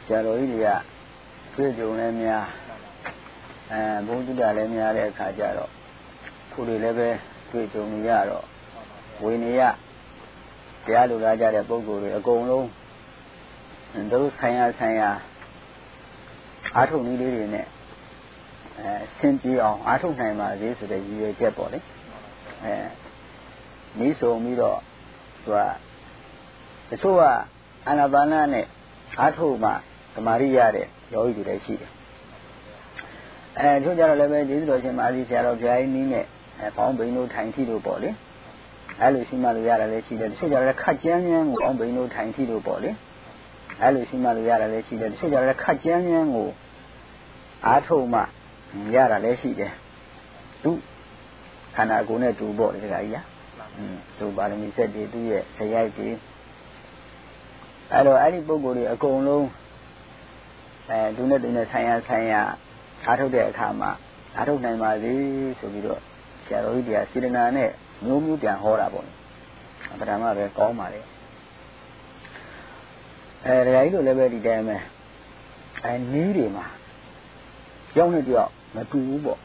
ဆရာတော်ကြီးတွေကတွေ့ကြုံလည်းများဘုန်းကြီးလည်းများတဲ့အခါကျတော့ခုတွေလည်းပဲတွေ့ကြုံနေရတော့ဝိနည်းတရားလူလာကြတဲ့ပုဂ္ဂိုလ်တွေအကုန်လုံးတို့ဆိုင်ရာအားထုတ်နည်းလေးတွေနဲ့ဆင်ပြေအောင်အားထုတ်နိုင်ပါစေဆိုတဲ့ရည်ရွယ်ချက်ပေါ့လေနီးဆုံးပြီးတော့သူကတချို့ကအာနာပါနနဲ့အားထုတ်မှသမာဓိရတဲ့ယောဂီတွေလည်းရှိတယ်တို့ကြတော့လည်းပဲကျေးဇူးတော်ရှင်မာသီဆရာတော်ဘုရားကြီးနီးနဲ့ပေါင်းဘိန်းတို့ထိုင်ထီတို့ပေါ့လေအဲ့လိုရှိမှလို့ရတယ်လည်းရှိတယ်တချို့ကြတော့လည်းခက်ကြမ်းကိုပေါင်းဘိန်းတို့ထိုင်ထီတို့ပေါ့လေအဲ့လိုရှိမှလို့ရတယ်လည်းရှိတယ်တချို့ကြတော့လည်းခက်ကြမ်းကိုအားထုတ်မှရတာလည်းရှိတယ်သူခန္ဓာကိုယ်နဲ့တူပေါ့ဒီကကြီးသူပါရမီစက်တွေသူ့ရဲ့ဇယိုက်တွေအဲ့တော့အဲ့ဒီပုဂ္ဂိုလ်တွေအကုန်လုံးသူနဲ့ဆိုင်ရာအားထုတ်တဲ့အခါမှာအားထုတ်နိုင်ပါစေဆိုပြီးတော့ဆရာတော်ကြီးတရားစေတနာနဲ့မျိုးပြန်ဟောတာပေါ့ပထမပဲကောင်းပါလေတရားကြီးတို့လည်းပဲဒီတိုင်းပဲနီးတွေမှာကြောင်းနဲ့ကြောက်မတူဘူးပေါ့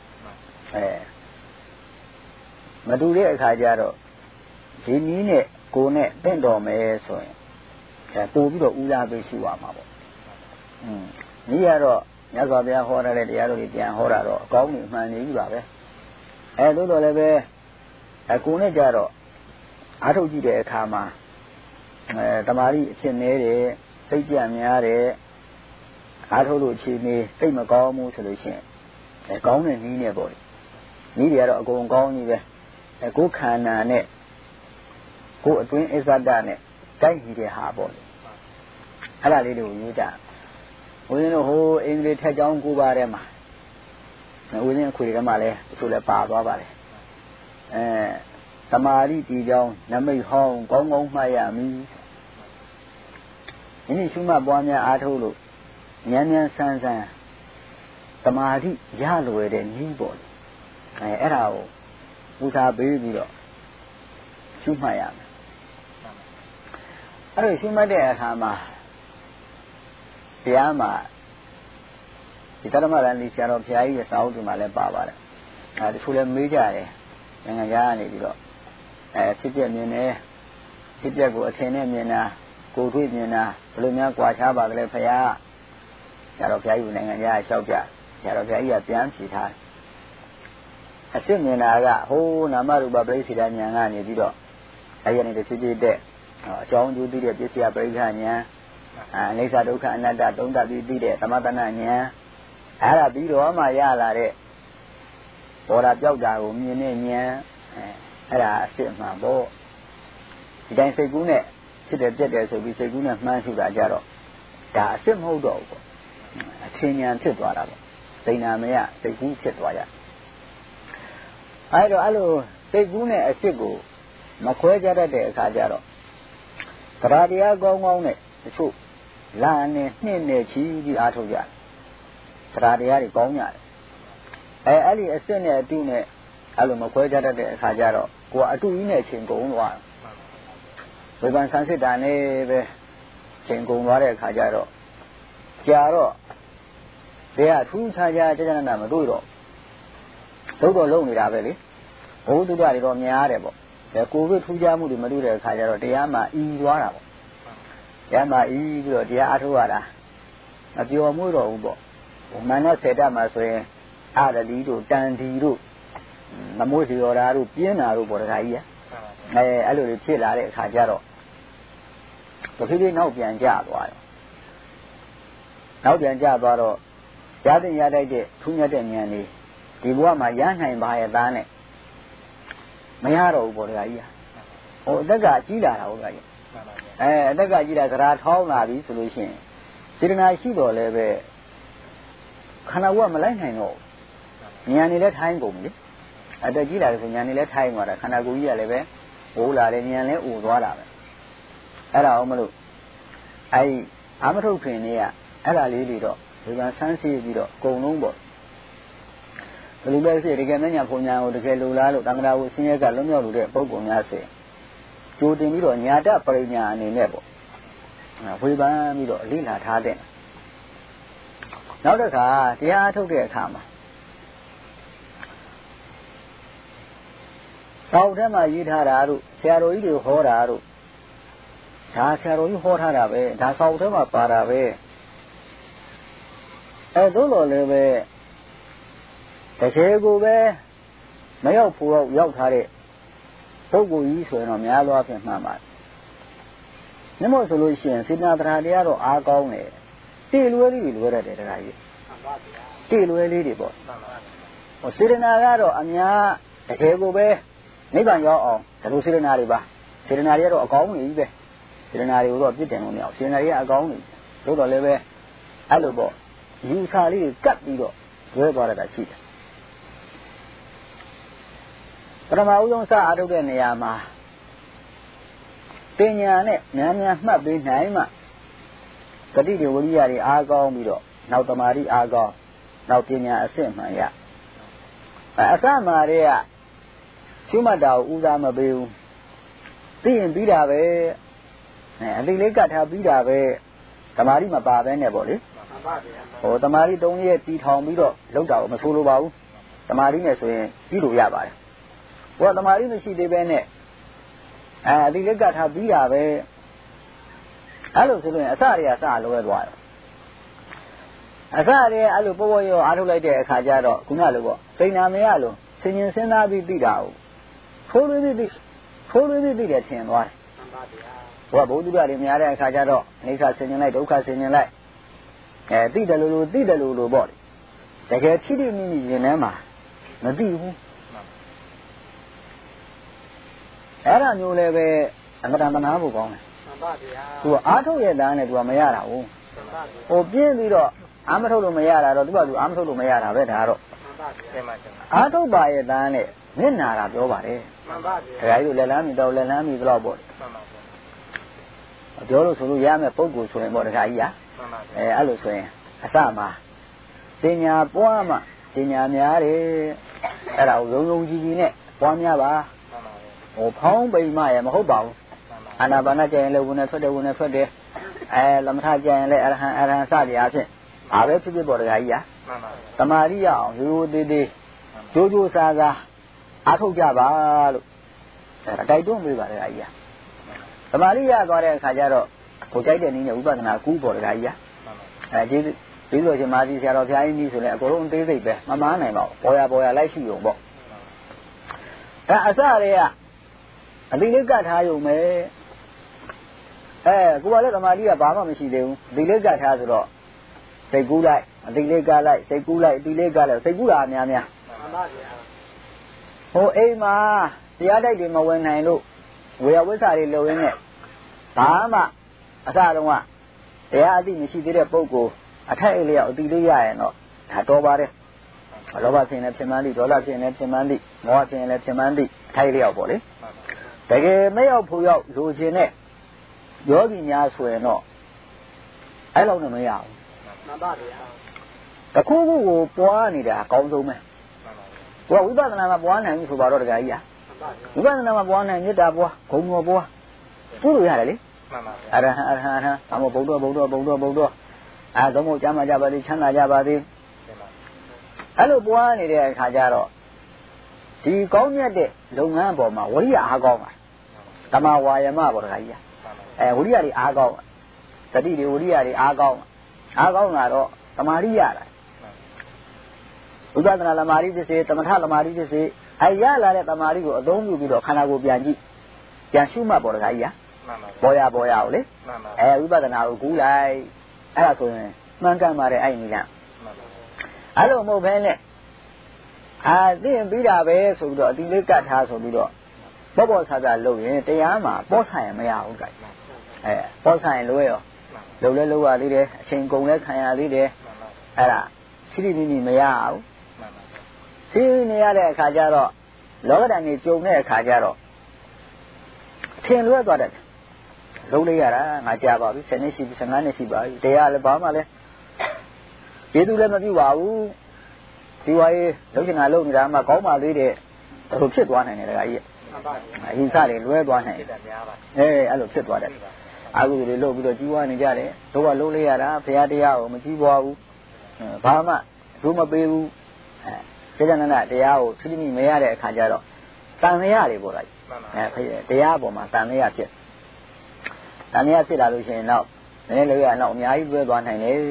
မတူတဲ့အခါကျတော့ဒီနီးနဲ့ကိုယ်နဲ့တင့်တော်မယ်ဆိုရင်ပို့ပြီးတော့ဦးစားပေးရှိသွားမှာပေါ့နီးရတော့မြတ်စွာဘုရားဟောတဲ့တရားတော်တွေပြန်ဟောတာတော့အကောင်းကြီးမှန်နေပြီပါပဲသို့တော်လည်းပဲကိုယ်နဲ့ကြတော့အားထုတ်ကြည့်တဲ့အခါမှာတမာရီအဖြစ်နည်းတယ်စိတ်ကြံများတယ်အားထုတ်လို့အခြေအနေစိတ်မကောင်းဘူးဆိုလို့ရှိရင်ကောင်းတဲ့နည်းနဲ့ပေါ့နည်းတွေကတော့အကုန်ကောင်းကြီးပဲကိုယ်ခန္ဓာနဲ့ကိုယ်အတွင်းအစ္ဆဒနဲ့တိုက်ကြည့်တဲ့ဟာပေါ့အဲ့ဒါလေးတွေကိုယူကြဦးဇင်းတို့ဟိုအင်္ဂလိပ်ထက်ကြောင်း9ပါးထဲမှာဦးဇင်းအခွေကမှလည်းတချို့လည်းပါသွားပါတယ်သမာဓိတည်ကြောင်းနမိတ်ဟောင်းကောင်းမှတ်ရမည်ဒီနေ့ရှုမှတ်ပွားများအားထုတ်လို့ဉာဏ်ဆန်းသမာဓိရလွယ်တဲ့နည်းပေါ့အဲ့ဒါကိုပူဇာပေးပြီးတော့ရှုမှတ်ရမယ်အဲ့တော့ရှုမှတ်တဲ့အခါမှာတရားမှာဒီတရမရန်ဒီဆရာတော်ဘုရားကြီးရဲ့စာအုပ်တွေမှာလည်းပါပါတယ်တချို့လည်းမေးကြတယ်နိုင်ငံခြားကနေပြီးတော့ဖြစ်ပြမြင်တယ်ဖြစ်ပြကိုအထင်နဲ့မြင်တာကိုယ်တွေ့မြင်တာဘယ်လိုများကြွားချပါသလဲဘုရားဆရာတော်ဘုရားကြီးနိုင်ငံခြားလျှောက်ကြဆရာတော်ဘုရားကြီးကပြန်ဖြေထားအစစ်မြင်တာကဟိုးနာမရူပပရိစ္ဆေဒဉာဏ်ကနေပြီးတော့အဲ့ရနေတဲ့ဖြစ်တဲ့အကြောင်းကျိုးသိတဲ့ပစ္စယပရိက္ခဉာဏ်အိဋ္ဌဒုက္ခအနတ္တသုံးသပ်ပြီးသိတဲ့သမထနာဉာဏ်အဲ့ဒါပြီးတော့မှရလာတဲ့ဘောဓာပြောက်တာကိုမြင်တဲ့ဉာဏ်အဲ့ဒါအစစ်မှန်ပေါ့ဒီတိုင်းစိတ်ကူးနဲ့ဖြစ်တယ်ပြက်တယ်ဆိုပြီးစိတ်ကူးနဲ့မှန်းရှုတာကြတော့ဒါအစစ်မဟုတ်တော့ဘူးပေါ့အထင်ဉာဏ်ဖြစ်သွားတာပေါ့သိဏမယစိတ်ကူးဖြစ်သွားကြအဲ့တော့အဲ့လိုစိတ်ကူးနဲ့အစစ်ကိုမခွဲကြတတ်တဲ့အခါကျတော့တရားတရားကောင်းနဲ့တချို့လာနဲ့နှစ်နဲ့ချီပြီးအားထုတ်ကြတယ်တရားတွေကောင်းကြတယ်အဲ့ဒီအစစ်နဲ့အတုနဲ့အဲ့လိုမခွဲကြတတ်တဲ့အခါကျတော့ကိုယ်အတုကြီးနဲ့ချိန်ကုန်သွားဝိပဿနာဆန်းစစ်တာနဲ့ပဲချိန်ကုန်သွားတဲ့အခါကျတော့ကြာတော့တရားထူးခြားကြနာမတွေ့တော့လုံနေတာပဲလေဘုဒ္ဓတွေတော့များတယ်ပေါ့ကိုယ်ပဲထူးခြားမှုတွေမတွေ့တဲ့အခါကျတော့တရားမှဤသွားတာပေါ့တရားမှဤပြီးတော့တရားအားထုတ်ရတာမပြောမှုတော့ဘူးပေါ့မနက်7ဓာတ်မှာဆိုရင်အရလီတို့တန်ဒီတို့နမွေစီရော်ဓာတို့ပြင်းတာတို့ပေါ့တခါကြီးအဲ့လိုတွေဖြစ်လာတဲ့အခါကျတော့တဖြည်းဖြည်းနောက်ပြန်ကျသွားတယ်နောက်ပြန်ကျသွားတော့ရတဲ့ရတိုက်တဲ့ထူးမြတ်တဲ့ဉာဏ်လေးဒီဘဝမှာရနိုင်ပါရဲ့သားနဲ့မရတော့ဘူးပေါ့တခါကြီးဟိုအသက်ကကြီးလာတာဟုတ်ကဲ့အသက်ကကြီးလာသရာထောင်းလာပြီဆိုလို့ရှိရင်စေတနာရှိတော်လည်းပဲခန္ဓာကမလိုက်နိုင်တော့ဉာဏ်နဲ့လည်းထိုင်းကုန်ပြီအတက်ကြီးလာတယ်ဆိုဉာဏ်နဲ့လည်းထိုင်းသွားတာခန္ဓာကိုယ်ကြီးကလည်းပဲဟိုးလာတယ်ဉာဏ်လည်းဥသွားတာပဲအဲ့ဒါအောင်မလို့အဲ့အာမထုတ်ခင်တွေကအဲ့ဒါလေးတွေတော့ဒီကဆန်းစီပြီးတော့အကုန်လုံးပေါ့ဘယ်လိုလဲဆိုတကယ်မညာဘုံညာကိုတကယ်လိုလားလို့တန်ခါကိုဆင်းရဲကလွတ်မြောက်လို့တဲ့ပုံပုံများဆိုရင်ကြိုတင်ပြီးတော့ညာတပရိညာအနေနဲ့ပေါ့ဝေဖန်ပြီးတော့အလိလာထားတဲ့နောက်တစ်ခါတရားထုတ်တဲ့အခါမှာတောက်ထဲမှာရေးထားတာတို့ဆရာတော်ကြီးတွေဟောတာတို့ဒါဆရာတော်ကြီးဟောထားတာပဲဒါဆောက်ထဲမှာပါတာပဲသို့တော်လည်းပဲတကယ်ကိုပဲမရောက်ဖို့ရောက်ထားတဲ့ပုဂ္ဂိုလ်ကြီးဆိုရင်တော့များသောအားဖြင့်မှန်ပါတယ်။မြတ်မို့ဆိုလို့ရှိရင်စေတနာတရားတရားတော့အားကောင်းတယ်။တိလွဲလေးတွေလွဲရတယ်တရားကြီး။တိလွဲလေးတွေပေါ့။စေတနာကတော့အများတကယ်ကိုပဲနိဗ္ဗာန်ရောက်အောင်ဒါလိုစေတနာတွေပါ။စေတနာတွေကတော့အကောင်းကြီးပဲ။စေတနာတွေကိုတော့ပြစ်တင်လို့မရဘူး။စေတနာတွေကအကောင်းကြီး။သို့တော်လည်းပဲအဲ့လိုပေါ့ယူဆလေးတွေကပ်ပြီးတော့လွဲသွားတာရှိတယ်။ပထမဦးဆုံးစအားထုတ်တဲ့နေရာမှာပညာနဲ့များများမှတ်ပေးနိုင်မှဂတိတွေဝိရိယတွေအားကောင်းပြီးတော့နောက်တမာတိအားကောင်းနောက်ပညာအစစ်မှန်ရအစမှတွေကရှုမှတ်တာကိုဦးစားမပေးဘူးသိရင်ပြီးတာပဲအတိလေးကတ်ထားပြီးတာပဲတမာတိမပါဘဲနဲ့ပေါ့လေတမာတိ3ရက်တီထောင်ပြီးတော့လောက်တာကိုမဆိုးလို့ပါဘူးတမာတိနဲ့ဆိုရင်ပြီးလို့ရပါတယ်ဘုရားတမာတိမရှိသေးပဲနဲ့အတိလေးကတ်ထားပြီးတာပဲအဲ့လိုဆိုလို့ရင်အစတွေကစလွဲသွားတယ်အစတွေအဲ့လိုပေါ်ပေါ်ရောအားထုတ်လိုက်တဲ့အခါကျတော့ခုနလိုပေါ့စိတ်နာမရလို့ဆင်ញင်စဉ်းစားပြီးသိတာကိုဖိုးလေးသိတယ်ထင်သွားတယ်ဘုရားဘုဒ္ဓတွေများတဲ့အခါကျတော့အိဋ္ဌဆင်ញင်လိုက်ဒုက္ခဆင်ញင်လိုက်သိတယ်လို့ပေါ့တကယ်ထိတိမိမိရင်ထဲမှာမသိဘူးအဲ့ဒါမျိုးလည်းပဲအမှန်တန်နာဖို့ကောင်းတယ်မှန်ပါဗျာသူအားထုတ်ရတဲ့နဲ့သူကမရတာဟုတ်ဟိုပြင်းပြီးတော့အားမထုတ်လို့မရတာတော့သူကသူအားမထုတ်လို့မရတာပဲဒါတော့မှန်ပါဗျာအားထုတ်ပါရဲ့သားနဲ့မျက်နာတာပြောပါတယ်မှန်ပါဗျာဒါကြီးတို့လက်လန်းမီတော့လက်လန်းမီဘလောက်ပေါ့မှန်ပါဗျာပြောလို့ဆိုလို့ရမယ်ပုံကိုဆိုရင်ပေါ့တခါကြီးဟာမှန်ပါဗျာအဲ့လိုဆိုရင်အစမှာပညာပွားမှပညာများတယ်အဲ့ဒါကိုယုံကြည်နဲ့ပွားများပါဖောင်းပိန်မရမဟုတ်ပါဘူးအာနာပါနကြရင်လည်းဝင်နေထွက်တယ်လမထကြရင်လည်းအရဟံစသည်အဖြစ်အားပဲဖြစ်ပေါ်တရားကြီးဟာတမာရိယအောင်ရိုးသေးသေးကြိုးကြိုးစားစားအားထုတ်ကြပါလို့အဲ့ဒါတိုက်တွန်းပေးပါတရားကြီးဟာတမာရိယသွားတဲ့အခါကျတော့ကိုကြိုက်တဲ့နည်းနဲ့ဥပဒနာကူးပေါ်တရားကြီးဟာကျေးဇူးပြီးလို့ရှင်မာသီဆရာတော်ဘုရားကြီးနည်းဆိုလည်းအကုန်လုံးအသေးစိတ်ပဲမမားနိုင်ပါဘူးပေါ်ရလိုက်ရှိုံပေါ့အဲ့အစတွေကအတိလေးကတ်ထားရုံပဲကိုကလည်းသမာဓိကဘာမှမရှိသေးဘူးအတိလေးကတ်ထားဆိုတော့စိတ်ကူးလိုက်အတိလေးကတ်လိုက်စိတ်ကူးလိုက်အတိလေးကတ်လိုက်စိတ်ကူးတာအများမှန်ပါဗျာဟိုအိမ်မှာတရားတိုက်တွေမဝင်နိုင်လို့ဝေယဝိဆာတွေလုံရင်းနဲ့ဘာမှအစတုန်းကတရားအသိမရှိသေးတဲ့ပုဂ္ဂိုလ်အထက်အိမ်လေးကအတိလေးရရင်တော့ဒါတော်ပါတယ်လောဘဖြစ်ရင်လည်းဖြစ်မှန်းသည်ဒေါသဖြစ်ရင်လည်းဖြစ်မှန်းသည်မောဟဖြစ်ရင်လည်းဖြစ်မှန်းသည်အထိုက်လေးရောက်ပေါ့လေတကယ်မရောက်ဖို့ရောက်လိုချင်တဲ့ယောဂီများဆိုရင်တော့အဲ့လောက်နဲ့မရဘူးမှန်ပါဗျာတခုခုကိုပွားနေတာအကောင်းဆုံးပဲမှန်ပါဗျာဝိပဿနာမှာပွားနိုင်ပြီဆိုပါတော့တကယ်ကြီးอ่ะမှန်ပါဗျာဝိပဿနာမှာပွားနိုင်မေတ္တာပွားဂုဏ်တော်ပွားပြုလို့ရတယ်လေမှန်ပါဗျာအရဟံအမောဘုဒ္ဓအဲသုံးဖို့ကျမ်းမာကြပါသည်ချမ်းသာကြပါသည်အဲ့လိုပွားနေတဲ့အခါကျတော့ဒီကောင်းမြတ်တဲ့လုပ်ငန်းပေါ်မှာဝိရိယအားကောင်းပါတမဝါယမပေါ့တခါကြီးဝိရိယတွေအားကောင်းသတိတွေဝိရိယတွေအားကောင်းလာတော့တမာရိရလာဥပဒနာသမာဓိဖြစ်စေသမထသမာဓိဖြစ်စေရလာတဲ့တမာရိကိုအသုံးပြုပြီးတော့ခန္ဓာကိုယ်ပြန်ကြည့်ပြန်ရှုမှတ်ပေါ့တခါကြီးပေါ်ရကိုလေဝိပဿနာကိုကူးလိုက်အဲ့ဒါဆိုရင်မှန်ကန်ပါတယ်အဲ့ဒီကအဲ့လိုမဟုတ်ဘဲနဲ့သိရင်ပြီးတာပဲဆိုပြီးတော့အတိလေးကတ်ထားဆိုပြီးတော့ပေါ့ဆာဆာလုပ်ရင်တရားမှာပေါ့ဆိုင်ရင်မရဘူးကြိုက်ပေါ့ဆိုင်ရင်လွဲရောလုပ်လဲလုပ်ရသေးတယ်အချိန်ကုန်လဲခံရသေးတယ်အဲ့ဒါရှိတိမိမရဘူးရှိနေရတဲ့အခါကျတော့လောကဓာတ်ကြီးကြုံတဲ့အခါကျတော့ထင်လွဲသွားတယ်လုံးလိုက်ရတာငါကြာပါပြီ10နှစ်ရှိပြီ15နှစ်ရှိပါပြီတရားလည်းဘာမှလည်းကျေးဇူးလည်းမပြုပါဘူးဒီဝါရေးလုံးချင်တာလုံးနေတာမှကောင်းပါသေးတယ်ဘယ်လိုဖြစ်သွားနိုင်လဲတခါကြီးအဟိစတွေလွဲသွားနိုင်အဲ့လိုဖြစ်သွားတယ်အာဟုတွေလုပ်ပြီးတော့ကြီးဝါနေကြတယ်တို့ကလုံးလိုက်ရတာဘုရားတရားကိုမကြီးပွားဘူးဘာမှသူမပေးဘူးစေတနာနဲ့တရားကိုသိမိမရတဲ့အခါကျတော့တန်လျာတွေပေါ့လားတရားပေါ်မှာတန်လျာဖြစ်လာလို့ရှိရင်တော့နည်းလေးရတော့အများကြီးတွဲသွားနိုင်တယ်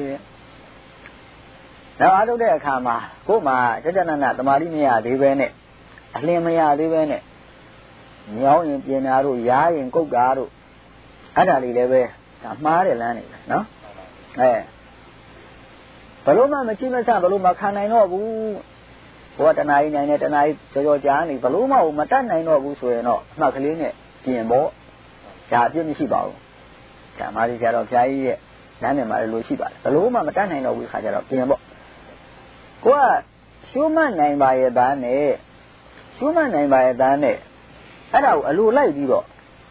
နောက်အားထုတ်တဲ့အခါမှာကိုယ်မှာစေတနာနဲ့တမာတိမရသေးပဲနဲ့အလင်းမရသေးပဲနဲ့ညောင်းရင်ပြင်တာတို့ရားရင်ကုတ်တာတို့အဲ့ဒါလေးလည်းပဲဒါမှားတယ်လမ်းနေတယ်နော်ဘလို့မှမချိမဆဘလို့မခံနိုင်တော့ဘူးဟိုကတဏှာကြီးနိုင်တယ်တဏှာကြီးကြောကြားနေဘလို့မှမတတ်နိုင်တော့ဘူးဆိုရင်တော့အမှတ်ကလေးနဲ့ပြင်ပေါ့ဒါအပြစ်မရှိပါဘူးဒါမာရီဆရာတော်ဘုရားကြီးရဲ့လမ်းနဲ့မှာလို့ရှိပါတယ်ဘလို့မှမတတ်နိုင်တော့ဘူးခါကြတော့ပြင်ပေါ့ကိုကရှုမှတ်နိုင်ပါရဲ့သားနဲ့အဲ့ဒါကိုအလိုလိုက်ပြီးတော့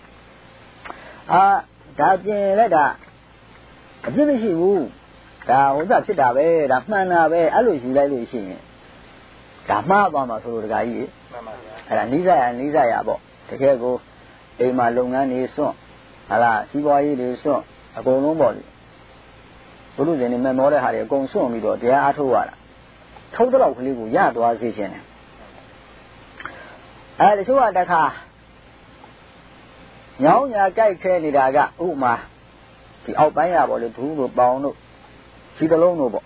ဒါပြင်လက်တာအပြစ်မရှိဘူးဒါဥစ္စာဖြစ်တာပဲဒါမှန်တာပဲအဲ့လိုယူလိုက်လို့ရှိရင်ဒါမှားသွားမှာဆိုလို့တခါကြီးမှန်ပါဗျာအဲ့ဒါနိစ္စရပေါ့တကယ်ကိုအိမ်မှာလုပ်ငန်းတွေစွန့်ဟာလားစီးပွားရေးတွေစွန့်အကုန်လုံးပေါ့လေဘုလူရှင်တွေမဲ့မောတဲ့ဟာတွေအကုန်စွန့်ပြီးတော့တရားအားထုတ်ရတာထုတ်တော့ကလေးကိုရသွားစေခြင်းတယ်တချို့ကတခါညောင်းညာကြိုက်ခဲနေတာကဥမာဒီအောက်ပိုင်းရပေါ့လေဘူးတို့ပေါင်တို့ခြေတလုံးတို့ပေါ့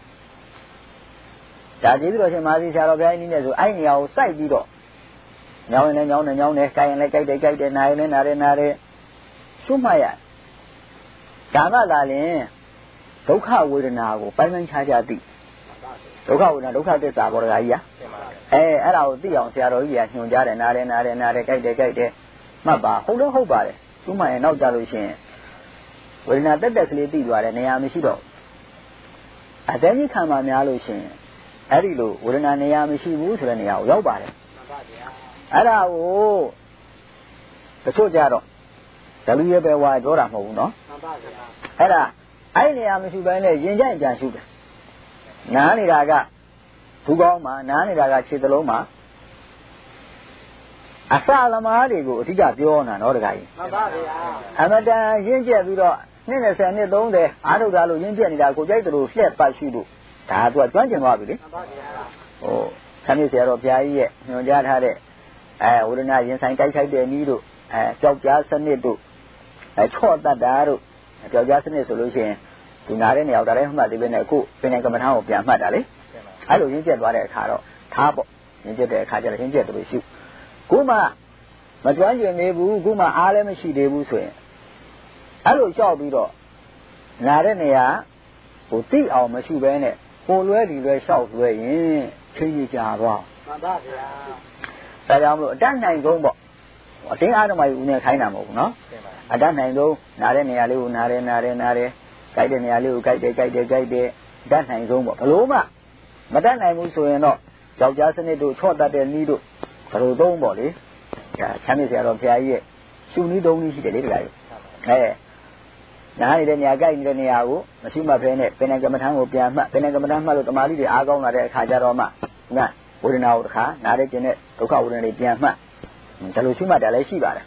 ဒါကြည့်ပြီးတော့ရှင်မာသီဆရာတော်ဘုရားကြီးနည်းနဲ့ဆိုအဲ့နေရာကိုစိုက်ပြီးတော့ညောင်းရင်လည်းညောင်းတယ်ကြိုက်ရင်လည်းကြိုက်တယ်နာရင်လည်းနာတယ်ရှုမှတ်ရဒါမှသာလျှင်ဒုက္ခဝေဒနာကိုပိုင်းခြားသိဒုက္ခဝေဒနာဒုက္ခသစ္စာပေါ်တကားကြီးအဲ့ဒါကိုသိအောင်ဆရာတော်ကြီးကညွှန်ကြားတယ်နာတယ်ကြိုက်တယ်မှတ်ပါဟုတ်လို့ဟုတ်ပါတယ်ရှုမှတ်ရင်နောက်ကြလို့ရှိရင်ဝေဒနာတက်ကလေးသိသွားတယ်နေရာမရှိတော့အတန်းကြီးခံပါများလို့ရှိရင်အဲ့ဒီလိုဝေဒနာနေရာမရှိဘူးဆိုတဲ့နေရာကိုရောက်ပါတယ်မှန်ပါဗျာအဲ့ဒါကိုတချို့ကြတော့ဓလူရဲ့ပဲဝါပြောတာမဟုတ်ဘူးနော်မှန်ပါဗျာအဲ့ဒါအဲ့နေရာမရှိဘဲနဲ့ရင်ကြိုက်ကြံရှုတယ်နားနေတာကဘူးကောင်းမှာနားနေတာကခြေသလုံးမှာအစလမားတွေကိုအဓိကပြောနေတာနော်တခါကြီးမှန်ပါဗျာအမတန်ရင့်ကျက်ပြီးတော့နှစ်20နှစ်30အားထုတ်တာလို့ရင့်ကျက်နေတာကိုကြိုက်တယ်လို့လှက်ပတ်ရှိလို့ဒါကကျွမ်းကျင်သွားပြီလေမှန်ပါဗျာဆမ်းမြေဆရာတော်ဘုရားကြီးရဲ့ညွှန်ကြားထားတဲ့ဝေဒနာရင်ဆိုင်တိုက်ခိုက်တဲ့နည်းတို့ကြောက်ကြားစနစ်တို့ချော့တတ်တာတို့ကြောက်ကြားစနစ်ဆိုလို့ရှိရင်ဒီနားတဲ့နေရာတိုင်းမှတ်သေးပဲနဲ့အခုပင်ကမ္မထာကိုပြန်မှတ်တာလေအဲ့လိုရင့်ကျက်သွားတဲ့အခါတော့ထားပေါ့ရင့်ကျက်တဲ့အခါကျတော့ရင့်ကျက်တယ်လို့ရှိခုမှမကျွမ်းကျင်နေဘူးခုမှအားလည်းမရှိသေးဘူးဆိုရင်အဲ့လိုလျှောက်ပြီးတော့နားတဲ့နေရာကိုသိအောင်မရှိဘဲနဲ့ကိုလွဲဒီလွဲလျှောက်လွဲရင်ချင်းကြီးကြသွားမှန်ပါဗျာဒါကြောင့်မလို့အတတ်နိုင်ဆုံးပေါ့အတင်းအားဓမ္မကြီးဦးနေခိုင်းတာမဟုတ်ဘူးနော်အတတ်နိုင်ဆုံးနားတဲ့နေရာလေးကိုနားတယ်ကြိုက်တဲ့နေရာလေးကိုကြိုက်တယ်တတ်နိုင်ဆုံးပေါ့ဘလို့မှမတတ်နိုင်ဘူးဆိုရင်တော့ယောက်ျားစနစ်တို့ချော့တတ်တဲ့နည်းတို့ဘယ်လိုသုံးပေါ့လေဒါချမ်းမြေဆရာတော်ဘုရားကြီးရဲ့ရှုနည်းသုံးနည်းရှိတယ်လေတခါကြီးနားနေတဲ့နေရာကြိုက်နေတဲ့နေရာကိုမရှိမှဖဲနဲ့ပင်ကမ္မထံကိုပြန်မှတ်ပင်ကမ္မထံမှတ်လို့တမာတိတွေအားကောင်းလာတဲ့အခါကျတော့မှဝေဒနာကိုတခါနားတဲ့ကျင်တဲ့ဒုက္ခဝေဒနာတွေပြန်မှတ်ဒါလိုရှိမှဒါလည်းရှိပါတယ်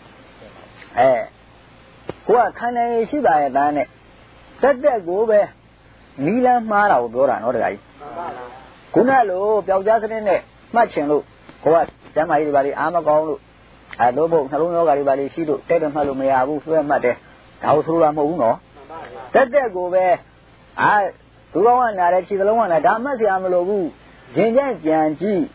ကိုကခန္ဓာရှိပါရဲ့သားနဲ့တက်ကိုပဲနီလန်းမှားတာကိုပြောတာနော်တခါကြီးခုနလိုပျောက်ကြားစနစ်နဲ့မှတ်ချင်လို့ကိုကကျမ်းမာရေးတွေပါလေအားမကောင်းလို့တို့ဘုံနှလုံးရောဂါတွေပါလေရှိလို့တဲ့မှတ်လို့မရဘူးဆွဲမှတ်တယ်ဒါကိုဆိုလိုတာမဟုတ်ဘူးနော်တက်ကိုပဲသူကောင်းကနားတယ်ခြေစလုံးကနားဒါမှတ်စရာမလိုဘူးရင်ကြံကြံကြည့်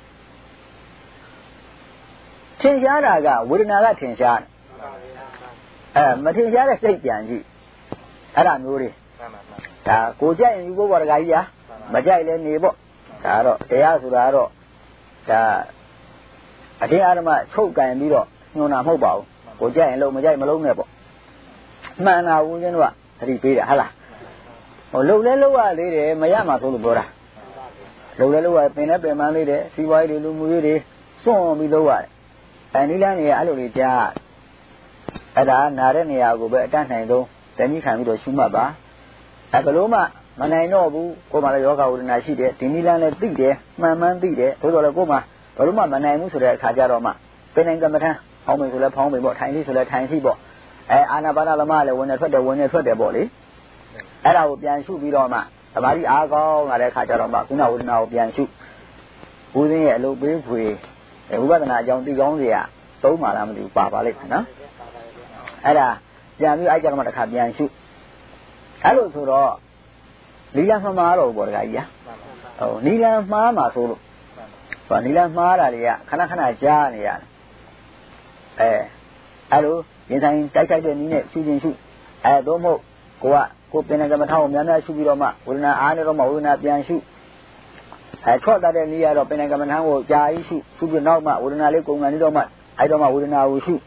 ထင်ရှားတာကဝေဒနာကထင်ရှားမထင်ရှားတဲ့စိတ်ကြံကြည့်အဲ့ဒါမျိုးတွေဒါကိုကြိုက်ရင်ယူဖို့ပေါ်တခါကြီးမကြိုက်လဲနေပေါ့ဒါတော့တရားဆိုတာတော့ဒါအတင်းအားဓမ္မချုပ်ကင်ပြီးတော့ညွှန်တာမဟုတ်ပါဘူးကိုကြိုက်ရင်လုံးမကြိုက်မလုံးနဲ့ပေါ့မှန်တာဦးဇင်းတို့ကသတိပေးတာဟုတ်လားလုံလဲလုံရသေးတယ်မရမှာဆိုလို့ပြောတာလုံလဲလုံရပင်နဲ့ပင်မလေးတယ်စီးပွားရေးတွေလူမှုရေးတွေစွန့်ပြီးလုပ်ရတယ်နိလန်းနေအဲ့လိုလေးကြားအဲ့ဒါနာတဲ့နေရာကိုပဲအတတ်နိုင်ဆုံးတဏှိခံပြီးတော့ရှုမှတ်ပါဘယ်လိုမှမနိုင်တော့ဘူးကိုယ်မှလည်းယောဂဝေဒနာရှိတယ်ဒီနိလန်းလည်းသိတယ်မှန်မှန်သိတယ်သို့တော်လည်းကိုယ်မှဘယ်လိုမှမနိုင်ဘူးဆိုတဲ့အခါကျတော့မှပင်နိုင်ကမ္မထဖောင်းမိဆိုလည်းဖောင်းမိပေါ့ထိုင်လိဆိုလည်းထိုင်လိပေါ့အာနာပါနလမလည်းဝင်နေထွက်တယ်ပေါ့လေအဲ့ဒါကိုပြန်ရှုပြီးတော့မှသမာဓိအားကောင်းလာတဲ့အခါကျတော့မှခုနဝေဒနာကိုပြန်ရှုဦးသိရဲ့အလုပ်ပေးဖွေဝိပဿနာအကြောင်းသိကောင်းစရာသုံးပါလားမသိဘူးပါပါလိမ့်မယ်နော်အဲ့ဒါပြန်ပြီးအဲ့ကြတော့မှတစ်ခါပြန်ရှုအဲ့လိုဆိုတော့နီလန်းမှားတော့ဘောတခါကြီးဟုတ်နီလန်းမှားမှာဆိုလို့ဆိုနီလန်းမှားတာတွေကခဏခဏကြားနေရတယ်အဲ့လိုရင်ဆိုင်တိုက်ခိုက်တဲ့နည်းနဲ့ရှုခြင်းရှုသို့မဟုတ်ကိုပင်ကမ္မထာကိုများများရှုပြီးတော့မှဝေဒနာအားနေတော့မှဝေဒနာပြန်ရှုထွက်တတ်တဲ့နည်းကတော့ပင်ကမ္မထာကိုကြာကြီးရှုပြီးနောက်မှဝေဒနာလေးကုန်ကန်နေတော့မှအဲ့တော့မှဝေဒနာကိုရှု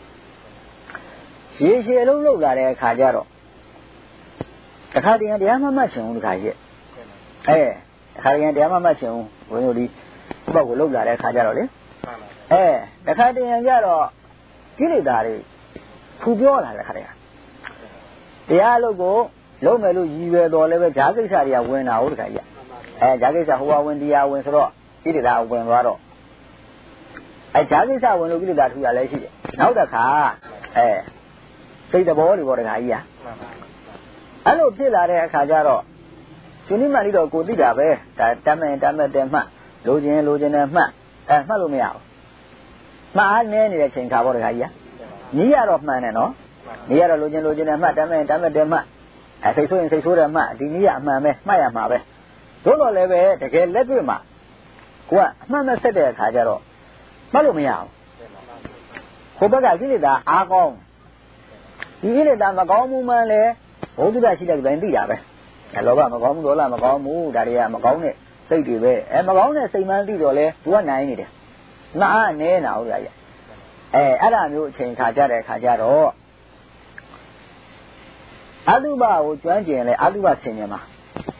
ရေရှည်လုံးလောက်လာတဲ့အခါကျတော့တခါတည်းတရားမှတ်ချင်ဦးတခါကြီးတခါတည်းတရားမှတ်ချင်ဦးဘုန်းကြီးတို့ဒီဘက်ကိုလောက်လာတဲ့အခါကျတော့လေတခါတည်းကျတော့ကိလေသာတွေဖူပြောလာတဲ့ခါတည်းတရားလို့ကိုလုံးမယ်လို့ရည်ရွယ်တော်လည်းပဲဈာကိစ္စတွေကဝင်တာဟုတ်တခါကြီးဈာကိစ္စဟိုဝင်တရားဝင်ဆိုတော့ကိလေသာဝင်သွားတော့ဈာကိစ္စဝင်လို့ကိလေသာထူရလည်းရှိတယ်နောက်တစ်ခါစိတ်တဘောတွေပေါ့တခါကြီးအဲ့လိုဖြစ်လာတဲ့အခါကျတော့ရှင်နိမဏိတော့ကိုသိတာပဲဒါတတ်မဲ့တယ်မှတ်လိုချင်နဲ့မှတ်မှတ်လို့မရဘူးမှားနေနေတဲ့ချိန်ခါပေါ့တခါကြီးနီးရတော့မှန်တယ်နော်နီးရတော့လိုချင်နဲ့မှတ်တတ်မဲ့တယ်မှတ်စိတ်ဆိုးရင်စိတ်ဆိုးတယ်မှတ်ဒီနီးရအမှန်ပဲမှတ်ရမှာပဲသို့တော်လည်းပဲတကယ်လက်တွေ့မှာကိုကအမှန်မဲ့ဆက်တဲ့အခါကျတော့မှတ်လို့မရဘူးဟိုဘက်ကကိလေသာအားကောင်းဒီကိလေသာမကောင်းမှုမှန်လဲဘုဒ္ဓရှိတဲ့တိုင်းသိတာပဲလောဘမကောင်းဘူးဒေါသမကောင်းဘူးဒါတွေကမကောင်းတဲ့စိတ်တွေပဲမကောင်းတဲ့စိတ်မှန်သိတော့လဲသူကနိုင်နေတယ်ငါအားနဲနာဟုတ်ရအဲ့ဒါမျိုးအချိန်ခါကြတဲ့အခါကျတော့အတုပကိုကျွမ်းကျင်လဲအတုပဆင်ញင်မှာ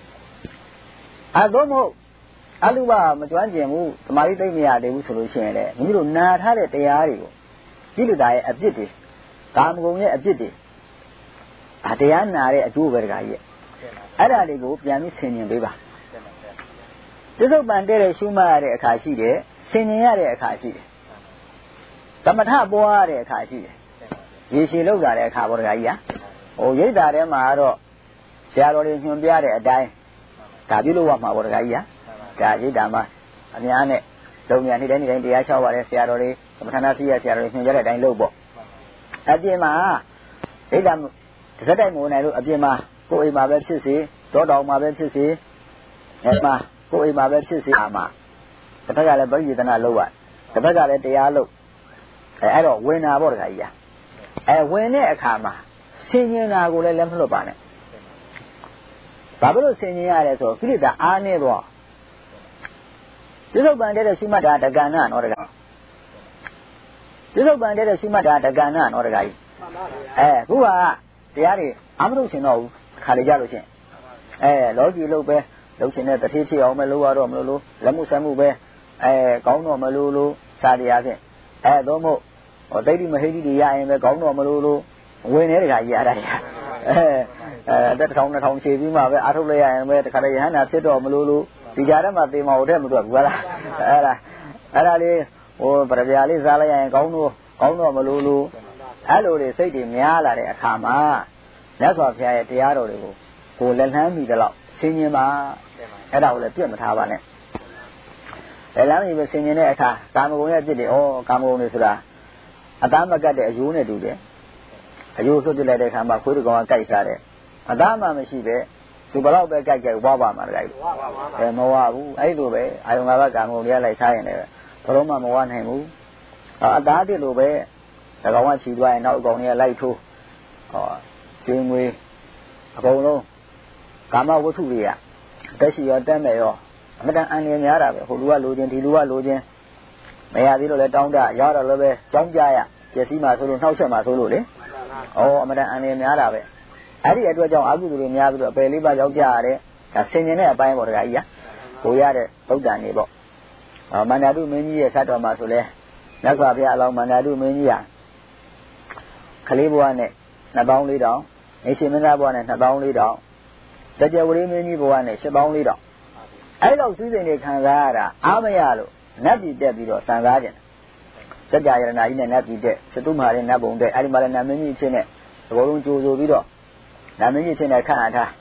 သို့မဟုတ်အတုပမကျွမ်းကျင်ဘူးသမာဓိသိမ့်မရသေးဘူးဆိုလို့ရှိရင်လေမိမိတို့နာထားတဲ့တရားတွေကိုကိလေသာရဲ့အပြစ်တွေကာမဂုဏ်ရဲ့အပြစ်တွေတရားနာတဲ့အကျိုးပဲတကားကြီးအဲ့ဒါတွေကိုပြန်ပြီးဆင်ញင်ပေးပါပြစ္ဆုတ်ပန်တဲ့ရှုမှတ်ရတဲ့အခါရှိတယ်ဆင်ញင်ရတဲ့အခါရှိတယ်သမထပွားရတဲ့အခါရှိတယ်ရေရှည်လောက်လာတဲ့အခါပေါ့တကားကြီးရိတ်တာထဲမှာတော့ဆရာတော်တွေညွှန်ပြတဲ့အတိုင်းဒါပြုလို့ရမှာပေါ့တကားကြီးဒါရိတ်တာမှာအများနဲ့လုံညာနေ့တိုင်းတရားလျှောက်ပါတဲ့ဆရာတော်တွေသမထနာစီရဆရာတော်တွေညွှန်ကြတဲ့အတိုင်းလုပ်ပေါ့အပြင်မှာရိတ်တာတစ်စက်တိုက်မဝင်နိုင်လို့အပြင်မှာကိုယ်အိမ်မှာပဲဖြစ်စေတောတောင်မှာပဲဖြစ်စေမှာကိုယ်အိမ်မှာပဲဖြစ်စေမှာတစ်ဖက်ကလည်းပရိယေသနာလုပ်ရတစ်ဖက်ကလည်းတရားလုပ်အဲ့တော့ဝင်တာပေါ့တခါကြီးဝင်တဲ့အခါမှာဆင်ញင်တာကိုလည်းလက်မလွတ်ပါနဲ့ဘာဖြစ်လို့ဆင်ញင်ရလဲဆိုကိလေသာအားနေတော့ပြစ္ဆုတ်ပန်တဲ့ရှုမှတ်တာတက္ကဏနော်တက္ကပြစ္ဆုတ်ပန်တဲ့ရှုမှတ်တာတက္ကဏနော်တက္ကကြီးခုကတရားတွေအာမထုတ်ရှင်တော့ဘူးခါလေကြလို့ရှင်လောကီလို့ပဲလုပ်ရှင်တဲ့တတိဖြစ်အောင်ပဲလုပ်ရတော့မလို့လက်မှုဆက်မှုပဲကောင်းတော့မလို့စာတရားဖြင့်သို့မဟုတ်တိဋ္ဌိမဟိဋ္ဌိတွေရရင်ပဲကောင်းတော့မလို့ဝင်နေတခါကြီးအဲ့ဒါတက်1000 2000ခြေပြီးမှပဲအာထုတ်လိုက်ရရင်ပဲတခါတည်းရဟန္တာဖြစ်တော့မလို့ဒီကြားထဲမှာသေမဟုတ်တဲ့မတွေ့ဘူးလားအဲ့ဒါလေးပရဗျာလေးစားလိုက်ရရင်ကောင်းတော့မလို့အဲ့လိုတွေစိတ်တွေများလာတဲ့အခါမှာမြတ်စွာဘုရားရဲ့တရားတော်တွေကိုကိုလက်လှမ်းမိတဲ့လောက်ဆင်ញင်ပါအဲ့ဒါကိုလည်းပြတ်မထားပါနဲ့လက်လှမ်းမိပဲဆင်ញင်တဲ့အခါကာမဂုဏ်ရဲ့ပြစ်တွေကာမဂုဏ်တွေဆိုတာအသားမကတ်တဲ့အယိုးနဲ့တူတယ်အယိုးဆွတ်ပြလိုက်တဲ့အခါမှာခွေးတကောင်ကကြိုက်စားတယ်အသားမှမရှိပဲသူဘလောက်ပဲကြိုက်ဝါပါမှာတကယ်မဝဘူးအဲ့လိုပဲအာယုံ၅ပါးကာမဂုဏ်တွေကလိုက်စားရင်လည်းဘယ်တော့မှမဝနိုင်ဘူးအသားတစ်လိုပဲတကောင်ကခြီသွားရင်နောက်အကောင်တွေကလိုက်ထိုးကျွေးငွေအကုန်လုံးကာမဝတ္ထုတွေကတက်ရှိရောတက်မဲ့ရောအမတန်အန္တရာယ်များတာပဲဟိုလူကလိုခြင်းဒီလူကလိုခြင်းမရသေးလို့လဲတောင်းတရတော့လည်းပဲကြောင်းကြရပျက်စီးမှဆိုလို့နှောက်ချက်မှဆိုလို့လေအမတန်အန္တရာယ်များတာပဲအဲ့ဒီအတွက်ကြောင့်အကုသိုလ်တွေများပြီးတော့အပယ်လေးပါးရောက်ကြရတယ်ဒါဆင်ញင်တဲ့အပိုင်းပေါ့တခါကြီးကိုရတဲ့ဗုဒ္ဓံနေပေါ့မန္တတုမင်းကြီးရဲ့သတ္တော်မှာဆိုလဲမြတ်စွာဘုရားအလောင်းမန္တတုမင်းကြီးကလေးဘဝနဲ့2400နေရှင်မင်းသားဘဝနဲ့2400စကြဝဠာမင်းကြီးဘဝနဲ့8400အဲ့လောက်စည်းစိမ်တွေခံစားရတာအားမရလို့နတ်ပြည်တက်ပြီးတော့စံစားကြတယ်စကြရဏကြီးနဲ့နတ်ပြည်တက်သတုမဟာရဲ့နတ်ဘုံတက်အဲ့ဒီမှာလည်းနတ်မင်းကြီးအဖြစ်နဲ့သဘောလုံးကြိုးဆိုပြီးတော့နတ်မင်းကြီးအဖြစ်နဲ့ခန့်အပ်ထား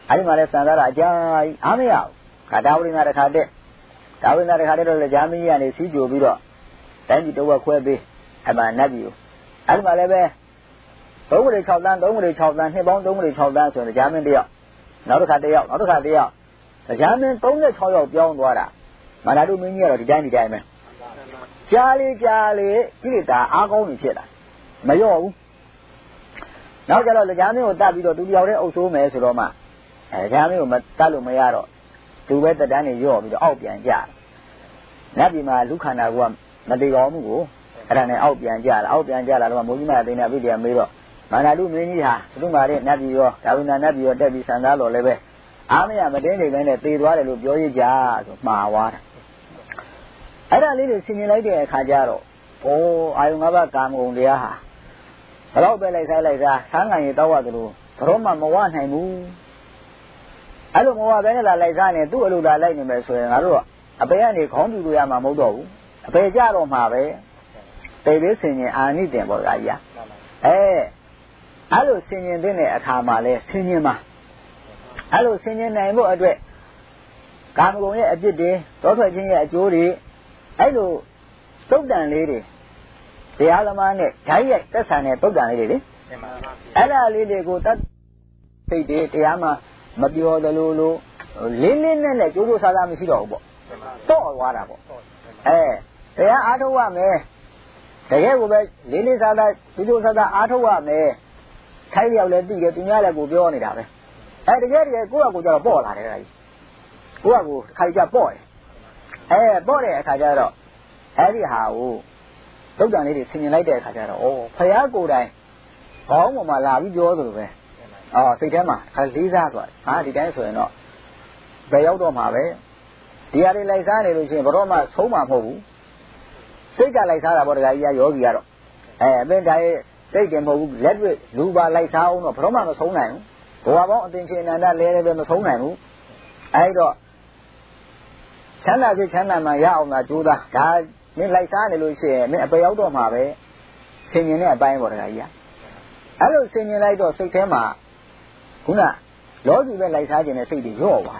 အဲ့ဒီမှာလဲစံသားတာအကြာကြီးအားမရဘူးခါတာဝိနာတစ်ခါတက်ဒါဝိနာတစ်ခါတက်တော့လေဂျာမင်းကြီးကနေစီးကြိုပြီးတော့တိုင်းပြည်တော့ခွဲပေးအဲ့မှာနတ်ပြည်ကိုအဲ့ဒီမှာလည်းပဲ3ကလေး6တန်း3ကလေး6တန်းနှစ်ပေါင်း3ကလေး6တန်းဆိုရင်ဂျာမင်းတယောက်နောက်တစ်ခါတယောက်ဂျာမင်း36ယောက်ပြောင်းသွားတာမာနာတို့မင်းကြီးကတော့ဒီတိုင်းပဲကြားလေကိလေသာအားကောင်းနေဖြစ်တာမလျော့ဘူးနောက်ကြတော့ကြာမင်းကိုတတ်ပြီးတော့သူတယောက်တည်းအုပ်ဆိုးမယ်ဆိုတော့မှကြာမင်းကိုမတတ်လို့မရတော့သူပဲတက်တန်းနေလျော့ပြီးတော့အောက်ပြန်ကြနတ်ပြည်မှာလူခန္ဓာကမတည်တော်မှုကိုအဲ့ဒါနဲ့အောက်ပြန်ကြလာတော့မိုးကြီးမအသိနဲ့အပိတရားမေးတော့မာနာတို့မင်းကြီးဟာသူမာတဲ့နတ်ပြည်ရောဒါဝိနာနတ်ပြည်ရောတက်ပြီးဆန္ဒတော်လည်းပဲအားမရမတင်းနေတိုင်းနဲ့သေသွားတယ်လို့ပြောရကြဆိုမှားသွားတာအဲ့ဒါလေးတွေဆင်ញင်လိုက်တဲ့အခါကျတော့အာယုံ၅ပါးကာမဂုဏ်တရားဟာဘလောက်ပဲလိုက်စားဆန်းငံရတောက်ရတယ်လို့ဘရောမှမဝနိုင်ဘူးအဲ့လိုမဝဘဲနဲ့လာလိုက်စားနေသူ့အလိုလာလိုက်နေမယ်ဆိုရင်ငါတို့အပေကနေခေါင်းပြူလို့ရမှာမဟုတ်တော့ဘူးအပေကြတော့မှာပဲတေလေးဆင်ញင်အာနိတင်ပေါ့ဗျာအဲ့လိုဆင်ញင်တဲ့အခါမှာလဲဆင်ញင်မှာအဲ့လိုဆင်ញင်နိုင်ဖို့အတွက်ကာမဂုဏ်ရဲ့အပြစ်တွေတောထွက်ခြင်းရဲ့အကျိုးတွေအဲ့လိုသုတ်တန်လေးတွေတရားသမားနဲ့ဓာတ်ရိုက်သက်ဆံတဲ့သုတ်တန်လေးတွေလေအဲ့ဒါလေးတွေကိုတတ်သိတဲ့တရားမှာမပြောသလိုလိုလေးနဲ့ကြိုးကြိုးစားစားမရှိတော့ဘူးပေါ့တော့သွားတာပေါ့တရားအားထုတ်ရမယ်တကယ်ကိုပဲလေးစားစားကြိုးကြိုးစားစားအားထုတ်ရမယ်ခိုင်းလျောက်လည်းသိတယ်သူများလည်းကိုပြောနေတာပဲတကယ်ကိုယ့်အကိုကျတော့ပေါ့လာတယ်ကြီးကိုယ့်အကိုခိုင်ကြပေါ့တယ်ပေါ့တဲ့အခါကျတော့အဲ့ဒီဟာကိုသုတ်တန်လေးတွေဆင်ញင်လိုက်တဲ့အခါကျတော့ဖယားကိုယ်တိုင်ခေါင်းပေါ်မှာလာပြီးပြောသလိုပဲစိတ်ထဲမှာလေးစားသွားဒီတိုင်းဆိုရင်တော့ဘယ်ရောက်တော့မှာပဲဒီဟာတွေလိုက်စားနေလို့ရှိရင်ဘယ်တော့မှဆုံးမှာမဟုတ်ဘူးစိတ်ကလိုက်စားတာပေါ့တခါကြီးယောဂီကတော့အပင်တိုင်းစိတ်တယ်မဟုတ်ဘူးလက်တွေ့လူပါလိုက်စားအောင်တော့ဘယ်တော့မှမဆုံးနိုင်ဘူးဘဝပေါင်းအသင်္ချေအနန္တလဲလည်းပဲမဆုံးနိုင်ဘူးအဲ့တော့ချမ်းသာဖြစ်ချမ်းသာမှရအောင်သာကြိုးစားဒါမင်းလိုက်စားနေလို့ရှိရင်မင်းအပေရောက်တော့မှာပဲဆင်ញင်တဲ့အပိုင်းပေါ့တခါကြီးအဲ့လိုဆင်ញင်လိုက်တော့စိတ်ထဲမှာခုနလောကီပဲလိုက်စားခြင်းနဲ့စိတ်တွေရော့သွား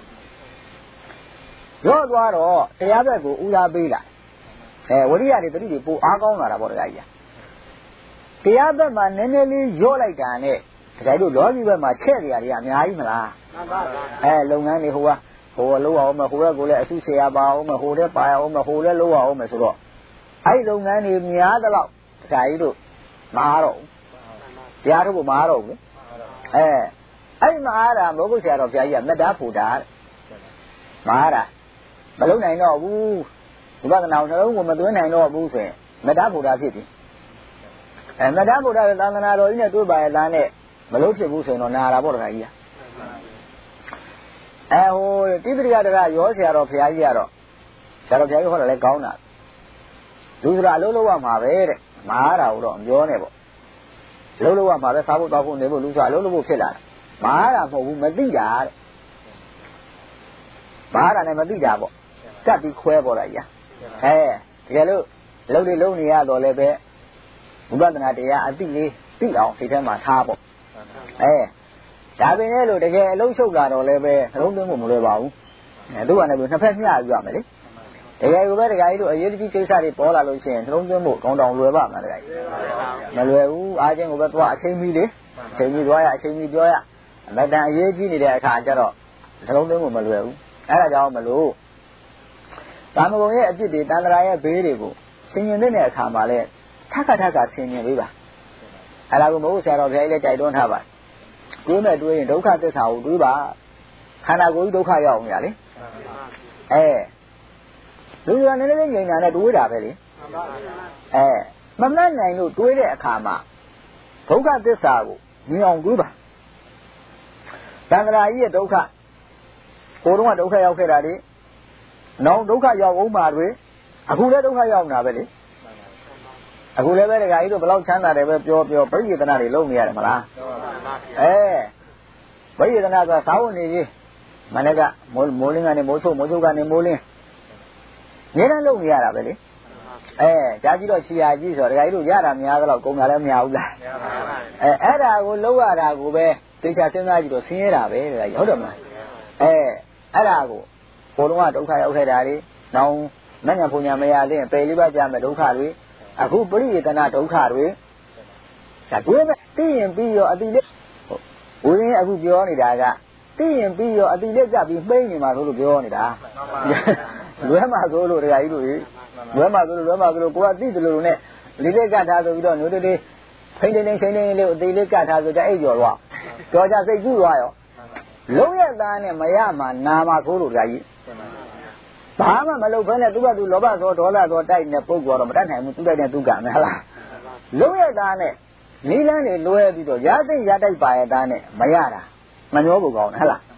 တော့တရားဘက်ကိုဦးစားပေးလာဝရိယတွေတတိတွေပိုအားကောင်းလာတာပေါ့တခါကြီးတရားဘက်မှာနည်းနည်းလေးရော့လိုက်တာနဲ့တခါတို့လောကီဘက်မှာချက်ကြရတွေအများကြီးမလားလုပ်ငန်းတွေဟိုလှုပ်အောင်မဟိုကကိုလည်းအစုရှယ်ရပါအောင်မဟိုလည်းပါအောင်မဟိုလည်းလှုပ်အောင်မဆိုတော့အဲ့လုပ်ငန်းတွေများသလောက်တခါကြီးတို့မအားတော့ဘူးတရားထုတ်ဖို့မအားတော့ဘူးအဲ့မအားတာမိုးကုတ်ဆရာတော်ဘုရားကြီးကမေတ္တာဖူတာမအားတာမလုံးနိုင်တော့ဘူးဝိပဿနာနှလုံးကိုမသွင်းနိုင်တော့ဘူးဆိုရင်မေတ္တာဖူတာဖြစ်ပြီမေတ္တာဖူတာကသာသနာတော်ကြီးနဲ့တွေ့ပါရဲ့သားနဲ့မလုံးဖြစ်ဘူးဆိုရင်တော့နာတာပေါ့တခါကြီးတိပရိယတရရောဆရာတော်ဘုရားကြီးကတော့ဆရာတော်ဘုရားကြီးဟောတာလည်းကောင်းတာလူစရာအလုံးလုံးရမှာပဲတဲ့မအားတာတော့မပြောနဲ့ပေါ့အလုံးလုံးရမှာပဲစားဖို့တောက်ဖို့နေဖို့လူစရာအလုံးလုံးဖို့ဖြစ်လာတယ်မအားတာမဟုတ်ဘူးမသိတာတဲ့မအားတာနဲ့မသိတာပေါ့ကပ်ပြီးခွဲပေါ်တာကြီးတကယ်လို့အလုပ်တွေလုပ်နေရတော့လည်းပဲဝိပဿနာတရားအသိလေးသိအောင်စိတ်ထဲမှာထားပေါ့ဒါပင်လည်းလို့တကယ်အလုံးရှုပ်လာတော့လည်းပဲနှလုံးသွင်းဖို့မလွယ်ပါဘူးသူကလည်းနှစ်ဖက်မျှပြရမယ်လေတကယ်ကိုပဲတကယ်ကြီးတို့အရေးကြီးကိစ္စတွေပေါ်လာလို့ရှိရင်နှလုံးသွင်းဖို့ကောင်းတောင်လွယ်ပါမလားတကယ်မလွယ်ဘူးအားချင်းကိုပဲသွားအချိန်မီလေအချိန်မီသွားရအချိန်မီပြောရအမတန်အရေးကြီးနေတဲ့အခါကျတော့နှလုံးသွင်းဖို့မလွယ်ဘူးအဲ့ဒါကြောင့်မလို့ကာမဂုဏ်ရဲ့အပြစ်တွေတဏှာရဲ့ဘေးတွေကိုဆင်ញင်တဲ့အခါမှာလဲထပ်ဆင်ញင်ပေးပါအဲ့ဒါကိုမဟုတ်ဆရာတော်ဘုရားကြီးလည်းကြိုက်တွန်းထားပါတွေးမဲ့တွေးရင်ဒုက္ခသစ္စာကိုတွေးပါခန္ဓာကိုယ်ကြီးဒုက္ခရောက်အောင်ရလေလူကနည်းနည်းငြိမ်တာနဲ့တွေးတာပဲလေမမှတ်နိုင်လို့တွေးတဲ့အခါမှာဒုက္ခသစ္စာကိုမြင်အောင်တွေးပါတဏှာကြီးရဲ့ဒုက္ခကိုယ်တော့ဒုက္ခရောက်ခဲ့တာလေနောက်ဒုက္ခရောက်အောင်ပါတွေအခုလည်းဒုက္ခရောက်နေတာပဲလေအခုလည်းပဲတခါကြီးတို့ဘလောက်ချမ်းသာတယ်ပဲပြောပရိယေသနာတွေလုပ်နေရတယ်မလားပရိယေသနာကသာဝနေကြီးမနေ့ကမိုးလင်းကနေမိုးချုပ်ကနေမိုးလင်းနေတန်းလုပ်နေရတာပဲလေကြားကြည့်တော့ခြေရာကြီးဆိုတော့တခါကြီးတို့ရတာများတော့ကုန်တာလည်းမများဘူးလားအဲ့ဒါကိုလုပ်ရတာကိုပဲတေချာစဉ်းစားကြည့်တော့ဆင်းရဲတာပဲတဲ့ဟုတ်တယ်မလားအဲ့ဒါကိုဘုံတော့ဒုက္ခရောက်ခဲ့တာလေနောင်မညာဘုံညာမရလင်းပယ်လေးပါးကြမဲ့ဒုက္ခတွေအခုပရိယေတနာဒုက္ခတွေဒါတွေပဲသိရင်ပြီးရောအတိလေးဝိရင်းအခုပြောနေတာကသိရင်ပြီးရောအတိလေးကြပြီးမှိမ့်နေမှာလို့ပြောနေတာလွဲမှာဆိုလို့တရားကြီးတို့လွဲမှာဆိုလို့ကိုကသိတယ်လို့နဲ့လေးလေးကထားဆိုပြီးတော့မျိုးလေးဖိနေနေချိန်နေလေးအသေးလေးကထားဆိုကြအိပ်ကျော်တော့ကြော်ကြစိတ်ကူးသွားရောလုံးရသားနဲ့မရမှာနာမှာကိုလို့တရားကြီးဘာမှမလုပ်ဘဲနဲ့သူကသူလောဘသောဒေါသသောတိုက်တဲ့ပုဂ္ဂိုလ်တော့မတတ်နိုင်ဘူးသူတိုက်တဲ့သူကမယ်ဟလားလုံးရသားနဲ့နီးလန်းတွေလွဲပြီးတော့ရသိရတိုက်ပါရသားနဲ့မရတာမနှောဖို့ကောင်းတယ်ဟလား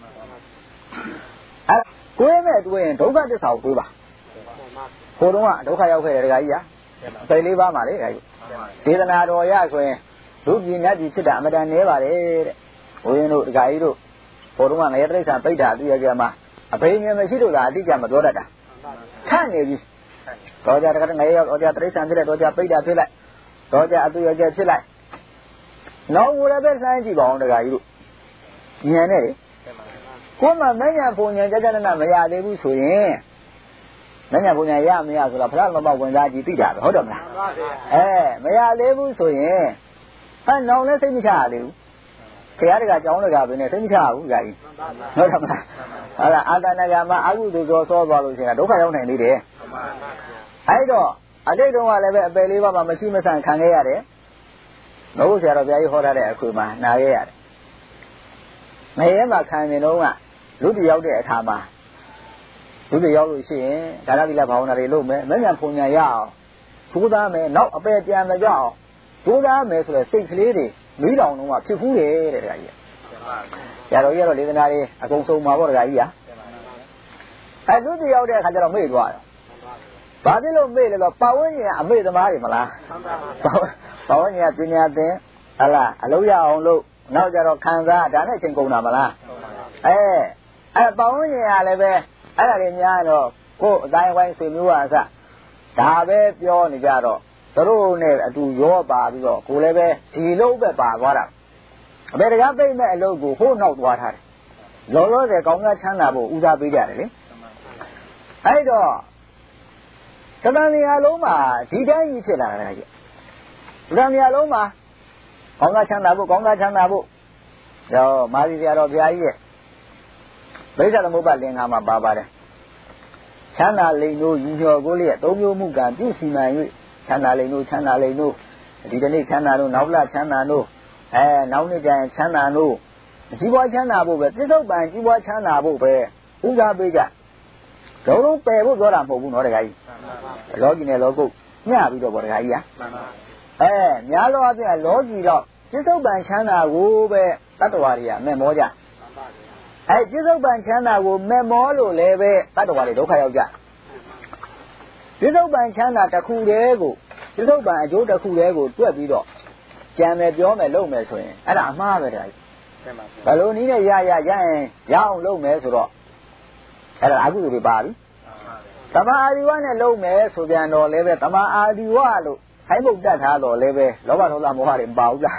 ကိုယ်မဲ့တွေ့ရင်ဒုက္ခသစ္စာကိုတွေးပါကိုယ်တော့ကဒုက္ခရောက်ခဲ့တယ်တရားကြီးကစိတ်လေးပါးပါလေတရားကြီးဒေသနာတော်ရဆိုရင်လူပြည်နတ်ပြည်ဖြစ်တာအမတန်နည်းပါတယ်တဲ့ဘုရင်တို့တရားကြီးတို့ဘုံတော့ငရဲတိရစ္ဆာန်ပိဋ္ဌာသူရကြမှာအဘိညာဉ်မရှိလို့သာအတိအကျမပြောတတ်တာခန့်နေပြီတော်ကြတကငရဲရောက်တော်ကြတိရစ္ဆာန်ဖြစ်လိုက်တော်ကြပိဋ္ဌာဖြစ်လိုက်တော်ကြအသူရကြဖြစ်လိုက်နောက်ကိုလည်းပဲလှမ်းကြည့်ပါအောင်တရားကြီးတို့ဉာဏ်နဲ့ကိုယ်မှမညာဘုံညာကြကြနမရသေးဘူးဆိုရင်မညာဘုံညာရမရဆိုတော့ဘုရားမပေါ့ဝင်စားကြည့်သိတာပဲဟုတ်တယ်မလားမရသေးဘူးဆိုရင်နောင်လည်းစိတ်မချရသေးဘူးဘုရားတကကြောင်းတကပဲနဲ့စိတ်မချရဘူးကြာကြီးဟုတ်တယ်မလားဟာလားအာတဏဂမှာအကုသိုလ်သောဆောသွားလို့ရှိရင်ဒုက္ခရောက်နိုင်သေးတယ်အဲ့တော့အတိတ်တုန်းကလည်းပဲအပယ်လေးပါးမှမရှိမဆန်ခံခဲ့ရတယ်ဘုရားဆရာတော်ဘုရားကြီးဟောထားတဲ့အခွေမှာနာခဲ့ရတယ်မရဲမှာခံနေတော့ကလူတယောက်တဲ့အခါမှာလူတယောက်လို့ရှိရင်ဒါနသီလဘာဝနာတွေလုပ်မယ်မဉ္ဇဉ်ဖုန်ညာရအောင်ထူးသားမယ်နောက်အပယ်ပြန်မကြအောင်ထူးသားမယ်ဆိုတဲ့စိတ်ကလေးတွေမိတောင်လုံးကဖြစ်ဖူးတယ်တဲ့တရားကြီးဆရာတော်ကြီးကတော့ဒေသနာတွေအကုန်ဆုံးမှာပေါ့တရားကြီးလူတယောက်တဲ့အခါကျတော့မေ့သွားတယ်ဘာဖြစ်လို့မေ့လဲတော့ပဝန်းကျင်ကအမေ့သမားတွေမလားပဝန်းကျင်ကပညာသင်ဟလားအလုံးရအောင်လို့နောက်ကြတော့ခံစားဒါနဲ့ချိန်ကုန်တာမလားပဝန်းကျင်ကလည်းပဲအဲ့ဒါတွေများတော့ကိုယ်အတိုင်းဝိုင်းဆွေမျိုးကအစဒါပဲပြောနေကြတော့တို့နဲ့အတူရောပါပြီးတော့ကိုယ်လည်းပဲဒီလုံးပဲပါသွားတာအမေတကားပြိမဲ့အလုပ်ကိုဟိုးနောက်သွားထားတယ်လောလောဆယ်ကောင်းကချမ်းသာဖို့ဦးစားပေးကြတယ်လေအဲ့တော့သတ္တနေရာလုံးမှာဒီတိုင်းကြီးဖြစ်လာတာကြီးသတ္တနေရာလုံးမှာကောင်းကချမ်းသာဖို့ကောင်းကချမ်းသာဖို့ရောမာသီဆရာတော်ဘုရားကြီးရဲ့ဗိဇ္ဇသမုပ္ပါလင်္ကာမှာပါပါတယ်ချမ်းသာလိမ်တို့ယူညော်ကိုလေးရဲ့သုံးမျိုးမှုကံပြုစီမံ၍ချမ်းသာလိမ်တို့ဒီတနေ့ချမ်းသာတို့နောက်လချမ်းသာတို့နောက်နေ့ကျရင်ချမ်းသာတို့ကြီးပွားချမ်းသာဖို့ပဲပြစ္ဆုတ်ပံကြီးပွားချမ်းသာဖို့ပဲဥစားပေးကြလုံးပယ်ဖို့ပြောတာမဟုတ်ဘူးနော်တခါကြီးလောကီနဲ့လောကုတ်မျှပြီးတော့ဗောတခါကြီးများသောအားဖြင့်လောကီတော့ပြစ္ဆုတ်ပံချမ်းသာကိုပဲတတ္တဝါတွေကမဲ့မောကြပြစ္ဆုတ်ပံချမ်းသာကိုမဲ့မောလို့လည်းပဲတတ္တဝါတွေဒုက္ခရောက်ကြပြစ္ဆုတ်ပံချမ်းသာတစ်ခုတည်းကိုပြစ္ဆုတ်ပံအကျိုးတစ်ခုတည်းကိုတွက်ပြီးတော့ကြံမယ်ပြောမယ်လုပ်မယ်ဆိုရင်အဲ့ဒါအမှားပဲတဲ့ဘယ်လိုနည်းနဲ့ရရင်ရအောင်လုပ်မယ်ဆိုတော့အဲ့ဒါအကုသိုလ်တွေပါပြီသမာအာဒီဝနဲ့လုပ်မယ်ဆိုပြန်တော့လည်းပဲသမာအာဒီဝလို့ခိုင်းဖို့တတ်ထားတော့လည်းပဲလောဘဒေါသမောဟတွေမပါဘူးလား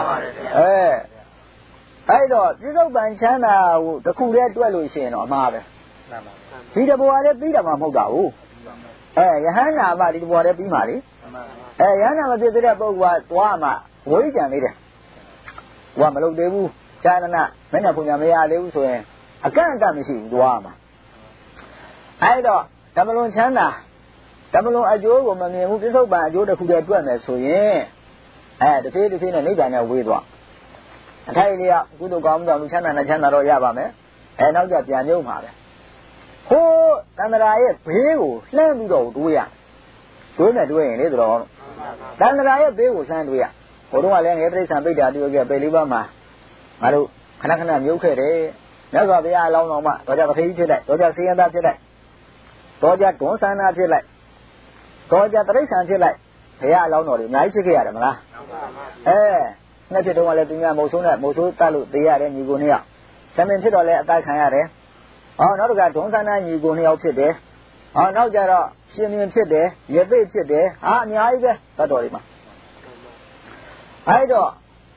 အဲ့တော့ပြစ္ဆုတ်ပံချမ်းသာကိုတစ်ခုတည်းတွက်လို့ရှိရင်တော့အမှားပဲဒီတဘွားတည်းပြီးတာမှမဟုတ်တာဘူးယဟန္တာမှဒီတဘွားတည်းပြီးမှလေယဟန္တာမဖြစ်တဲ့ပုဂ္ဂိုလ်ကသွားမှဝိကြံနေတယ်ဟိုကမလုပ်သေးဘူးဈာနနာမညာပူညာမရသေးဘူးဆိုရင်အကန့်အသတ်မရှိဘူးသွားမှအဲ့တော့ဓမ္မလွန်ချမ်းသာဓမ္မလွန်အကျိုးကိုမမြင်ဘူးပြစ္ဆုတ်ပံအကျိုးတစ်ခုတည်းတွက်မယ်ဆိုရင်တဖြည်းဖြည်းနဲ့နိဗ္ဗာန်နဲ့ဝေးသွားအထိုက်လေးကကုသိုလ်ကောင်းမှုကြောင့်လူချမ်းသာနဲ့ချမ်းသာတော့ရပါမယ်နောက်ကြပြန်မြုပ်မှာပဲဟိုးတန္တရာရဲ့ဘေးကိုလှမ်းပြီးတော့တွေးရတွေးမယ်တွေးရင်လေတော်တန္တရာရဲ့ဘေးကိုလှမ်းတွေးရဘုရားကလည်းငယ်တိရစ္ဆာန်ပိဋ္ဌာတိဝကပေလေးပါးမှာငါတို့ခဏခဏမြုပ်ခဲ့တယ်မြတ်စွာဘုရားအလောင်းတော်မှာတော်ကြပတိဖြစ်လိုက်တော်ကြစေယံသားဖြစ်လိုက်တော်ကြဒွန်းဆန္ဒဖြစ်လိုက်တော်ကြတိရစ္ဆာန်ဖြစ်လိုက်ဘုရားအလောင်းတော်တွေအများကြီးဖြစ်ခဲ့ရတယ်မလားနှစ်ဖြစ်တော့လည်းသူများမုတ်ဆိုးနဲ့မုတ်ဆိုးတတ်လို့တေးရတယ်ညီကိုနှစ်ယောက်သမင်ဖြစ်တော့လည်းအတိုက်ခံရတယ်နောက်တစ်ခါဒွန်းဆန္ဒညီကိုနှစ်ယောက်ဖြစ်တယ်နောက်ကြတော့ရှင်မြင်ဖြစ်တယ်ရပိတ်ဖြစ်တယ်အများကြီးပဲတတ်တော်တွေမှာအဲ့တော့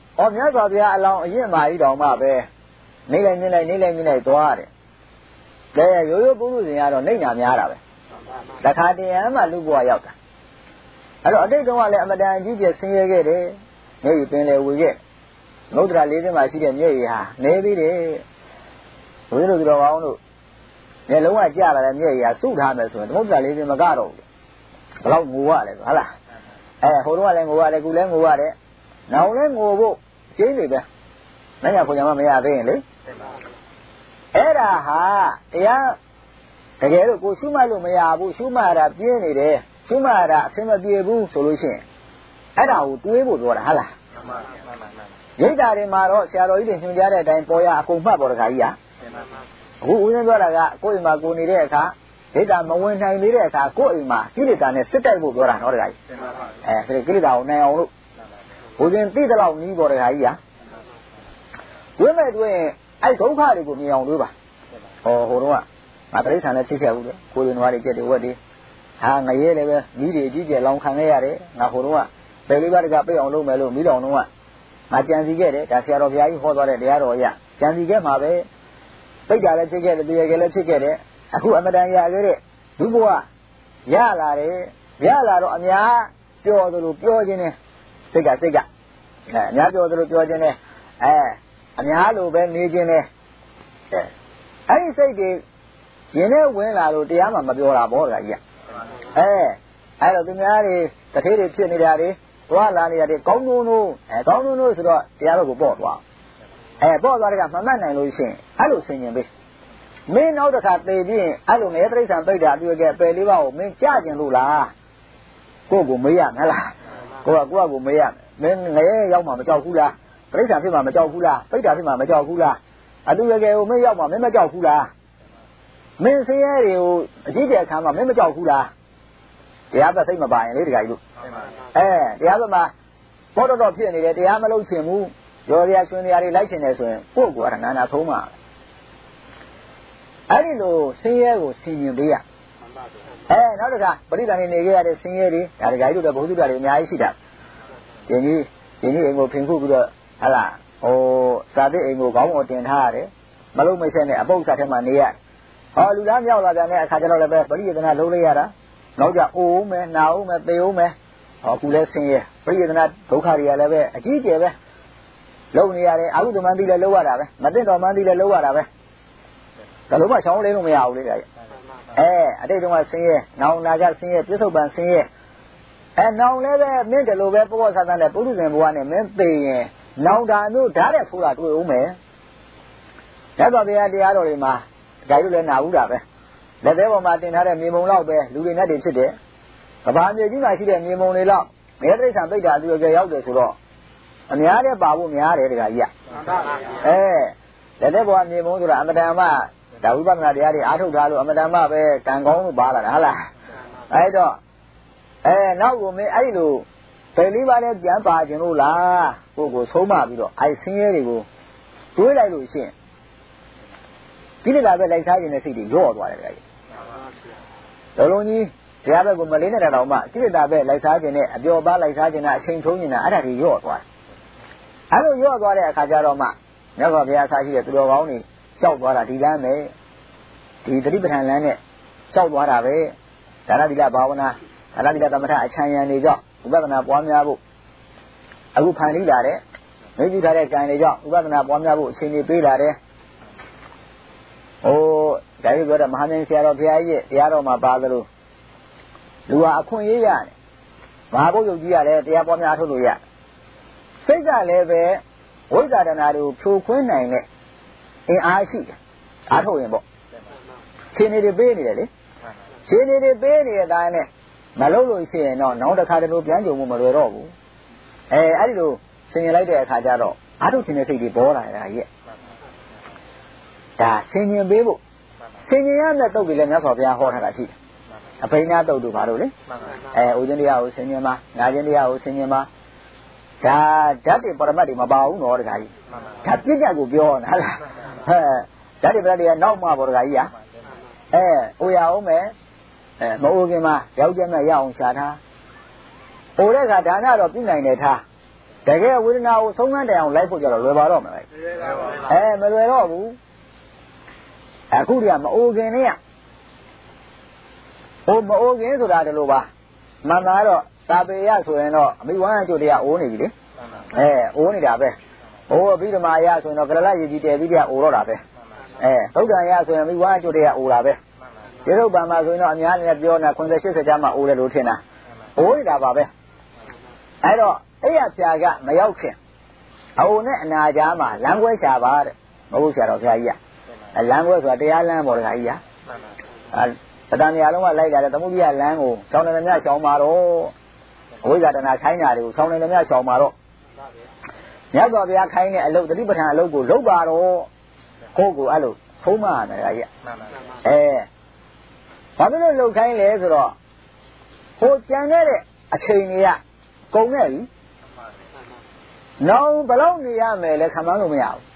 ဩမြတ်စွာဘုရားအလောင်းအရင်မာကြီးတော်မှပဲနေလိုက်မြင်လိုက်သွားတယ်ဒါရိုးရိုးပုရုဇဉ်ကတော့နှိမ့်ညာများတာပဲတခါတည်းမှလူဘဝရောက်တာအဲ့တော့အတိတ်တုန်းကလည်းအမတန်အကြီးကျယ်ဆင်းရဲခဲ့တယ်မျက်ရည်ပင်လေဝေခဲ့မုဒ္ဒရာ၄ဆင်းမှာရှိတဲ့မျက်ရည်ဟာနေသေးတယ်ဘုရားတို့တော်ကောင်းတို့မျက်လုံးကကြာလာတဲ့မျက်ရည်ဟာစုထားမယ်ဆိုရင်မုဒ္ဒရာ၄ဆင်းမကတော့ဘူးဘယ်တော့ငိုရတယ်ဆိုဟုတ်လားဟိုတုန်းကလည်းငိုရတယ်ခုလည်းငိုရတယ်နောက်လည်းငိုဖို့ကျင်းနေပဲမညာဖွညာမမရသေးရင်လေအဲ့ဒါဟာတရားတကယ်လို့ကိုရှုမှတ်လို့မရဘူးရှုမှတ်ရတာပြင်းနေတယ်ရှုမှတ်ရတာအဆင်မပြေဘူးဆိုလို့ရှိရင်အဲ့ဒါကိုတွေးဖို့ပြောတာဟုတ်လားရိတ်တာတွေမှာတော့ဆရာတော်ကြီးတွေညွှန်ကြားတဲ့အတိုင်းပေါ်ရအကုန်မှတ်ပေါ်တခါကြီးဟာအခုဦးဇင်းပြောတာကကိုယ့်အိမ်မှာကိုနေတဲ့အခါရိတ်တာမဝင်နိုင်သေးတဲ့အခါကိုယ့်အိမ်မှာကိလေသာနဲ့စစ်တိုက်ဖို့ပြောတာနော်တခါကြီးဆိုကိလေသာကိုနိုင်အောင်လို့ဦးဇင်းသိတဲ့လောက်နီးပေါ်တခါကြီးဟာဝိမဲ့တွင်အဲ့ဒုက္ခတွေကိုမြင်အောင်တွေးပါဟိုတုန်းကငါတိရစ္ဆာန်လည်းဖြစ်ခဲ့ဘူးလေကိုယ်ရင်နွားတွေကြက်တွေဝက်တွေဟာငရဲလည်းပဲမိတွေအကြီးကျယ်လောင်ခံခဲ့ရတယ်ငါဟိုတုန်းကပယ်လေးပါးတကပိတ်အောင်လုပ်မယ်လို့မိတော်တုန်းကငါကြံစီခဲ့တယ်ဒါဆရာတော်ဘုရားကြီးဟောသွားတဲ့တရားတော်အရကြံစီခဲ့မှာပဲပိတ်တာလည်းဖြစ်ခဲ့တယ်တရားကလည်းဖြစ်ခဲ့တယ်အခုအမတန်ရခဲ့တဲ့ဒုဘဝရလာတယ်ရလာတော့အများပြောသလိုပြောခြင်းနဲ့စိတ်ကအများပြောသလိုပြောခြင်းနဲ့အများလိုပဲနေခြင်းနဲ့အဲ့ဒီစိတ်တွေရင်ထဲဝင်လာလို့တရားမှမပြောတာဘောတကကြီးအဲ့တော့သူများတွေတထေးတွေဖြစ်နေတာတွေသွားလာနေတာတွေကောင်းနိုးဆိုတော့တရားဘက်ကိုပေါ့သွားပေါ့သွားတဲ့ကမမှတ်နိုင်လို့ရှိရင်အဲ့လိုဆင်ញင်ပေးမင်းနောက်တစ်ခါသေပြီးရင်အဲ့လိုငရဲတိရစ္ဆာန်ပိတ်တာတွေ့ခဲ့ပယ်လေးပါးကိုမင်းကြားကျင်လို့လားကိုယ့်ကိုမေးရမလားကိုယ့်ကိုမေးရမင်းငရဲရောက်မှမကြောက်ဘူးလားတိရစ္ဆာန်ဖြစ်မှမကြောက်ဘူးလားပိတ်တာဖြစ်မှမကြောက်ဘူးလားအတူတကယ်ကိုမင်းရောက်မှမင်းမကြောက်ဘူးလားမင်းဆင်းရဲတွေကိုအကြည့်တဲ့အခါမှာမင်းမကြောက်ဘူးလားတရားသက်စိတ်မပါရင်လေတခါကြီးလို့တရားသက်မှာဘောတော်ဖြစ်နေတယ်တရားမလုပ်ချင်ဘူးရောစရာရှင်စရာတွေလိုက်ချင်တယ်ဆိုရင်ကိုယ့်ကိုယ်ကနာနာဆုံးမှာအဲ့ဒီလိုဆင်းရဲကိုဆင်ញင်ပေးရနောက်တစ်ခါပရိသတ်နေခဲ့ရတဲ့ဆင်းရဲတွေဒါတခါကြီးတို့ဘုသူတော်တွေအများကြီးရှိတာဒီကြီးအိမ်ကိုဖင်ခုပြီးတော့ဟာလားစာသစ်အိမ်ကိုခေါင်းပေါ်တင်ထားရတယ်မလုံးမဆက်နဲ့အပုပ်စားထဲမှာနေရလူသားမြောက်လာပြန်တဲ့အခါကျတော့လည်းပဲပရိယတနာလုံးလိုက်ရတာနောက်ကြအိုးမယ်နာဦးမယ်သေဦးမယ်အခုလဲဆင်းရဲပရိယတနာဒုက္ခတွေကလည်းပဲအကြီးကျယ်ပဲလုံနေရတယ်အာဟုသမန်တိလည်းလုံရတာပဲမသိတော်မှန်းတိလည်းလုံရတာပဲဒါလုံးမချောင်းလေးလို့မရဘူးလေဒါကြီးအတိတ်တုန်းကဆင်းရဲနောင်နာကဆင်းရဲပြစ္ဆုတ်ပန်ဆင်းရဲနောင်လည်းပဲမင်းတလို့ပဲပေါ်ပေါ်ဆန်းဆန်းနဲ့ပုရုဇဉ်ဘဝနဲ့မင်းသိရင်နောင်တာမျိုးဓာတ်တဲ့ဆိုတာတွေ့ဦးမယ်ရသော်ဘုရားတရားတော်တွေမှာဒါကြီးလည်းနာဘူးတာပဲလက်သေးပေါ်မှာတင်ထားတဲ့မြေမုံလောက်ပဲလူတွေနဲ့တွေဖြစ်တယ်ကဘာမြေကြီးမှာရှိတဲ့မြေမုံတွေလောက်ငရဲတိရစ္ဆာန်ပိတ်တာသူကြရောက်တယ်ဆိုတော့အများနဲ့ပါဖို့များတယ်တခါကြီးလက်သေးပေါ်ကမြေမုံဆိုတာအမတန်မှဒါဝိပဿနာတရားတွေအားထုတ်ထားလို့အမတန်မှပဲကံကောင်းလို့ပါလာတာဟုတ်လားအဲ့တော့နောက်ကိုမင်းအဲ့လိုပယ်လေးပါးနဲ့ပြန်ပါခြင်းလို့လားကိုဆုံးမပြီးတော့အဲ့ဆင်းရဲတွေကိုတွေးလိုက်လို့ရှိရင်ဒီလိုလာပဲလိုက်စားခြင်းနဲ့စိတ်တွေရော့သွားတယ်တခါကြီးလုံးလုံးကြီးတရားဘက်ကိုမလေးနဲ့တောင်မှကိလေသာပဲလိုက်စားခြင်းနဲ့အပျော်ပါလိုက်စားခြင်းနဲ့အချိန်ထုံးခြင်းနဲ့အဲ့ဒါတွေရော့သွားတယ်အဲ့လိုရော့သွားတဲ့အခါကျတော့မှမြတ်စွာဘုရားဆာရှိတဲ့သူတော်ကောင်းတွေကြောက်သွားတာဒီလမ်းပဲဒီသတိပဋ္ဌာန်လမ်းနဲ့ကြောက်သွားတာပဲဒါနသီလဘာဝနာဒါနသီလသမထအချမ်းရံတွေကြောင့်ဥပဒနာပွားများဖို့အခုဖန်တီးလာတဲ့မိပြုထားတဲ့ကံတွေကြောင့်ဥပဒနာပွားများဖို့အချိန်တွေပေးလာတယ်ဒါကြီးပြောတဲ့မဟာမြတ်ဆရာတော်ဘုရားကြီးရဲ့တရားတော်မှာပါသလိုလူဟာအခွင့်အရေးရတယ်မဟာဘုရားကြီးရတယ်တရားပွားများထုတ်လို့ရစိတ်ကလည်းပဲဝိဇ္ဇာတဏှာတို့ဖြိုခွင်းနိုင်တဲ့အင်အားရှိတယ်အားထုတ်ရင်ပေါ့ခြေနေတွေပေးနေတယ်လေခြေနေတွေပေးနေတဲ့အတိုင်းနဲ့မလုပ်လို့ရှိရင်တော့နောက်တစ်ခါတည်းပြန်ကြုံမှုမလွယ်တော့ဘူးအဲ့ဒီလိုဆင်ញင်လိုက်တဲ့အခါကျတော့အားထုတ်ခြင်းတဲ့စိတ်တွေပေါ်လာတာကြီးဒါဆင်ញင်ပေးဖို့ဆင်ញင်ရတဲ့တုတ်တွေလည်းမြတ်စွာဘုရားဟောထားတာရှိတယ်အဘိညာတုတ်တို့ဘာလို့လဲဥခြင်းတရားကိုဆင်ញင်ပါငါခြင်းတရားကိုဆင်ញင်ပါဒါဓာတ်တွေပရမတ်တွေမပါဘူးနော်တခါကြီးဒါပြည့်ကြကိုပြောနေတာလားဓာတ်တွေပရမတ်တွေကနောက်မှပေါ်တခါကြီးအိုရအောင်မယ်မအိုခင်မှာယောက်ျားနဲ့ရအောင်ရှာထားအိုတဲ့အခါဒါနတော့ပြုနိုင်တယ်ထားတကယ်ဝေဒနာကိုဆုံးခန်းတိုင်အောင်လိုက်ဖို့ကြတော့လွယ်ပါတော့မလားမလွယ်တော့ဘူးအခုတည်းကမအိုခင်နဲ့ဟိုမအိုခင်ဆိုတာဒီလိုပါမှန်သားတော့သာပေရဆိုရင်တော့အမိဝမ်းအကျိုးတရားအိုးနေပြီလေအိုးနေတာပဲဟိုအဘိဓမ္မာရဆိုရင်တော့ကရလရည်ကြီးတည်ပြီးတရားအိုးတော့တာပဲသုဒ္ဓံရဆိုရင်အမိဝမ်းအကျိုးတရားအိုးတာပဲဒီလိုပါမှာဆိုရင်တော့အများနဲ့ပြောနေတာ90 80ကျမှအိုးတယ်လို့ထင်တာအိုးနေတာပါပဲအဲ့တော့အဲ့ရဆရာကမရောက်ခင်အအိုနဲ့အနာကြားမှာလမ်းခွဲရှာပါတဲ့မဟုတ်ဆရာတော်ဘုရားကြီးကလမ်းခွဲဆိုတာတရားလမ်းပေါ်တခါကြီးကပဒံနေရာလုံးကလိုက်လာတဲ့သမုဒိယလမ်းကိုဆောင်းနေသမျှရှောင်ပါတော့အဝိဇ္ဇာတဏှာခိုင်းတာတွေကိုဆောင်းနေသမျှရှောင်ပါတော့မြတ်စွာဘုရားခိုင်းတဲ့အလုပ်တတိပဋ္ဌာန်အလုပ်ကိုလုပ်ပါတော့ကိုယ့်ကိုအဲ့လိုသုံးမရတယ်ကြီးဘာဖြစ်လို့လုပ်ခိုင်းလဲဆိုတော့ဟိုကြံခဲ့တဲ့အချိန်ကြီးကကုန်ခဲ့ပြီနောင်ဘယ်လောက်နေရမယ်လဲခံမလို့မရဘူး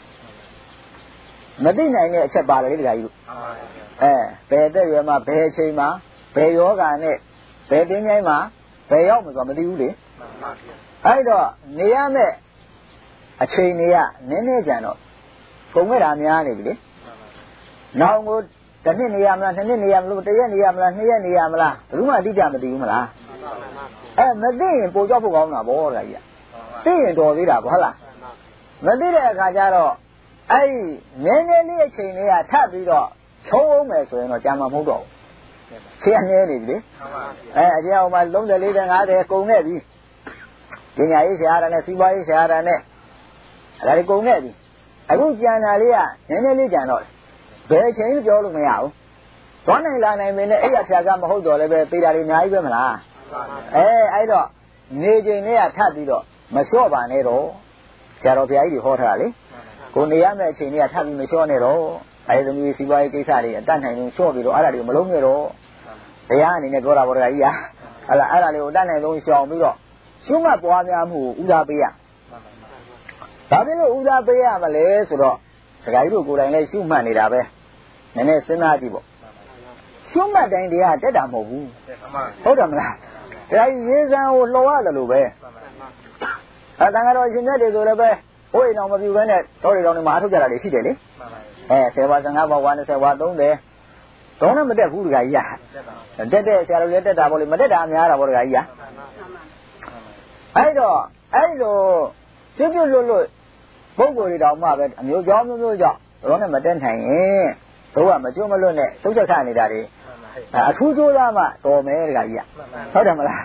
မသိနိုင်တဲ့အချက်ပါလေဒီကကြီးဘယ်တဲ့ရွယ်မှာဘယ်အချိန်မှာဘယ်ယောဂာနဲ့ဘယ်တင်းချိုင်းမှာဘယ်ရောက်မှာဆိုမသိဘူးလေအဲ့တော့နေရမယ့်အချိန်တွေကနည်းနည်းကြံတော့ကုန်ခဲ့တာများနေပြီလေနောင်ကိုတစ်နှစ်နေရမလားနှစ်နှစ်နေရမလို့တစ်ရက်နေရမလားနှစ်ရက်နေရမလားဘယ်သူမှအတိအကျမသိဘူးမလားမသိရင်ပိုကြောက်ဖို့ကောင်းတာဗောလားကြီးသိရင်တော်သေးတာဗောလားမသိတဲ့အခါကျတော့အဲ့နည်းနည်းလေးအချိန်လေးကထပ်ပြီးတော့ချုံးအောင်မယ်ဆိုရင်တော့ကြာမှာမဟုတ်တော့ဘူးဆရာနည်းနေပြီလေအကျဉ်းအောင်မှာ30 40 50ကုန်ခဲ့ပြီပညာရေးဆရာရနဲ့စီးပွားရေးဆရာရနဲ့အဲ့ဒါတွေကုန်ခဲ့ပြီအခုကြံတာလေးကနည်းနည်းလေးကြံတော့ဘယ်ချိန်ပြောလို့မရဘူးသွားနိုင်လာနိုင်မင်းနဲ့အဲ့ရဖြာကမဟုတ်တော့လည်းပဲပေတာတွေအများကြီးပဲမလားအဲ့တော့နေချိန်လေးကထပ်ပြီးတော့မလျှော့ပါနဲ့တော့ဆရာတော်ဘုရားကြီးတွေဟောထားတာလေကိုနေရမယ့်အချိန်လေးကထပ်ပြီးမလျှော့နဲ့တော့အဲ့ဒီသမီးစီးပွားရေးကိစ္စတွေအတတ်နိုင်ဆုံးလျှော့ပြီးတော့အဲ့ဒါတွေကိုမလုံးနဲ့တော့တရားအနေနဲ့ပြောတာဗောတရားကြီးဟာအဲ့ဒါလေးကိုအတတ်နိုင်ဆုံးရှောင်ပြီးတော့ရှုမှတ်ပွားများမှုကိုဥစားပေးရဘာဖြစ်လို့ဥစားပေးရမလဲဆိုတော့ဒကာကြီးတို့ကိုယ်တိုင်လည်းရှုမှတ်နေတာပဲနည်းနည်းစဉ်းစားကြည့်ပေါ့ရှုမှတ်တိုင်းတရားတက်တာမဟုတ်ဘူးဟုတ်တယ်မလားဒကာကြီးရေးစံကိုလှော်ရတယ်လို့ပဲတန်ခါတော်ရှင်မြတ်တွေဆိုလည်းပဲဟိုအိမ်တော်မပြူဘဲနဲ့တော်တွေတော်တွေမှာအထုတ်ကြတာတွေရှိတယ်လေ10 ဝါ 15 ဝါ 20 ဝါ 30တော့နဲ့မတက်ဘူးဒကာကြီးတက်တဲ့ဆရာတော်လည်းတက်တာပေါ့လေမတက်တာများတာပေါ့ဒကာကြီးအဲ့တော့အဲ့လိုကျွတ်လွတ်ပုဂ္ဂိုလ်တွေတောင်မှပဲအမျိုးကြောင့်မျိုးကြောင့်တော့နဲ့မတက်နိုင်ရင်တို့ကမကျွတ်မလွတ်နဲ့သုတ်ချက်ခနေတာတွေအထူးကြိုးစားမှတော်မယ်ဒကာကြီးဟုတ်တယ်မလား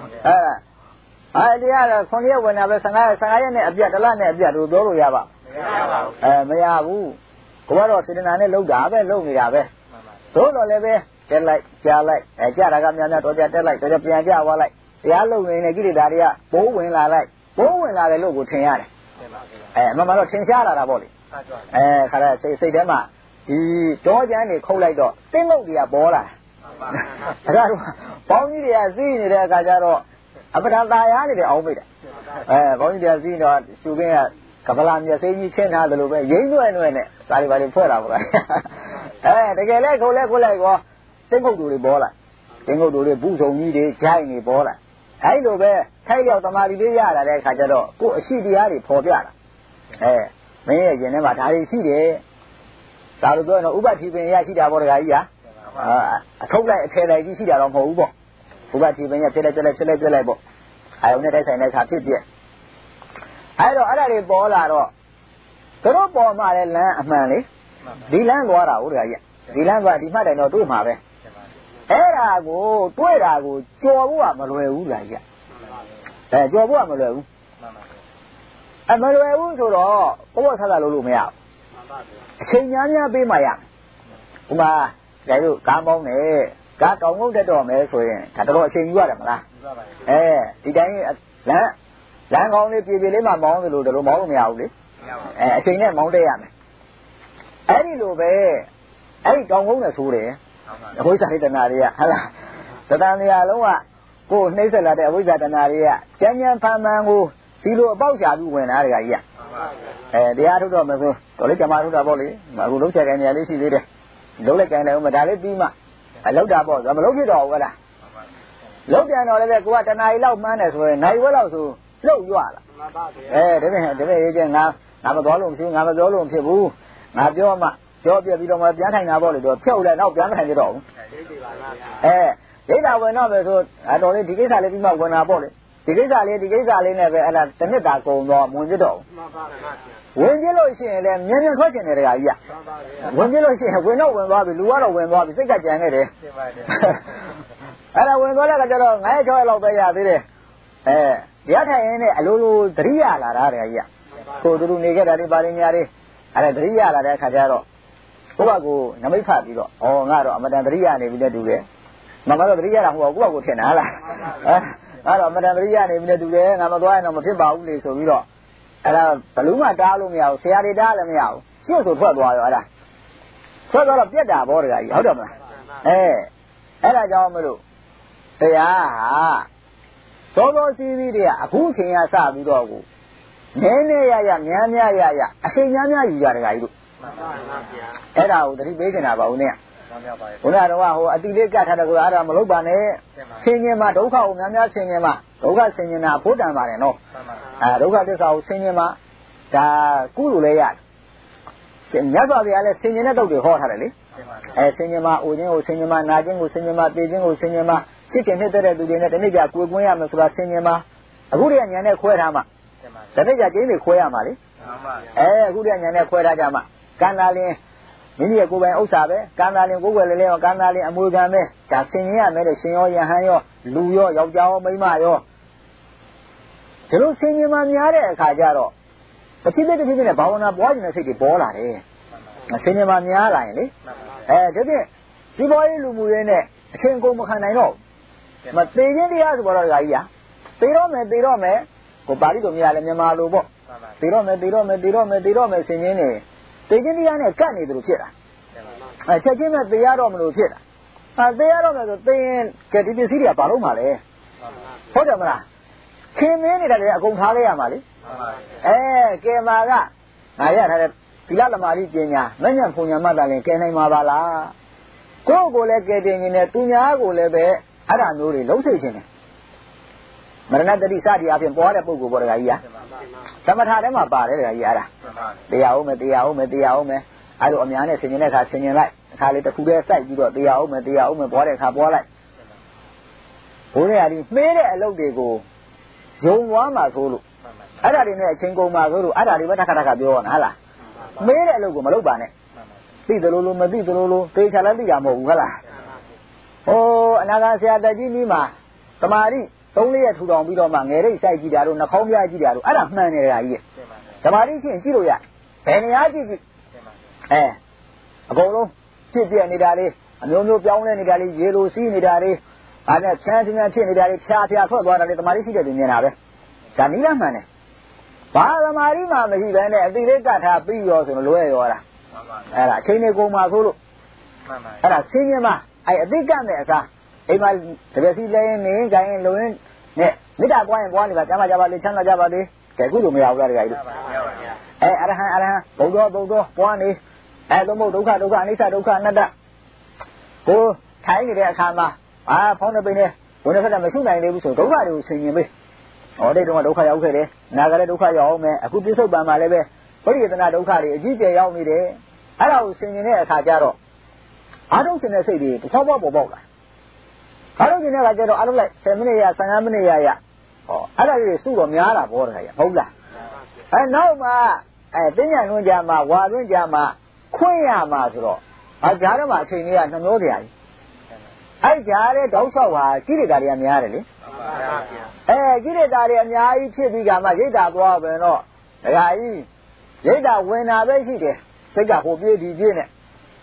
တရားတော့9 ရက်ဝင်တာပဲ15 ရက်နဲ့အပြတ်တစ်လနဲ့အပြတ်တို့ပြောလို့ရပါမရဘူးကိုကတော့စေတနာနဲ့လုပ်တာပဲလုပ်နေတာပဲတို့တော့လည်းပဲတက်လိုက်ကြားလိုက်ကြားတာကများများတော့ကြတက်လိုက်တော့ပြန်ကြွားလိုက်တရားလုပ်နေတဲ့ကိလေသာတွေကပိုးဝင်လာလိုက်ပိုးဝင်လာတယ်လို့ကိုထင်ရတယ်မမတော့ထင်ရှားလာတာပေါ့လေခါတဲ့စိတ်ထဲမှာဒီတောကျမ်းတွေခုတ်လိုက်တော့တင်းငုတ်တွေကပေါ်လာအဲ့ဒါတော့ပေါင်းကြီးတွေကစီးနေတဲ့အခါကျတော့အပ္ပဒါသာယာနေတယ်အောင်မိတယ်ပေါင်းကြီးတွေကစီးတော့ရှုခင်းကကပလာမျက်စိကြီးချင်းထားတယ်လို့ပဲရိမ့်နှွဲ့နဲ့ဒါတွေပါလေဖွဲ့လာပါလားတကယ်လဲခုတ်လိုက်ကောတင်းငုတ်တွေပေါ်လာတင်းငုတ်တွေဘူးဆုံကြီးတွေဂျိုင်းတွေပေါ်လာအဲ့လိုပဲထိုက်လျောက်သမာဓိလေးရလာတဲ့အခါကျတော့ကိုယ်အရှိတရားတွေပေါ်ပြတာမင်းရဲ့ရင်ထဲမှာဒါတွေရှိတယ်ဒါလိုပြောရင်ဥပတိပင်ရရှိတာပေါ့တခါကြီးအထုတ်လိုက်အထည်လိုက်ကြီးရှိတာတော့မဟုတ်ဘူးပေါ့ဥပတိပင်ရဖြစ်လိုက်ပေါ့အာယုန်နဲ့တိုက်ဆိုင်တဲ့အခါဖြစ်ပြအဲ့တော့အဲ့ဒါတွေပေါ်လာတော့တို့ပေါ်မှာလည်းလမ်းအမှန်လေဒီလမ်းသွားတာဟုတ်တခါကြီးဒီလမ်းသွားဒီမှတ်တိုင်တော့တွေ့မှာပဲအဲ့ဒါကိုတွေ့တာကိုကြော်ဖို့ကမလွယ်ဘူးလားကြီးကြော်ဖို့ကမလွယ်ဘူးမလွယ်ဘူးဆိုတော့ဘောဆဆလို့မရဘူးအချိန်များပေးမှရဥမာဒါတို့ကားမောင်းနေကားတောင်ငုတ်တက်တော့မယ်ဆိုရင်ဒါတော့အချိန်ယူရတယ်မလားဒီတိုင်းလမ်းကောင်းလေးပြေလေးမှမောင်းသလိုတော့မောင်းလို့မရဘူးလေအချိန်နဲ့မောင်းတက်ရမယ်အဲ့ဒီလိုပဲအဲ့ဒီတောင်ငုတ်နဲ့ဆိုတယ်အဝိဇ္ဇာတဏှာတွေကဟုတ်လားသတ္တန်တရားလုံးကကိုယ်နှိမ့်ဆက်လာတဲ့အဝိဇ္ဇာတဏှာတွေကကျမ်းဖန်မှန်ကိုဒီလိုအပေါက်ချပြီးဝင်လာတဲ့ကြီးတရားထုတ်တော့မယ်ဆိုတော်လေးကျမထုတ်တာပေါ့လေအခုလုံးချက်ကိုင်းနေရလေးရှိသေးတယ်လုံးလိုက်ကိုင်းလိုက်အောင်မဒါလေးပြီးမှလောက်တာပေါ့မလုံးဖြစ်တော့ဘူးကလားလုံးပြန်တော့လည်းကိုကတဏှာကြီးလောက်မှန်းတယ်ဆိုရင်နိုင်ဝက်လောက်ဆိုလှုပ်ရွလာတဲ့ရေးချင်းငါမသွားလို့မရှိငါမပြောလို့ဖြစ်ဘူးငါပြောမှပြောပြပြီးတော့မှပြန်ထိုင်တာပေါ့လေတော့ဖြုတ်လဲနောက်ပြန်မထိုင်ကြတော့ဘူးရိတ်တာဝင်တော့မယ်ဆိုတော်လေးဒီကိစ္စလေးပြီးမှဝင်တာပေါ့လေဒီကိစ္စလေးနဲ့ပဲအဲ့ဒါတစ်နှစ်တာကုန်တော့ဝင်ပြတော့ဝင်ပြလို့ရှိရင်လည်းမြန်မြန်ထွက်ကျင်တယ်တခါကြီးဝင်ပြလို့ရှိရင်ဝင်တော့ဝင်သွားပြီလူကတော့ဝင်သွားပြီစိတ်ကကြံခဲ့တယ်အဲ့ဒါဝင်သွားတဲ့အခါကျတော့9ရက်6ရက်လောက်ပဲရသေးတယ်ရထိုင်ရင်းနဲ့အလိုလိုသတိရလာတာတခါကြီးကိုသူတို့နေခဲ့တာဒီပါရင်းညာတွေအဲ့ဒါသတိရလာတဲ့အခါကျတော့ကိုယ့်ဘကိုနမိတ်ဖတ်ပြီးတော့ငါတော့အမတန်သတိရနေပြီနဲ့တူတယ်မမတော့သတိရတာမဟုတ်ဘူးကိုယ့်ဘကိုထင်တာလားငါတော့အမတန်သတိရနေပြီနဲ့တူတယ်ငါမသွားရင်တော့မဖြစ်ပါဘူးလေဆိုပြီးတော့အဲ့ဒါဘလူးမှတားလို့မရဘူးဆရာတွေတားလည်းမရဘူးရှင်းဆိုထွက်သွားရောအဲ့ဒါထွက်သွားတော့ပြက်တာဘောတကကြီးဟုတ်တယ်မလားအဲ့ဒါကြောင့်မလို့တရားဟာသောသောစီးပြီးတည်းအခုချိန်ရစပြီးတော့ကိုနည်းနည်းရများရအချိန်များယူကြတကကြီးတို့အဲ့ဒါကိုသတိပေးနေတာပါဦးနဲ့ဘုရားတော်ကဟိုအတိလေးကတ်ထားတဲ့ကိုအဲ့ဒါမလုပ်ပါနဲ့ဆင်ញင်မှာဒုက္ခကိုများဆင်ញင်မှာဒုက္ခဆင်ញင်တာဖို့တန်ပါတယ်နော်ဒုက္ခသစ္စာကိုဆင်ញင်မှာဒါကုလို့လည်းရတယ်မြတ်စွာဘုရားလည်းဆင်ញင်တဲ့တုတ်တွေဟောထားတယ်လေဆင်ញင်မှာအိုခြင်းကိုဆင်ញင်မှာနာခြင်းကိုဆင်ញင်မှာသေခြင်းကိုဆင်ញင်မှာဖြစ်ခင်နှစ်တဲ့သူတွေနဲ့တနေ့ကျကိုယ်ကွင်းရမယ်ဆိုတာဆင်ញင်မှာအခုတည်းကညာနဲ့ခွဲထားမှာတနေ့ကျကျင်းတွေခွဲရမှာလေအခုတည်းကညာနဲ့ခွဲထားကြမှာကံသာလင်းမိမိရဲ့ကိုယ်ပိုင်ဥစ္စာပဲကံသာလင်းကိုယ်ွယ်လဲကံသာလင်းအမွေခံပဲဒါဆင်ញင်ရမယ်တဲ့ရှင်ရောယဟန်ရောလူရောယောက်ျားရောမိန်းမရောဒီလိုဆင်ញင်မှများတဲ့အခါကျတော့တစ်ဖြည်းဖြည်းနဲ့ဘာဝနာပွားခြင်းတဲ့စိတ်တွေပေါ်လာတယ်ဆင်ញင်မှများလာရင်လေဒါဖြင့်ဒီပေါ်ရေးလူမှုရေးနဲ့အချင်းကုန်မခံနိုင်တော့မသေးခြင်းတရားဆိုတော့ဒကာကြီးသေတော့မယ်ကိုပါဠိတော်များလည်းမြန်မာလိုပေါ့သေတော့မယ်ဆင်ញင်နေသေခြင်းတရားနဲ့ကတ်နေတယ်လို့ဖြစ်တာချက်ချင်းနဲ့သေရတော့မလို့ဖြစ်တာသေရတော့မယ်ဆိုသေရင်ကဲဒီပစ္စည်းတွေကဘာလို့မှလဲဟုတ်တယ်မလားခင်မင်းနေတာလည်းအကုန်ထားခဲ့ရမှာလေကဲမာကငါရထားတဲ့သီလသမာဓိပညာမဉ္ဇဉ်ဖုန်ညာမှတ်တာလည်းကဲနိုင်မှာပါလားကိုယ့်ကိုယ်လည်းကဲတင်နေတယ်သူများကိုလည်းပဲအဲ့ဒါမျိုးတွေလုံးစိတ်ခြင်းတယ်မရဏတတိစသည်အပြင်ပေါ်တဲ့ပုဂ္ဂိုလ်ပေါ်တကကြီးသမထထဲမှာပါတယ်တကကြီးအဲ့ဒါတရားအောင်မယ်အဲ့လိုအများနဲ့ဆင်ញင်တဲ့အခါဆင်ញင်လိုက်အခါလေးတစ်ခုတည်းစိုက်ပြီးတော့တရားအောင်မယ်ပေါ်တဲ့အခါပေါ်လိုက်ဘုရားကြီးမှေးတဲ့အလုပ်တွေကိုယုံသွားမှာဆိုလို့အဲ့ဒါတွေနဲ့အချိန်ကုန်မှာဆိုလို့အဲ့ဒါတွေပဲတစ်ခါပြောရတာဟုတ်လားမှေးတဲ့အလုပ်ကိုမလုပ်ပါနဲ့သိတယ်လို့မသိတယ်လို့သေချာလည်းသိရမဟုတ်ဘူးဟုတ်လားအနာဂတ်ဆရာတက်ကြီးနီးမှာသမာဓိ3-4ရက်ထူထောင်ပြီးတော့မှငယ်ရိတ်စိုက်ကြည့်တာတို့နှာခေါင်းပြကြည့်တာတို့အဲ့ဒါမှန်နေတာကြီးသမာဓိရှိရင်ကြည့်လို့ရဘယ်နေရာကြည့်အကုန်လုံးဖြစ်ပြနေတာလေးအမျိုးမျိုးပြောင်းလဲနေတာလေးရေလိုစီးနေတာလေးအဲ့ဒါချမ်းချမ်းဖြစ်နေတာလေးဖြာထွက်သွားတာလေးသမာဓိရှိတဲ့သူမြင်တာပဲဒါနိလမှန်တယ်ဘာသမာဓိမှမရှိဘဲနဲ့အတိလေးကတ်ထားပြီးရောဆိုတော့လွဲရောတာအဲ့ဒါအချိန်လေးကုန်မှာဆိုလို့အဲ့ဒါဆင်းရဲမှာအဲ့အတိကတ်နဲ့အစားအိမ်မှာတပည့်စီလဲနေကြရင်လုံရင်နဲ့မေတ္တာပွားရင်ပွားနေပါကျမ်းပါကြပါလေချမ်းသာကြပါလေကဲခုလိုမရဘူးလားတကယ်လို့အရဟံဘုဒ္ဓပွားနေသုံးဖို့ဒုက္ခအနိစ္စဒုက္ခအနတ္တကိုထိုင်နေတဲ့အခါမှာဖောင်းနေပိနေဝင်နေဖက်တာမရှိနိုင်သေးဘူးဆိုဒုက္ခတွေကိုဆင်ញင်ပေးတဲ့တုန်းကဒုက္ခရောက်ခဲ့တယ်နာကလည်းဒုက္ခရောက်အောင်မယ်အခုပြစ္ဆုတ်ပံမှာလည်းပဲပရိယေသနာဒုက္ခတွေအကြီးကျယ်ရောက်နေတယ်အဲ့ဒါကိုဆင်ញင်တဲ့အခါကျတော့အာထုံးရှင်တဲ့စိတ်တွေတစ်ချောင်းပေါက်လာအားလုံးကျင်တဲ့ကကြတော့အားလုံးလိုက်10မိနစ်ရ15မိနစ်ရအဲ့ဒါကြီးစုတော့များတာဘောတခါရဟုတ်လားနောက်မှတင်းညာလွန်ကြမှာဝါလွန်ကြမှာခွင့်ရမှာဆိုတော့ကြားထဲမှာအချိန်လေးကနှမျောတရားကြီးအဲ့ကြားထဲတောက်လျှောက်ဟာကိလေသာတွေကများတယ်လေကိလေသာတွေအများကြီးဖြစ်ပြီးကမှရိတ်တာသွားပဲတော့ဒကာကြီးရိတ်တာဝင်တာပဲရှိတယ်စိတ်ကဟိုပြေးဒီပြေးနဲ့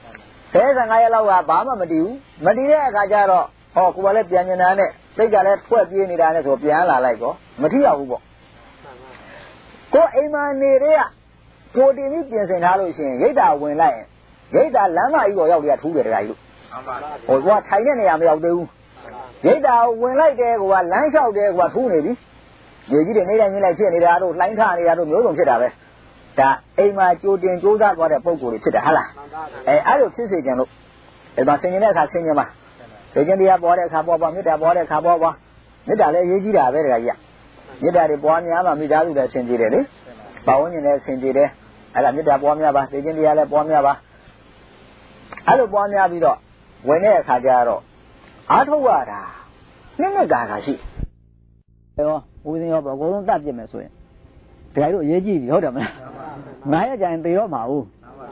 15ရက်လောက်ကဘာမှမတည်ဘူးမတည်တဲ့အခါကျတော့ကိုယ်ကလည်းပြန်နေတာနဲ့စိတ်ကလည်းထွက်ပြေးနေတာနဲ့ဆိုပြန်လာလိုက်တော့မထီရဘူးပေါ့ကိုအိမ်မှာနေတဲ့ကိုတင်ပြီးပြင်ဆင်ထားလို့ရှိရင်ရိတ်တာဝင်လိုက်ရင်ရိတ်တာလမ်းမကြီးပေါ်ရောက်ရထူးတယ်တခါကြီးလို့ကထိုင်တဲ့နေရာမရောက်သေးဘူးရိတ်တာဝင်လိုက်တယ်ကလမ်းလျှောက်တယ်ကထူးနေပြီမြေကြီးတွေနေတိုင်းနေလိုက်ဖြစ်နေတာတို့လှိုင်းထနေတာတို့မျိုးစုံဖြစ်တာပဲဒါအိမ်မှာကြိုတင်ကြိုးစားသွားတဲ့ပုံကိုယ်တွေဖြစ်တယ်ဟုတ်လားအဲ့လိုဖြစ်စေကြလို့ဒီမှာဆင်ញင်တဲ့အခါဆင်ញင်ပါဒေကျင်တရားပေါ်တဲ့အခါပေါ်မေတ္တာပေါ်တဲ့အခါပေါ်မေတ္တာလည်းအရေးကြီးတာပဲတခါကြီးမေတ္တာတွေပွားများမှမိသားစုလည်းဆင်ပြေတယ်လေဘာဝဉ္ဇဉ်လည်းဆင်ပြေတယ်အဲ့ဒါမေတ္တာပွားများပါသိခြင်းတရားလည်းပွားများပါအဲ့လိုပွားများပြီးတော့ဝင်တဲ့အခါကျတော့အားထုတ်ရတာနှစ်ကာရှိရောဦးစင်းရောဘယ်ကိုလုံးတတ်ပြစ်မယ်ဆိုရင်တကယ်လို့အရေးကြီးပြီဟုတ်တယ်မလား9ရက်ကြာရင်သေတော့မှာဦး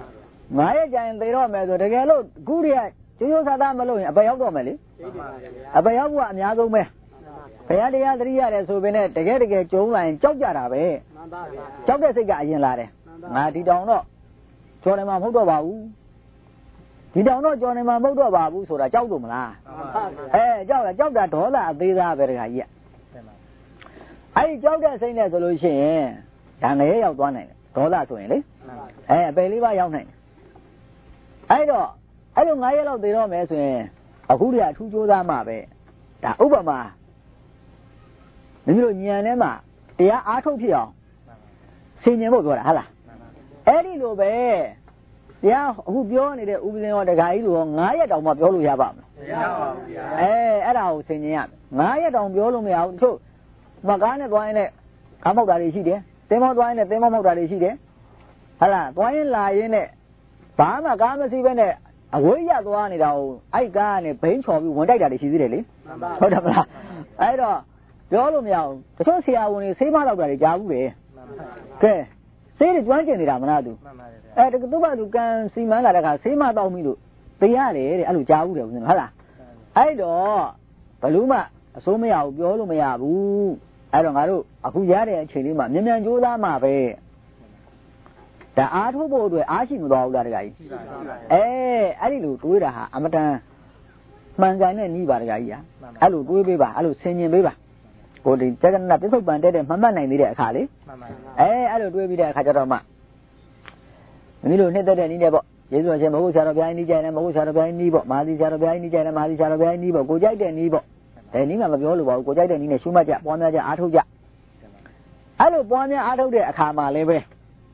9ရက်ကြာရင်သေတော့မယ်ဆိုတကယ်လို့ခုတည်းကကျိုးကျိုးစားစားမလုပ်ရင်အပယ်ရောက်တော့မယ်လေအပယ်ရောက်ဖို့ကအများဆုံးပဲဘုရားတရားသတိရတယ်ဆိုပေနဲ့တကယ်ကျုံးလာရင်ကြောက်ကြတာပဲကြောက်တဲ့စိတ်ကအရင်လာတယ်ငါဒီတောင်တော့ကျော်နေမှာမဟုတ်တော့ပါဘူးဒီတောင်တော့ကျော်နေမှာမဟုတ်တော့ပါဘူးဆိုတာကြောက်လို့မလားကြောက်တာဒေါသအသေးသားပဲတခါကြီးကအဲ့ဒီကြောက်တဲ့စိတ်နဲ့ဆိုလို့ရှိရင်ဒါငရဲရောက်သွားနိုင်တယ်ဒေါသဆိုရင်လေအပယ်လေးပါးရောက်နိုင်တယ်အဲ့တော့အဲ့လို9ရက်လောက်သေတော့မယ်ဆိုရင်အခုတည်းအထူးကြိုးစားမှပဲဒါဥပမာမိမိတို့ဉာဏ်ထဲမှာတရားအားထုတ်ဖြစ်အောင်ဆင်ញင်ဖို့ပြောတာဟုတ်လားအဲ့ဒီလိုပဲတရားအခုပြောနေတဲ့ဥပဒေရောတခါကြီးလို9ရက်တောင်မှပြောလို့ရပါမလားမရပါဘူးဗျာအဲ့ဒါကိုဆင်ញင်ရ9ရက်တောင်ပြောလို့မရဘူးတို့မကားနဲ့သွားရင်လည်းကားမောက်တာတွေရှိတယ်သင်္ဘောသွားရင်လည်းသင်္ဘောမောက်တာတွေရှိတယ်ဟုတ်လားသွားရင်လာရင်လည်းဘာမှကားမရှိဘဲနဲ့အဝေးရသွားနေတာကိုအဲ့ကားနဲ့ဘိန်းချော်ပြီးဝင်တိုက်တာတွေရှိသေးတယ်လေဟုတ်တယ်မလားအဲ့တော့ပြောလို့မရဘူးတချို့ဆရာဝန်တွေဆေးမလောက်တာတွေကြားဘူးပဲကဲဆေးတွေကျွမ်းကျင်နေတာမလားသူသူ့ဘာသူကန်စီမန်းလာတဲ့ခါဆေးမတောက်ပြီလို့သိရတယ်တဲ့အဲ့လိုကြားဘူးတယ်ဦးဇင်းဟုတ်လားအဲ့တော့ဘလူးမအစိုးမရဘူးပြောလို့မရဘူးအဲ့တော့ငါတို့အခုရတဲ့အချိန်လေးမှာမြန်ကြိုးစားမှာပဲဒါအားထုတ်ဖို့အတွက်အားရှိမသွားဘူးလားတခါကြီးအဲ့ဒီလိုတွေးတာဟာအမတန်မှန်ကန်တဲ့နည်းပါတခါကြီးဟာအဲ့လိုတွေးပေးပါအဲ့လိုဆင်ញင်ပေးပါကိုဒီကျက်ကနပစ္စုပန်တဲ့မှတ်နိုင်သေးတဲ့အခါလေအဲ့လိုတွေးပြီးတဲ့အခါကျတော့မှမိတို့နှစ်သက်တဲ့နည်းနဲ့ပေါ့ယေရှုအရှင်မဟုတ်ဆရာတော်ဘုရားကြီးနီးကြတယ်မဟုတ်ဆရာတော်ဘုရားကြီးနီးပေါ့မာသီဆရာတော်ဘုရားကြီးနီးကြတယ်မာသီဆရာတော်ဘုရားကြီးနီးပေါ့ကိုကြိုက်တဲ့နည်းပေါ့နည်းမှမပြောလို့ပါဘူးကိုကြိုက်တဲ့နည်းနဲ့ရှုမှတ်ကြပွားများကြအားထုတ်ကြအဲ့လိုပွားများအားထုတ်တဲ့အခါမှာလည်းပဲ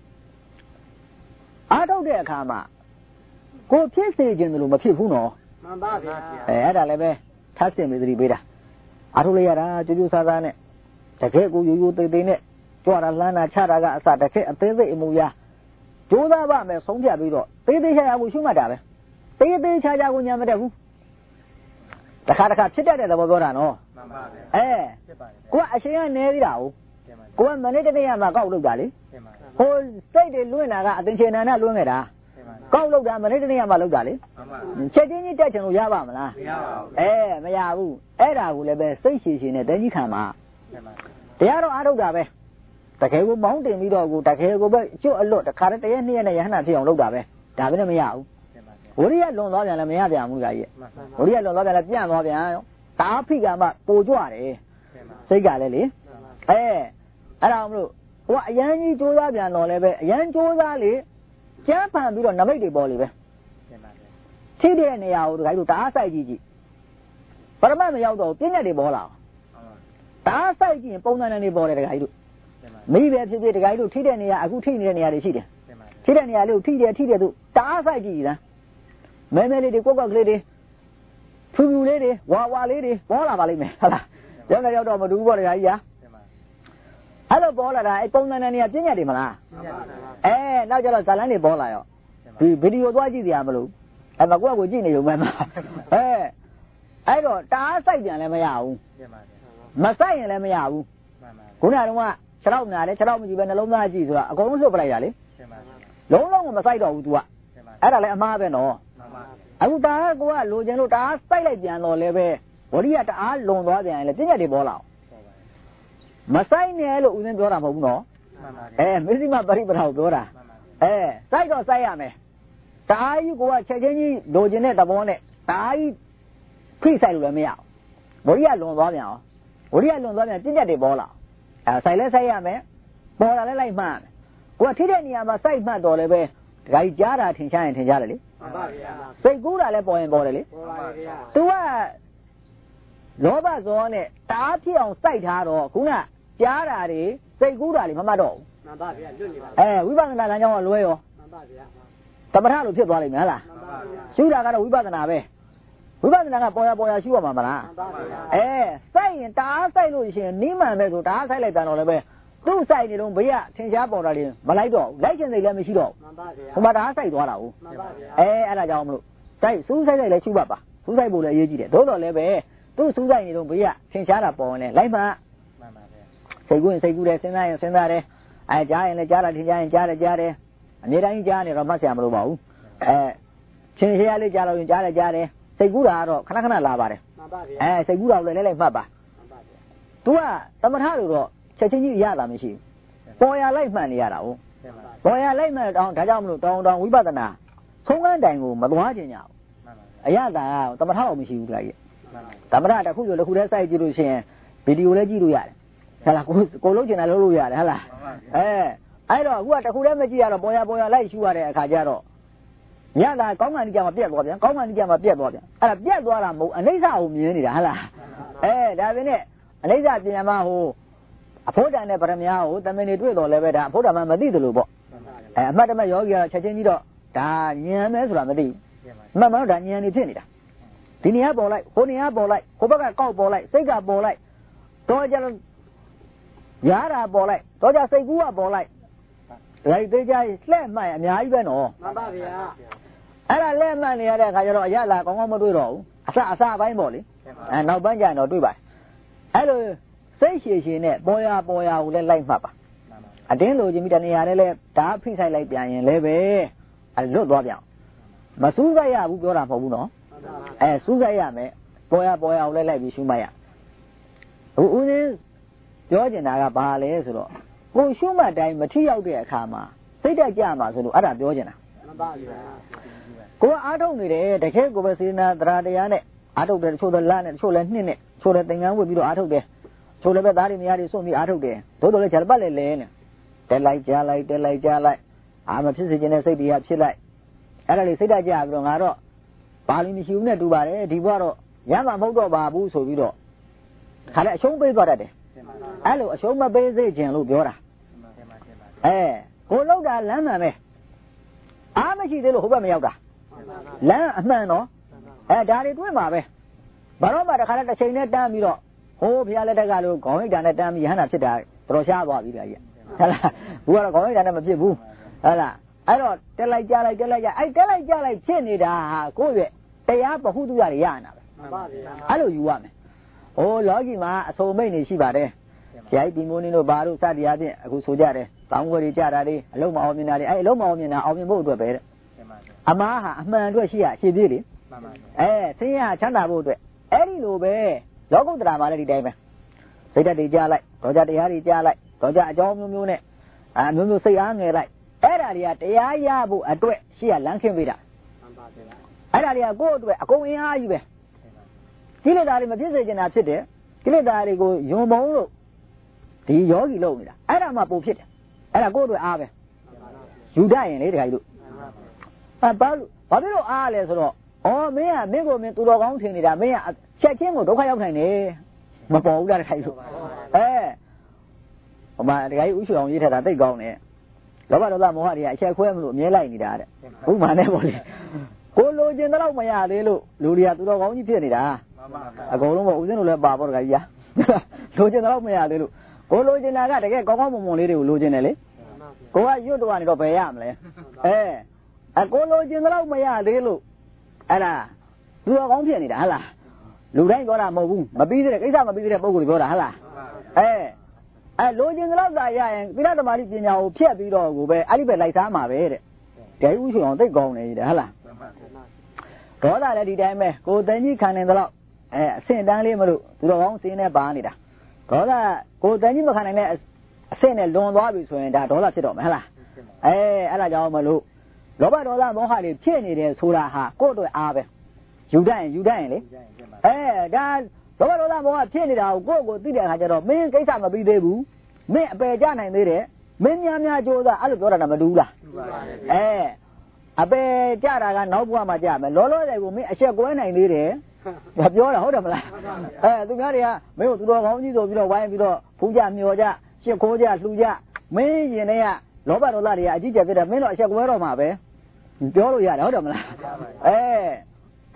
အားထုတ်တဲ့အခါမှာကိုဖြစ်စေခြင်းလို့မဖြစ်ဘူးနော်မှန်ပါဗျာအဲ့ဒါလည်းပဲထပ်ဆင့်ပြီးသတိပေးတာအားထုတ်လိုက်ရတာကြိုးကြိုးစားစားနဲ့တကယ်ကိုရိုးရိုးသေးသေးနဲ့ကြွတာလှမ်းတာချတာကအစတကယ်အသေးစိတ်အမူအရာကြိုးစားပါမယ်ဆုံးဖြတ်ပြီးတော့သေးသေးချာချာကိုရှုမှတ်တာပဲသေးသေးချာချာကိုညာမတတ်ဘူးတခါဖြစ်တတ်တဲ့သဘောပြောတာနော်မှန်ပါဗျာကိုကအရှင်ကနေသေးတာကိုကမနေ့တနေ့မှကောက်လုပ်တာလေဟိုစိတ်တွေလွင့်တာကအသင်္ချေနန္ဒလွင့်ခဲ့တာကောက်လုပ်တာမနေ့တနေ့မှလုပ်တာလေချက်ချင်းကြီးတက်ချင်လို့ရပါမလားမရပါဘူးမရဘူးအဲ့ဒါကိုလည်းပဲစိတ်ရှည်ရှည်နဲ့တန်းကြီးခံပါတရားတော့အားထုတ်တာပဲတကယ်ကိုမောင်းတင်ပြီးတော့ကိုတကယ်ကိုပဲကျွတ်အလွတ်တခါတည်း2ရက်နဲ့ရဟနာဖြစ်အောင်လုပ်တာပဲဒါပဲနဲ့မရဘူးဝရိယလွန်သွားပြန်လည်းမရပြန်ဘူးကြာကြီးဝရိယလွန်သွားပြန်လည်းပြန့်သွားပြန်တာအဖိကမှပိုကြွတယ်စိတ်ကလည်းလေအဲ့ဒါမလို့ဟိုအရန်ကြီးကြိုးစားပြန်တော့လည်းပဲအရန်ကြိုးစားလေကျန်းဖန်ပြီးတော့နမိတ်တွေပေါ်လေပဲထိတဲ့နေရာကိုတခါကြီးတအားဆိုင်ကြည့်ပရမတ်မရောက်တော့ပြည့်ညက်တွေပေါ်လာတအားဆိုင်ကြည့်ရင်ပုံစံတွေပေါ်တယ်တခါကြီးတို့မိပဲဖြစ်ဖြစ်တခါကြီးတို့ထိတဲ့နေရာအခုထိနေတဲ့နေရာတွေရှိတယ်ထိတဲ့နေရာလေးကိုထိတယ်သူတအားဆိုင်ကြည့်လားမဲမဲလေးတွေကိုကလေးတွေဖြူဖြူလေးတွေဝါလေးတွေပေါ်လာပါလိမ့်မယ်ဟုတ်လားရောက်တော့မတူဘူးပေါ့တခါကြီးဟာအဲ့လိုပေါ်လာတာအဲ့ပုံစံနဲ့နေရာပြည့်ညက်တယ်မလားနောက်ကျတော့ဇာလန်းတွေပေါ်လာရောဒီဗီဒီယိုသွားကြည့်ကြရမလို့မကွက်ကိုကြည့်နေရုံပဲမှာအဲ့တော့တအားစိုက်ပြန်လည်းမရဘူးမစိုက်ရင်လည်းမရဘူးခုနကတော့6လောက်များတယ်6လောက်မကြည့်ပဲနှလုံးသားကြည့်ဆိုတာအကုန်လုံးလွတ်ပလိုက်တာလေလုံးလုံးကိုမစိုက်တော့ဘူး तू ကအဲ့ဒါလည်းအမှားပဲနော်အခုတအားကိုကလိုချင်လို့တအားစိုက်လိုက်ပြန်တော့လည်းပဲဝရိယတအားလွန်သွားပြန်ရင်လည်းပြည့်ညက်တွေပေါ်လာမဆိုင်နဲ့လို့ဦးဇင်းပြောတာမဟုတ်ဘူးနော်မစ္စည်းမပရိပဒါကိုပြောတာစိုက်တော့စိုက်ရမယ်တအားကြီးကိုကချက်ချင်းကြီးလိုချင်တဲ့သဘောနဲ့တအားကြီးဖိစိုက်လို့လည်းမရဘူးဝရိယလွန်သွားပြန်အောင်ဝရိယလွန်သွားပြန်ပြည့်ညက်တွေပေါ်လာစိုက်လဲစိုက်ရမယ်ပေါ်လာလဲလိုက်မှတ်ကိုကထိတဲ့နေရာမှာစိုက်မှတ်တော့လည်းပဲတခါကြီးကြားတာထင်ရှားရင်ထင်ရှားတယ်လေမှန်ပါဗျာစိတ်ကူးတာလည်းပေါ်ရင်ပေါ်တယ်လေပေါ်ပါဗျာ तू ကလောဘဇောနဲ့တအားဖြစ်အောင်စိုက်ထားတော့ခုနကြားတာတွေစိတ်ကူးတာတွေမမှတ်တော့ဘူးမှန်ပါဗျာလွတ်နေပါဝိပဿနာလမ်းကြောင်းကလွဲရောမှန်ပါဗျာသမထလို့ဖြစ်သွားလိမ့်မယ်ဟလားမှန်ပါဗျာရှုတာကတော့ဝိပဿနာပဲဝိပဿနာကပေါ်ရရှုရမှာမလားစိုက်ရင်တအားစိုက်လို့ရှိရင်နိမန်ပဲဆိုတအားစိုက်လိုက်တယ်တော့လည်းပဲသူ့စိုက်နေတော့ဘေးကထင်ရှားပေါ်တာလေးမလိုက်တော့လိုက်ချင်စိတ်လည်းမရှိတော့ဟိုမှာတအားစိုက်သွားတာဟုတ်အဲ့ဒါကြောင့်မလို့စိုက်စူးစိုက်လည်းရှုပါစူးစိုက်ဖို့လည်းအရေးကြီးတယ်သို့တော်လည်းပဲသူ့စူးစိုက်နေတော့ဘေးကထင်ရှားတာပေါ်ရင်လည်းလိုက်မှစိတ်ကူးရင်စိတ်ကူးတယ်စဉ်းစားရင်စဉ်းစားတယ်ကြားရင်လည်းကြားတာထင်ရှားရင်ကြားတယ်အမြဲတမ်းကြားနေတော့မှတ်ဆရာမလို့ပါဘူးချင်းရှည်ရလေးကြားလို့ရင်ကြားတယ်စိတ်ကူးတာကတော့ခဏလာပါတယ်စိတ်ကူးတာလည်းလိုက်မှတ်ပါသူကသမထလို့တော့ချက်ချင်းကြီးရတာမရှိဘူးပေါ်ရလိုက်မှန်နေရတာဟုတ်ပေါ်ရလိုက်မှန်တောင်းဒါကြောင့်မလို့တောင်းဝိပဿနာဆုံးကန်းတိုင်ကိုမသွားခြင်းညာအရသာသမထအောင်မရှိဘူးကြကြီးသမထတစ်ခုဆိုတစ်ခုတည်းစိုက်ကြည့်လို့ရှိရင်ဗီဒီယိုလည်းကြည့်လို့ရတယ်ဟဲ့လားကိုလုံးချင်တာလုပ်လို့ရတယ်ဟဲ့လားအဲ့တော့အခုကတစ်ခုတည်းမကြည့်ရတော့ပေါ်ရလိုက်ရှူရတဲ့အခါကျတော့ညတာကောင်းမှန်ကြမှာပြက်သွားပြန်အဲ့ဒါပြက်သွားတာမဟုတ်အနိစ္စကိုမြင်နေတာဟဲ့လားဒါပဲနဲ့အနိစ္စပြန်မှာဟိုအဖို့တန်နဲ့ပရမညာကိုတမင်တွေတွေ့တော်လည်းပဲဒါအဖို့တန်မှမသိတယ်လို့ပေါ့အမှတ်တမဲ့ယောဂီကတော့ချက်ချင်းကြီးတော့ဒါဉာဏ်မဲဆိုတာမသိဘူးမှန်မှန်တော့ဒါဉာဏ်နေဖြစ်နေတာဒီနေရာပေါ်လိုက်ဟိုနေရာပေါ်လိုက်ဟိုဘက်ကကောက်ပေါ်လိုက်စိတ်ကပေါ်လိုက်တော့ကြလို့ရတာပေါ်လိုက်တော့ကြစိတ်ကူးကပေါ်လိုက်လိုက်သေးကြလှဲ့မှန်အများကြီးပဲနော်မှန်ပါဗျာအဲ့ဒါလှဲ့မှန်နေရတဲ့အခါကျတော့အရလာကောင်းမတွေ့တော့ဘူးအစပိုင်းပေါ့လေနောက်ပိုင်းကျရင်တော့တွေ့ပါတယ်အဲ့လိုစိတ်ရှည်နဲ့ပေါ်ရကိုလည်းလိုက်မှတ်ပါအတင်းလိုချင်ပြီးတနေရာလည်းဓာတ်ဖိဆိုင်လိုက်ပြန်ရင်လည်းပဲလွတ်သွားပြန်မစူးစိုက်ရဘူးပြောတာမဟုတ်ဘူးနော်စူးစိုက်ရမယ်ပေါ်ရကိုလည်းလိုက်ပြီးရှုမှတ်ရဦးရင်းပြောချင်တာကဘာလဲဆိုတော့ကိုရှုမှတ်တိုင်းမထိရောက်တဲ့အခါမှာစိတ်တက်ကြမှာဆိုလို့အဲ့ဒါပြောချင်တာမှန်ပါဗျာကိုအားထုတ်နေတယ်တကယ်ကိုပဲစေနာတရားတရားနဲ့အားထုတ်တယ်တချို့လည်းလနဲ့တချို့လည်းနှစ်နဲ့တချို့လည်းသင်္ကန်းဝတ်ပြီးတော့အားထုတ်တယ်ချို့လည်းပဲသားတွေမယားတွေစွန့်ပြီးအားထုတ်တယ်သို့တော်လည်းဂျာပတ်လဲနေတက်လိုက်ကြားလိုက်အာမဖြစ်စေခြင်းနဲ့စိတ်တွေကဖြစ်လိုက်အဲ့ဒါလေးစိတ်တက်ကြပြီးတော့ငါတော့ဘာလို့မရှိဘူးနဲ့တူပါတယ်ဒီဘွားတော့ရမ်းမှာမဟုတ်တော့ပါဘူးဆိုပြီးတော့ခါလည်းအရှုံးပေးသွားတတ်တယ်အဲ့လိုအရှုံးမပေးစေခြင်းလို့ပြောတာကိုလောက်တာလမ်းမှန်ပဲအားမရှိသေးလို့ဟိုဘက်မရောက်တာလမ်းအမှန်တော့ဒါတွေတွေ့မှာပဲဘာတော့မှတခါတည်းတစ်ချိန်နဲ့တန်းပြီးတော့ဟိုဘုရားလက်ထက်ကလို့ခေါင်းဟိတ်တာနဲ့တန်းပြီးဟန္တာဖြစ်တာတော်ရှားသွားပြီကြာကြီးဟဲ့လားဘူးကတော့ခေါင်းဟိတ်တာနဲ့မဖြစ်ဘူးဟဲ့လားအဲ့တော့တက်လိုက်ကြလိုက်ဖြစ်နေတာဟာကိုယ့်ရဲ့တရားပဟုတုရတွေရနေတာပဲမှန်ပါဗျာအဲ့လိုယူရမယ်ဟိုလောကီမှာအဆုံမိတ်နေရှိပါတယ်ဂျိုင်းဒီမိုးနေတို့ဘာလို့စတရားဖြင့်အခုဆိုကြတယ်တောင်းခွေတွေကြတာတွေအလုံးမအောင်မြင်တာတွေအဲ့အလုံးမအောင်မြင်တာအောင်မြင်ဖို့အတွက်ပဲတဲ့အမားဟာအမှန်အတွက်ရှိရရှင်းသေးလေမှန်ပါဆင်းရဲချမ်းသာဖို့အတွက်အဲ့ဒီလိုပဲလောကုတ္တရာမှာလည်းဒီတိုင်းပဲစိတ်ဓာတ်တွေကြားလိုက်တော့ကြတရားတွေကြားလိုက်တော့ကြအကြောင်းမျိုးနဲ့မျိုးစိတ်အားငယ်လိုက်အဲ့ဒါတွေကတရားရဖို့အတွက်ရှိရလမ်းခင်းပေးတာမှန်ပါဗျာအဲ့ဒါတွေကကိုယ့်အတွက်အကုန်အင်အားကြီးပဲကိလေသာတွေမဖြစ်စေချင်တာဖြစ်တယ်ကိလေသာတွေကိုယွန်ပုံလို့ဒီယောဂီလုပ်နေတာအဲ့ဒါမှပုံဖြစ်တယ်အဲ့ဒါကိုယ့်အတွက်အားပဲယူတတ်ရင်လေတခါကြီးလို့ဘာလို့အားလဲဆိုတော့မင်းကိုသူတော်ကောင်းထင်နေတာမင်းကချက်ချင်းကိုဒုက္ခရောက်နိုင်တယ်မပေါ်ဘူးလားတခါကြီးလို့ဟိုမှာတခါကြီးဥရွှေအောင်ရေးထားတာသိကောင်းတယ်လောဘဒေါသမောဟတွေကအချက်ခွဲမလို့အမြဲလိုက်နေတာတဲ့ဥမာနဲ့ပေါ့လေကိုလိုချင်တော့မရသေးလို့လူတွေကသူတော်ကောင်းကြီးဖြစ်နေတာအကုန်လုံးပေါ့ဦးစင်းတို့လည်းပါပေါ့တခါကြီးလိုချင်တော့မရသေးလို့ကိုလိုချင်တာကတကယ်ကောင်းကောင်းမွန်မွန်လေးတွေကိုလိုချင်တယ်လေကိုကရွတ်တော့နေတော့ဘယ်ရမလဲကိုလိုချင်တော့မရသေးလို့အဲ့ဒါသူတော်ကောင်းဖြစ်နေတာဟဟလားလူတိုင်းပြောတာမဟုတ်ဘူးမပြီးသေးတဲ့ကိစ္စမပြီးသေးတဲ့ပုံကိုပြောတာဟဟလားလိုချင်တော့သာရရင်သီလသမာဓိပညာကိုဖြတ်ပြီးတော့ကိုပဲအဲ့ဒီပဲလိုက်စားမှာပဲတဲ့ဒဲဥရှင်အောင်သိကောင်းနေတယ်ဟဟလားဒေါသလည်းဒီတိုင်းပဲကိုတန်ကြီးခံနေတော့အဆင့်တန်းလေးမလို့သူတော်ကောင်းစင်းနဲ့ပါနေတာဒေါသကိုတန်ကြီးမခံနိုင်တဲ့အဆင့်နဲ့လွန်သွားပြီဆိုရင်ဒါဒေါသဖြစ်တော့မယ်ဟလားအဲ့ဒါကြောင့်မလို့လောဘဒေါသမောဟတွေဖြစ်နေတယ်ဆိုတာဟာကိုယ့်အတွက်အားပဲယူတတ်ရင်လေဒါလောဘဒေါသမောဟဖြစ်နေတာကိုကိုသိတဲ့အခါကျတော့မင်းကိစ္စမပြီးသေးဘူးမင်းအပယ်ကြနိုင်သေးတယ်မင်းများကြိုးစားအဲ့လိုပြောတာမတူဘူးလားအပယ်ကြတာကနောက်ဘဝမှာကြမယ်လောလောဆယ်ကိုမင်းအဆက်ကွဲနိုင်သေးတယ်ပြောတာဟုတ်တယ်မလားသူများတွေကမင်းတို့သူတော်ကောင်းကြီးဆိုပြီးတော့ဝိုင်းပြီးတော့ဖူးကြမျောကြရှစ်ခိုးကြလှူကြမင်းရင်ထဲကလောဘဒေါသတွေကအကြီးကျယ်ဖြစ်တယ်မင်းတို့အဆက်ကွဲတော့မှာပဲပြောလို့ရတယ်ဟုတ်တယ်မလား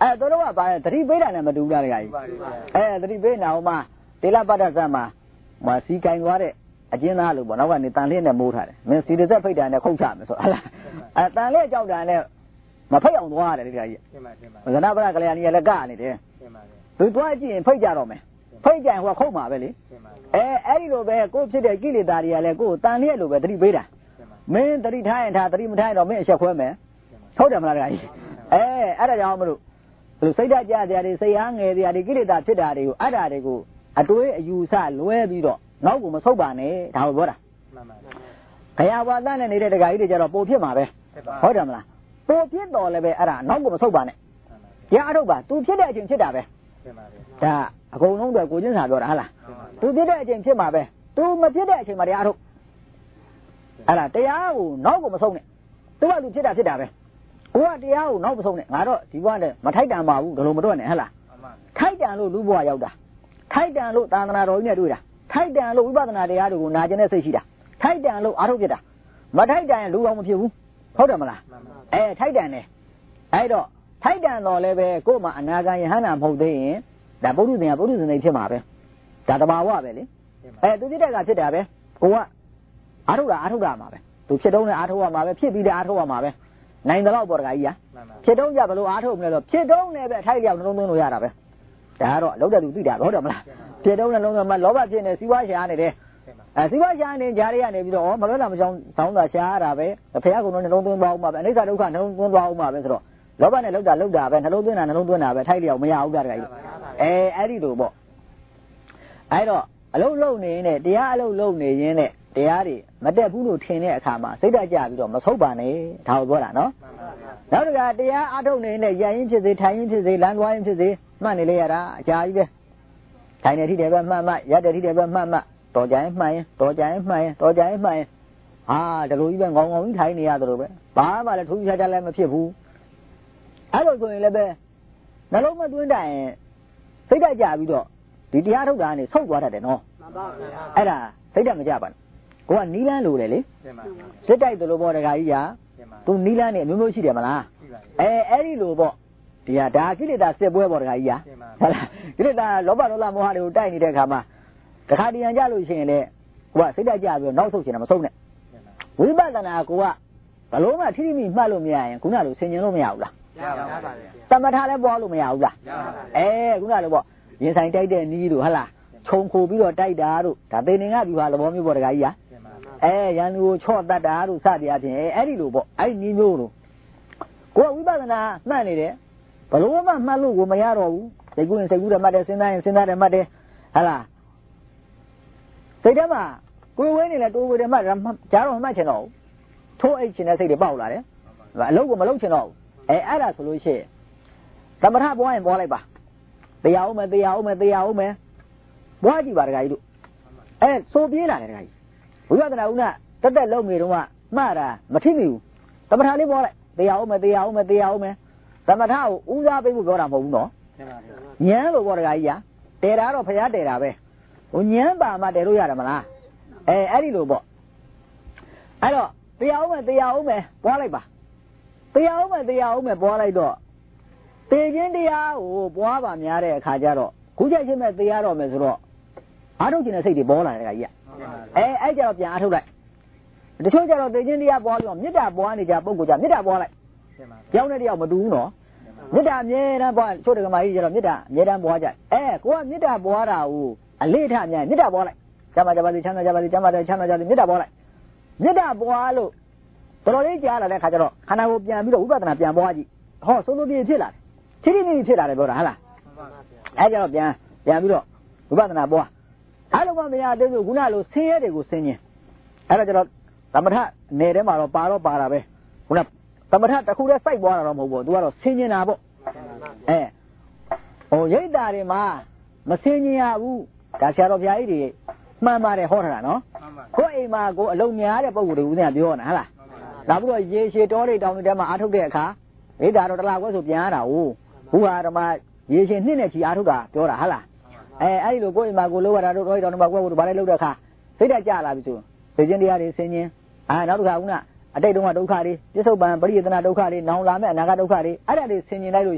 တော်တော့ကပါသတိပေးတာနဲ့မတူဘူးလားတခါကြီးသတိပေးနေအောင်မှတေလပတ္တဇမှာစီကင်သွားတဲ့အကျဉ်းသားလို့ပေါ့နောက်ကနေတန်လျက်နဲ့မိုးထားတယ်မင်းစီတစ်သက်ဖိတ်တာနဲ့ခုတ်ချမယ်ဆိုဟလားတန်လျက်ကြောက်တာနဲ့မဖိတ်အောင်သွားရတယ်တခါကြီးဇနပရကလျာဏီလည်းကနေတယ်သူသွားကြည့်ရင်ဖိတ်ကြတော့မယ်ဖိတ်ကြရင်ဟိုခုတ်မှာပဲလေအဲ့ဒီလိုပဲကိုဖြစ်တဲ့ကိလေသာတွေကလည်းကိုတန်လျက်လိုပဲသတိပေးတာမင်းသတိထားရင်ထားသတိမထားရင်တော့မင်းအချက်ခွဲမယ်ဟုတ်တယ်မလားတခါကြီးအဲ့ဒါကြောင့်မလို့စိတ်ဓာတ်ကြစရာတွေစိတ်အားငယ်စရာတွေကိလေသာဖြစ်တာတွေကိုအဲ့ဒါတွေကိုအတွေးအယူဆလွဲပြီးတော့နောက်ကိုမဆုတ်ပါနဲ့ဒါကိုပြောတာခရဝါသနဲ့နေတဲ့တခါကြီးတွေကျတော့ပိုဖြစ်မှာပဲဟုတ်တယ်မလားပိုဖြစ်တော်လည်းပဲအဲ့ဒါနောက်ကိုမဆုတ်ပါနဲ့ကြားအထုတ်ပါသူဖြစ်တဲ့အချိန်ဖြစ်တာပဲဒါအကုန်လုံးတော့ကိုချင်းစာပြောတာဟုတ်လားသူဖြစ်တဲ့အချိန်ဖြစ်မှာပဲသူမဖြစ်တဲ့အချိန်မှာတရားအထုတ်အဲ့ဒါတရားကိုနောက်ကိုမဆုတ်နဲ့သူကလူဖြစ်တာပဲကိုကတရားကိုနောက်မဆုံးနဲ့ငါတော့ဒီဘဝနဲ့မထိုက်တန်ပါဘူးဒါလိုမတော့နဲ့ဟဲ့လားထိုက်တန်လို့လူဘဝရောက်တာထိုက်တန်လို့သာသနာတော်ကြီးနဲ့တွေ့တာထိုက်တန်လို့ဝိပဿနာတရားတွေကိုနာကျင်တဲ့စိတ်ရှိတာထိုက်တန်လို့အားထုတ်ဖြစ်တာမထိုက်တန်ရင်လူအောင်မဖြစ်ဘူးဟုတ်တယ်မလားထိုက်တန်တယ်အဲ့တော့ထိုက်တန်တော်လည်းပဲကို့မှာအနာဂံယဟန္တာမဟုတ်သေးရင်ဒါပုထုဇဉ်ကပုထုဇဉ်တွေဖြစ်မှာပဲဒါတဘာဝပဲလေသူဖြစ်တဲ့ကဖြစ်တာပဲကိုကအားထုတ်တာမှာပဲသူဖြစ်တော့လည်းအားထုတ်ရမှာပဲဖြစ်ပြီးတဲ့အားထုတ်ရမှာပဲနိုင်တယ်လို့ပေါ်တခါကြီးဖြစ်တော့ကြဘလို့အားထုတ်မလဲတော့ဖြစ်တော့လည်းပဲအထိုက်လျောက်နှလုံးသွင်းလို့ရတာပဲဒါကတော့လောက်တဲ့သူသိတာဟုတ်တယ်မလားဖြစ်တော့လည်းလုံးသွင်းမှလောဘဖြစ်နေစီးပွားရှာနေတယ်စီးပွားရှာနေကြားရနေပြီးတော့မလွဲလာမကြောင်းဆောင်းတာရှာရတာပဲဖခင်ကတော့နှလုံးသွင်းသွားအောင်ပါပဲအနိစ္စဒုက္ခနှလုံးသွင်းသွားအောင်ပါပဲဆိုတော့လောဘနဲ့လောက်တာပဲနှလုံးသွင်းတာပဲထိုက်လျောက်မရဘူးတခါကြီးအဲ့ဒီလိုပေါ့အဲ့တော့အလုံးလုံးနေနဲ့တရားအလုံးလုံးနေရင်းနဲ့တရားတွေမတက်ဘူးလို့ထင်တဲ့အခါမှာစိတ်ဓာတ်ကြပြီးတော့မဆုတ်ပါနဲ့ဒါကိုပြောတာနော်နောက်တစ်ခါတရားအထုတ်နေနဲ့ရရင်ဖြစ်စေထိုင်ရင်ဖြစ်စေလမ်းသွားရင်ဖြစ်စေမှတ်နေလေရတာအကြာကြီးပဲထိုင်နေထိတယ်ပဲမှတ်ရတဲ့ထိတယ်ပဲမှတ်တော်ကြရင်မှန်ရင်တော်ကြရင်မှန်ရင်ဟာဒီလိုကြီးပဲငေါငေါကြီးထိုင်နေရတယ်လို့ပဲဘာမှလည်းထူးခြားခြားလည်းမဖြစ်ဘူးအဲ့လိုဆိုရင်လည်းပဲနှလုံးမသွင်းတိုင်စိတ်ဓာတ်ကြပြီးတော့ဒီတရားထုတ်တာကနေဆုတ်သွားတတ်တယ်နော်မှန်ပါဗျာအဲ့ဒါစိတ်ဓာတ်မကြပါနဲ့ကိုကနီးလန်းလိုတယ်လေစစ်တိုက်တယ်လို့ပေါ့တခါကြီးကသူနီးလန်းနေအမျိုးမျိုးရှိတယ်မလားအဲ့ဒီလိုပေါ့ဒီဟာဒါကိလေသာစစ်ပွဲပေါ့တခါကြီးကဟုတ်လားကိလေသာလောဘဒေါသမောဟတွေကိုတိုက်နေတဲ့အခါမှာတခါတရံကြလို့ရှိရင်လေကိုကစိတ်တိုက်ကြပြီးတော့နောက်ဆုတ်ချင်တာမဆုတ်နဲ့ဝိပဿနာကိုကဘလုံးကထိထိမိမှတ်လို့မရရင်ခုနလိုဆင်ញင်လို့မရဘူးလားရပါပါဗျာသမထလည်းပွားလို့မရဘူးလားခုနလိုပေါ့ရင်ဆိုင်တိုက်တဲ့နီးတို့ဟုတ်လားခြုံခိုပြီးတော့တိုက်တာတို့ဒါသေနေငါပြီပါသဘောမျိုးပေါ့တခါကြီးကရန်သူကိုချော့တတ်တာတို့စတရားဖြင့်အဲ့ဒီလိုပေါ့အဲ့ဒီမျိုးတို့ကိုကဝိပဿနာမှတ်နေတယ်ဘလို့မှမှတ်လို့ကိုမရတော့ဘူးစိတ်ကူးရင်စိတ်ကူးတယ်မှတ်တယ်စဉ်းစားရင်စဉ်းစားတယ်မှတ်တယ်ဟုတ်လားစိတ်ထဲမှာကိုယ်ဝဲနေလဲတိုးဝဲတယ်မှတ်တယ်ကြားတော့မှတ်ချင်တော့ထိုးအိတ်ချင်တဲ့စိတ်တွေပေါက်လာတယ်အလုပ်ကိုမလုပ်ချင်တော့ဘူးအဲ့ဒါဆိုလို့ရှိရင်သမထပွားရင်ပွားလိုက်ပါတရားဦးမယ်ပွားကြည့်ပါတခါကြီးတို့စိုးပြေးလာတယ်တခါကြီးဝိပဿနာဦးကတက်လုံးနေတော့မှတာမထိမိဘူးသမထလေးပွားလိုက်တရားဦးမယ်သမထကိုဦးစားပေးဖို့ပြောတာမဟုတ်ဘူးနော်ညံလို့ပေါ့တခါကြီးကတဲတာတော့ဖျားတဲတာပဲဟိုညံပါမှတဲလို့ရတယ်မလားအဲ့ဒီလိုပေါ့အဲ့တော့တရားဦးမယ်ပွားလိုက်ပါတရားဦးမယ်ပွားလိုက်တော့တေခြင်းတရားကိုပွားပါများတဲ့အခါကျတော့ခုချက်ချင်းမဲ့တရားတော်မယ်ဆိုတော့အားထုတ်ခြင်းတဲ့စိတ်တွေပေါ်လာတယ်ခါကြီးကအဲ့ကြတော့ပြန်အားထုတ်လိုက်တချို့ကျတော့တေခြင်းတရားပွားပြီးတော့မေတ္တာပွားနေကြပုံကိုကြမေတ္တာပွားလိုက်ကြောင်းတဲ့တရားမတူဘူးနော်မေတ္တာအမြဲတမ်းပွားချို့တက္ကမကြီးကျတော့မေတ္တာအမြဲတမ်းပွားကြကိုကမေတ္တာပွားတာကိုအလေးထားများမေတ္တာပွားလိုက်ကျမ်းပါကြပါစေချမ်းသာကြပါစေချမ်းသာတယ်ချမ်းသာကြပါစေမေတ္တာပွားလိုက်မေတ္တာပွားလို့တော်တော်လေးကြားလာတဲ့ခါကျတော့ခန္ဓာကိုပြန်ပြီးတော့ဝိပဿနာပြန်ပွားကြည့်ဟောစိုးစိုးပြေဖြစ်လာတယ်ထိထိမိမိဖြစ်လာတယ်ပြောတာဟုတ်လားအဲ့ကြတော့ပြန်ပြီးတော့ဝိပဿနာပွားအဲ့လိုမှမရသေးဘူးခုနလိုဆင်းရဲတွေကိုဆင်းခြင်းအဲ့ဒါကျတော့သမထနယ်ထဲမှာတော့ပါတာပဲခုနသမထတစ်ခုတည်းစိုက်ပွားတာတော့မဟုတ်ဘူးသူကတော့ဆင်းခြင်းတာပေါ့ရိတ်တာတွေမှာမဆင်းခြင်းရဘူးဒါဆရာတော်ဘုရားကြီးတွေမှန်ပါတယ်ဟောထားတာနော်ကိုယ်အိမ်မှာကိုအလုံးများတဲ့ပုံကိုယ်တွေဦးနေပြောနေတာဟုတ်လားနောက်ပြီးတော့ရေရှည်တောတွေတောင်တွေထဲမှာအားထုတ်တဲ့အခါရိတ်တာတော့တလားခွဲဆိုပြန်ရတာဟုတ်ဘုရားဓမ္မရေရှည်နှစ်နဲ့ချီအားထုတ်တာပြောတာဟုတ်လားအဲ့ဒီလိုကိုယ်အိမ်မှာကိုလို့ရတာတို့တော်တော်မှာကိုယ်ကဘာလဲလုပ်တဲ့အခါစိတ်ဓာတ်ကြလာပြီဆိုသိခြင်းတရားတွေဆင်းခြင်းနောက်တစ်ခါဦးကအတိတ်တုန်းကဒုက္ခတွေပြစ္ဆုတ်ပံပရိယေသနာဒုက္ခတွေနောင်လာမဲ့အနာဂတ်ဒုက္ခတွေအဲ့ဒါတွေဆင်ញင်လိုက်လို့ရှိရင်ဟ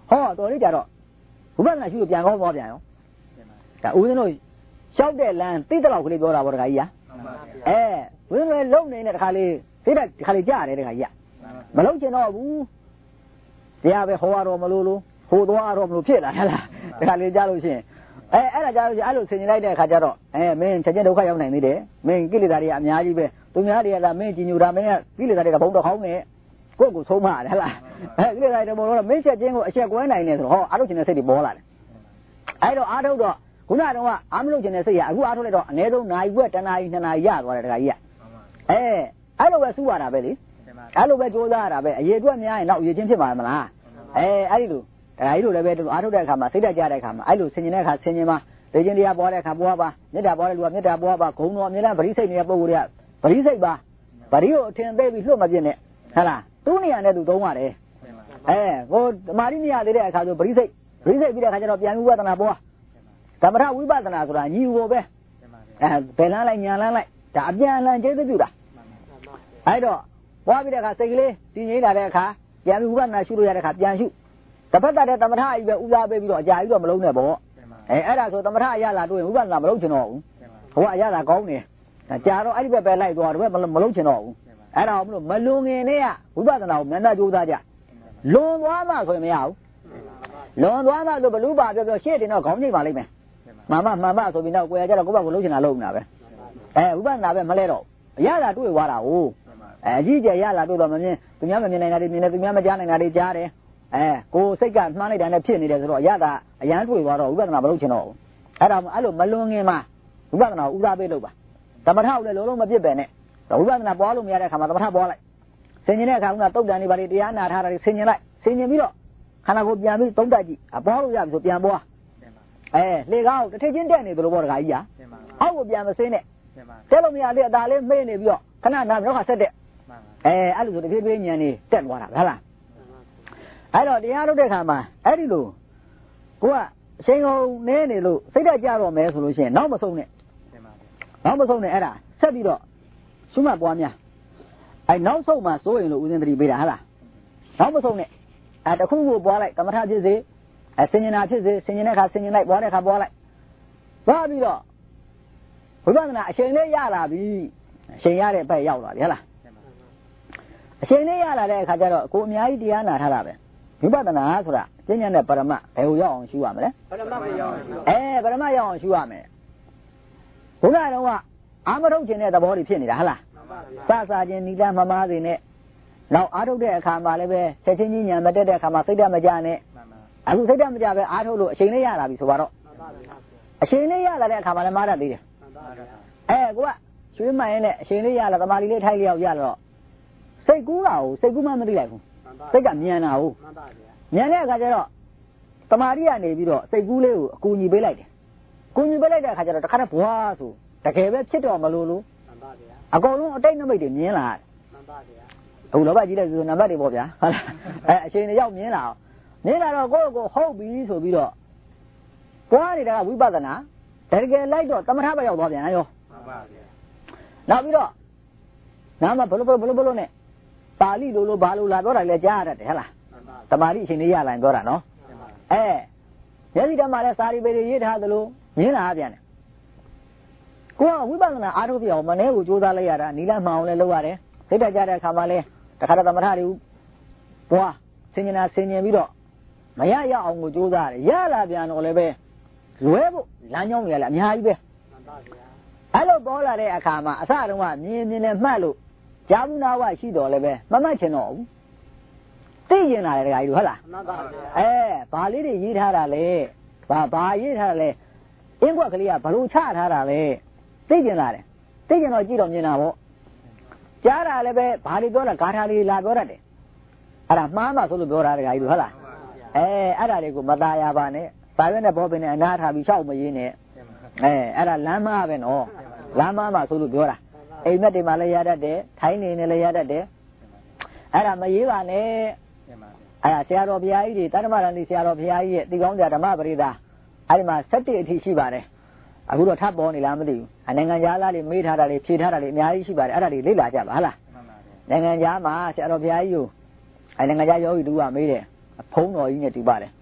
ဟောတော်လေးကြတော့ဝိပဿနာရှုလို့ပြန်ကောင်းသွားပြန်ရောဒါဦးဇင်းတို့ရှောက်တဲ့လမ်းသိတဲ့လောက်ကလေးပြောတာပေါ့တခါကြီးကဦးဇင်းတို့လုံနေတဲ့တခါလေးသိတဲ့တခါလေးကြားရတယ်တခါကြီးကမလုံချင်တော့ဘူးတရားပဲဟောရတော့မလို့ဟိုသွားရတော့မလို့ဖြစ်လာဟဲ့လားတခါလေးကြားလို့ရှိရင်အဲ့ဒါကြားလို့ရှိရင်အဲ့လိုဆင်ញင်လိုက်တဲ့အခါကျတော့မင်းချက်ချင်းဒုက္ခရောက်နိုင်သေးတယ်မင်းကိလေသာတွေအများကြီးပဲသူများတွေကလာမင်းကြည်ညိုတာမင်းကကိလေသာတွေကဘုံတစ်ခေါင်းနဲ့ကိုယ့်ကိုဆုံးမရတယ်ဟဲ့လားကိလေသာတွေဘုံတော့မင်းချက်ချင်းကိုအချက်ကွဲနိုင်နေဆိုတော့ဟောအားထုတ်ခြင်းတဲ့စိတ်တွေပေါ်လာတယ်အဲ့တော့အားထုတ်တော့ခုနကတော့အားမလုပ်ခြင်းတဲ့စိတ်ကအခုအားထုတ်လိုက်တော့အနည်းဆုံးနာရီွက်တနာရီ2နာရီရသွားတယ်တခါကြီးကအဲ့လိုပဲစူးရတာပဲလေအဲ့လိုပဲကြိုးစားရတာပဲအရေအတွက်များရင်တော့အရေချင်းဖြစ်မှာမလားအဲ့ဒီလိုဒါကြီးလိုလည်းပဲအားထုတ်တဲ့အခါမှာစိတ်ဓာတ်ကြတဲ့အခါမှာအဲ့လိုဆင်ញင်တဲ့အခါဆင်ញင်မှာဒေခြင်းတရားပွားတဲ့အခါပွားပါမေတ္တာပွားတဲ့လူကမေတ္တာပွားပါဂုဏ်တော်အမြဲတမ်းပရိစိတ်နေတဲ့ပုဂ္ဂိုလ်တွေကပရိစိတ်ပါပရိကိုအထင်သေးပြီးလွတ်မပြစ်နဲ့ဟုတ်လားသူ့နေရာနဲ့သူသုံးရတယ်ကိုဓမ္မရိမရသေးတဲ့အခါဆိုပရိစိတ်ပြီးတဲ့အခါကျတော့ပြန်ဝိပဿနာပွားသမထဝိပဿနာဆိုတာညီကိုပဲဘယ်လန်းလိုက်ညာလန်းလိုက်ဒါအပြန်အလှန်ကျေးဇူးပြုတာအဲ့တော့ပွားပြီးတဲ့အခါစိတ်ကလေးတည်ငြိမ်လာတဲ့အခါပြန်ဝိပဿနာရှုလို့ရတဲ့အခါပြန်ရှုတစ်ဖက်တည်းသမထအကြီးပဲဥစားပေးပြီးတော့အကြာကြီးတော့မလုံးနဲ့ပေါ့အဲ့ဒါဆိုသမထအရလာတွေ့ရင်ဝိပဿနာမလုံးချင်တော့ဘူးဟိုကအရသာကောင်းတယ်ကြာတော့အဲ့ဒီဘက်ပဲလိုက်သွားတော့မလုံးချင်တော့ဘူးအဲ့ဒါမလို့မလွန်ငင်နဲ့ကဝိပဿနာကိုမြန်မြန်ကြိုးစားကြလွန်သွားမှဆိုရင်မရဘူးလွန်သွားမှဆိုဘလူပါပြောရှေ့တင်တော့ခေါင်းညိတ်ပါလိမ့်မယ်မှန်မှဆိုပြီးတော့ကိုယ်ရကြတော့ကိုယ့်ဘက်ကိုလုံးချင်တာလုံးနေတာပဲဝိပဿနာပဲမလဲတော့အရသာတွေ့သွားတာဟုတ်အကြီးကျယ်ရလာတွေ့တော့မမြင်သူများမမြင်နိုင်တာတွေမြင်တယ်သူများမကြားနိုင်တာတွေကြားတယ်ကိုစိတ်ကမှန်းလိုက်တာနဲ့ဖြစ်နေတယ်ဆိုတော့အရသာအရန်တွေ့သွားတော့ဝိပဿနာမလုပ်ချင်တော့ဘူးအဲ့ဒါအဲ့လိုမလွန်ငင်မှာဝိပဿနာကိုဦးစားပေးလုပ်ပါသမထကိုလည်းလုံးလုံးမပြစ်ပဲနဲ့ဝိပဿနာပွားလို့မရတဲ့အခါမှာသမထပွားလိုက်ဆင်ញင်တဲ့အခါကတုတ်တန်တွေပါတွေတရားနာထားတာတွေဆင်ញင်လိုက်ဆင်ញင်ပြီးတော့ခန္ဓာကိုယ်ပြန်ပြီးသုံးတတ်ကြည့်ပွားလို့ရပြီဆိုပြန်ပွားလေကောင်းတစ်ထစ်ချင်းတက်နေသလိုပေါ့တခါကြီးအောက်ကိုပြန်မစင်းနဲ့တက်လို့မရလေအသာလေးမေ့နေပြီးတော့ခဏနာနောက်ခါဆက်တဲ့အဲ့လိုဆိုတစ်ဖြည်းဖြည်းဉာဏ်နေတက်သွားတာဟုတ်လားအဲ့တော့တရားလုပ်တဲ့အခါမှာအဲ့ဒီလိုကိုကအချိန်ကုန်နေနေလို့စိတ်ဓာတ်ကြတော့မယ်ဆိုလို့ရှိရင်နောက်မဆုံးနဲ့အဲ့ဒါဆက်ပြီးတော့ရှုမှတ်ပွားများအဲ့နောက်ဆုံးမှစိုးရင်လို့ဦးဇင်းသတိပေးတာဟုတ်လားနောက်မဆုံးနဲ့တခုခုပွားလိုက်ကမ္မထဖြစ်စေဆင်ញင်တာဖြစ်စေဆင်ញင်တဲ့အခါဆင်ញင်လိုက်ပွားတဲ့အခါပွားလိုက်သွားပြီးတော့ဝိပဿနာအချိန်လေးရလာပြီအချိန်ရတဲ့ဘက်ရောက်လာပြီဟုတ်လားအချိန်လေးရလာတဲ့အခါကျတော့ကိုအများကြီးတရားနာထားတာပဲဝိပဿနာဆိုတာကျင့်ကြံတဲ့ပရမတ်ဘယ်ကိုရောက်အောင်ရှုရမလဲပရမတ်ရောက်အောင်ရှုပရမတ်ရောက်အောင်ရှုရမယ်ဘုရားတော်ကအာမထုတ်ခြင်းတဲ့သဘောတွေဖြစ်နေတာဟုတ်လားစခြင်းနိလမမားတွေနဲ့နောက်အာထုတ်တဲ့အခါမှာလည်းပဲချက်ချင်းကြီးညံမတက်တဲ့အခါမှာစိတ်ဓာတ်မကြနဲ့အခုစိတ်ဓာတ်မကြပဲအာထုတ်လို့အချိန်လေးရလာပြီဆိုတော့အချိန်လေးရလာတဲ့အခါမှာလည်းမားတတ်သေးတယ်ကိုကရွှေမှန်ရင်လည်းအချိန်လေးရလာသမာဓိလေးထိုက်လျောက်ရလာတော့စိတ်ကူးတာကိုစိတ်ကူးမှမသိလိုက်ဘူးစိတ်ကမြန်တာဟုတ်မြန်တဲ့အခါကျတော့တမာရီကနေပြီးတော့စိတ်ကူးလေးကိုအကူညီပေးလိုက်တယ်ကူညီပေးလိုက်တဲ့အခါကျတော့တခါတည်းဘွားဆိုတကယ်ပဲဖြစ်တော့မလို့အကုန်လုံးအတိတ်နမိတ်တွေမြင်လာတယ်အခုလောဘကြီးလိုက်ဆိုနံပါတ်တွေပေါ့ဗျာဟုတ်လားအချိန်တွေရောက်မြင်လာတော့ကိုယ့်ကိုဟုတ်ပြီဆိုပြီးတော့ဘွားနေတာကဝိပဿနာတကယ်လိုက်တော့သမထဘက်ရောက်သွားပြန်ရောနောက်ပြီးတော့နာမဘလို့နဲ့ပါဠိလိုဘာလို့လာပြောတာလဲကြားရတယ်ဟဲ့လားတမာတိအချိန်လေးရလာရင်ပြောတာနော်မျက်စိတည်းမှာလည်းစာရီပေတွေရေးထားသလိုမြင်လာပြန်တယ်ကိုကဝိပဿနာအားထုတ်ပြအောင်မနေ့ကကြိုးစားလိုက်ရတာနီလမှန်အောင်လည်းလုပ်ရတယ်စိတ်ဓာတ်ကြတဲ့အခါမှာလည်းတခါတော့သမထတွေဘွားဆင်ញင်ပြီးတော့မရအောင်ကိုကြိုးစားရတယ်ရလာပြန်တော့လည်းပဲလွဲဖို့လမ်းကြောင်းတွေလည်းအများကြီးပဲအဲ့လိုပေါ်လာတဲ့အခါမှာအစတုန်းကမြင်နဲ့မှတ်လို့ကြာဘူးနာဝရှိတော်လည်းပဲမမှတ်ချင်တော့ဘူးသိရင်လာတယ်တခါကြီးတို့ဟုတ်လားဘာလေးတွေရေးထားတာလဲဘာရေးထားတာလဲအင်းကွက်ကလေးကဘလို့ချထားတာလဲသိရင်လာတယ်သိရင်တော့ကြည့်တော့မြင်တာပေါ့ကြားတာလည်းပဲဘာတွေပြောတာဂါထာလေးလာပြောတတ်တယ်အဲ့ဒါမှားမှဆိုလို့ပြောတာတခါကြီးတို့ဟုတ်လားအဲ့ဒါတွေကိုမသားရပါနဲ့စာရွက်နဲ့ဘောပင်နဲ့အနာထားပြီးရှောက်မရင်းနဲ့အဲ့ဒါလမ်းမပဲနော်လမ်းမမှဆိုလို့ပြောတာအိမ်မက်တွေမှာလည်းရတတ်တယ်ထိုင်းနေနဲ့လည်းရတတ်တယ်အဲ့ဒါမရေးပါနဲ့အဲ့ဒါဆရာတော်ဘုရားကြီးတွေတဏ္ဍမရဏီဆရာတော်ဘုရားကြီးရဲ့တိကောင်းကြဓမ္မပရိသတ်အဲ့ဒီမှာ7အထိရှိပါတယ်အခုတော့ထပ်ပေါ်နေလားမသိဘူးနိုင်ငံသားလားတွေမေးထားတာတွေဖြေထားတာတွေအများကြီးရှိပါတယ်အဲ့ဒါတွေလေ့လာကြပါဟုတ်လားနိုင်ငံသားမှာဆရာတော်ဘုရားကြီးကိုအဲ့နိုင်ငံသားယောဂီတူကမေးတယ်ဖုံးတော်ကြီးနဲ့တူပါတယ်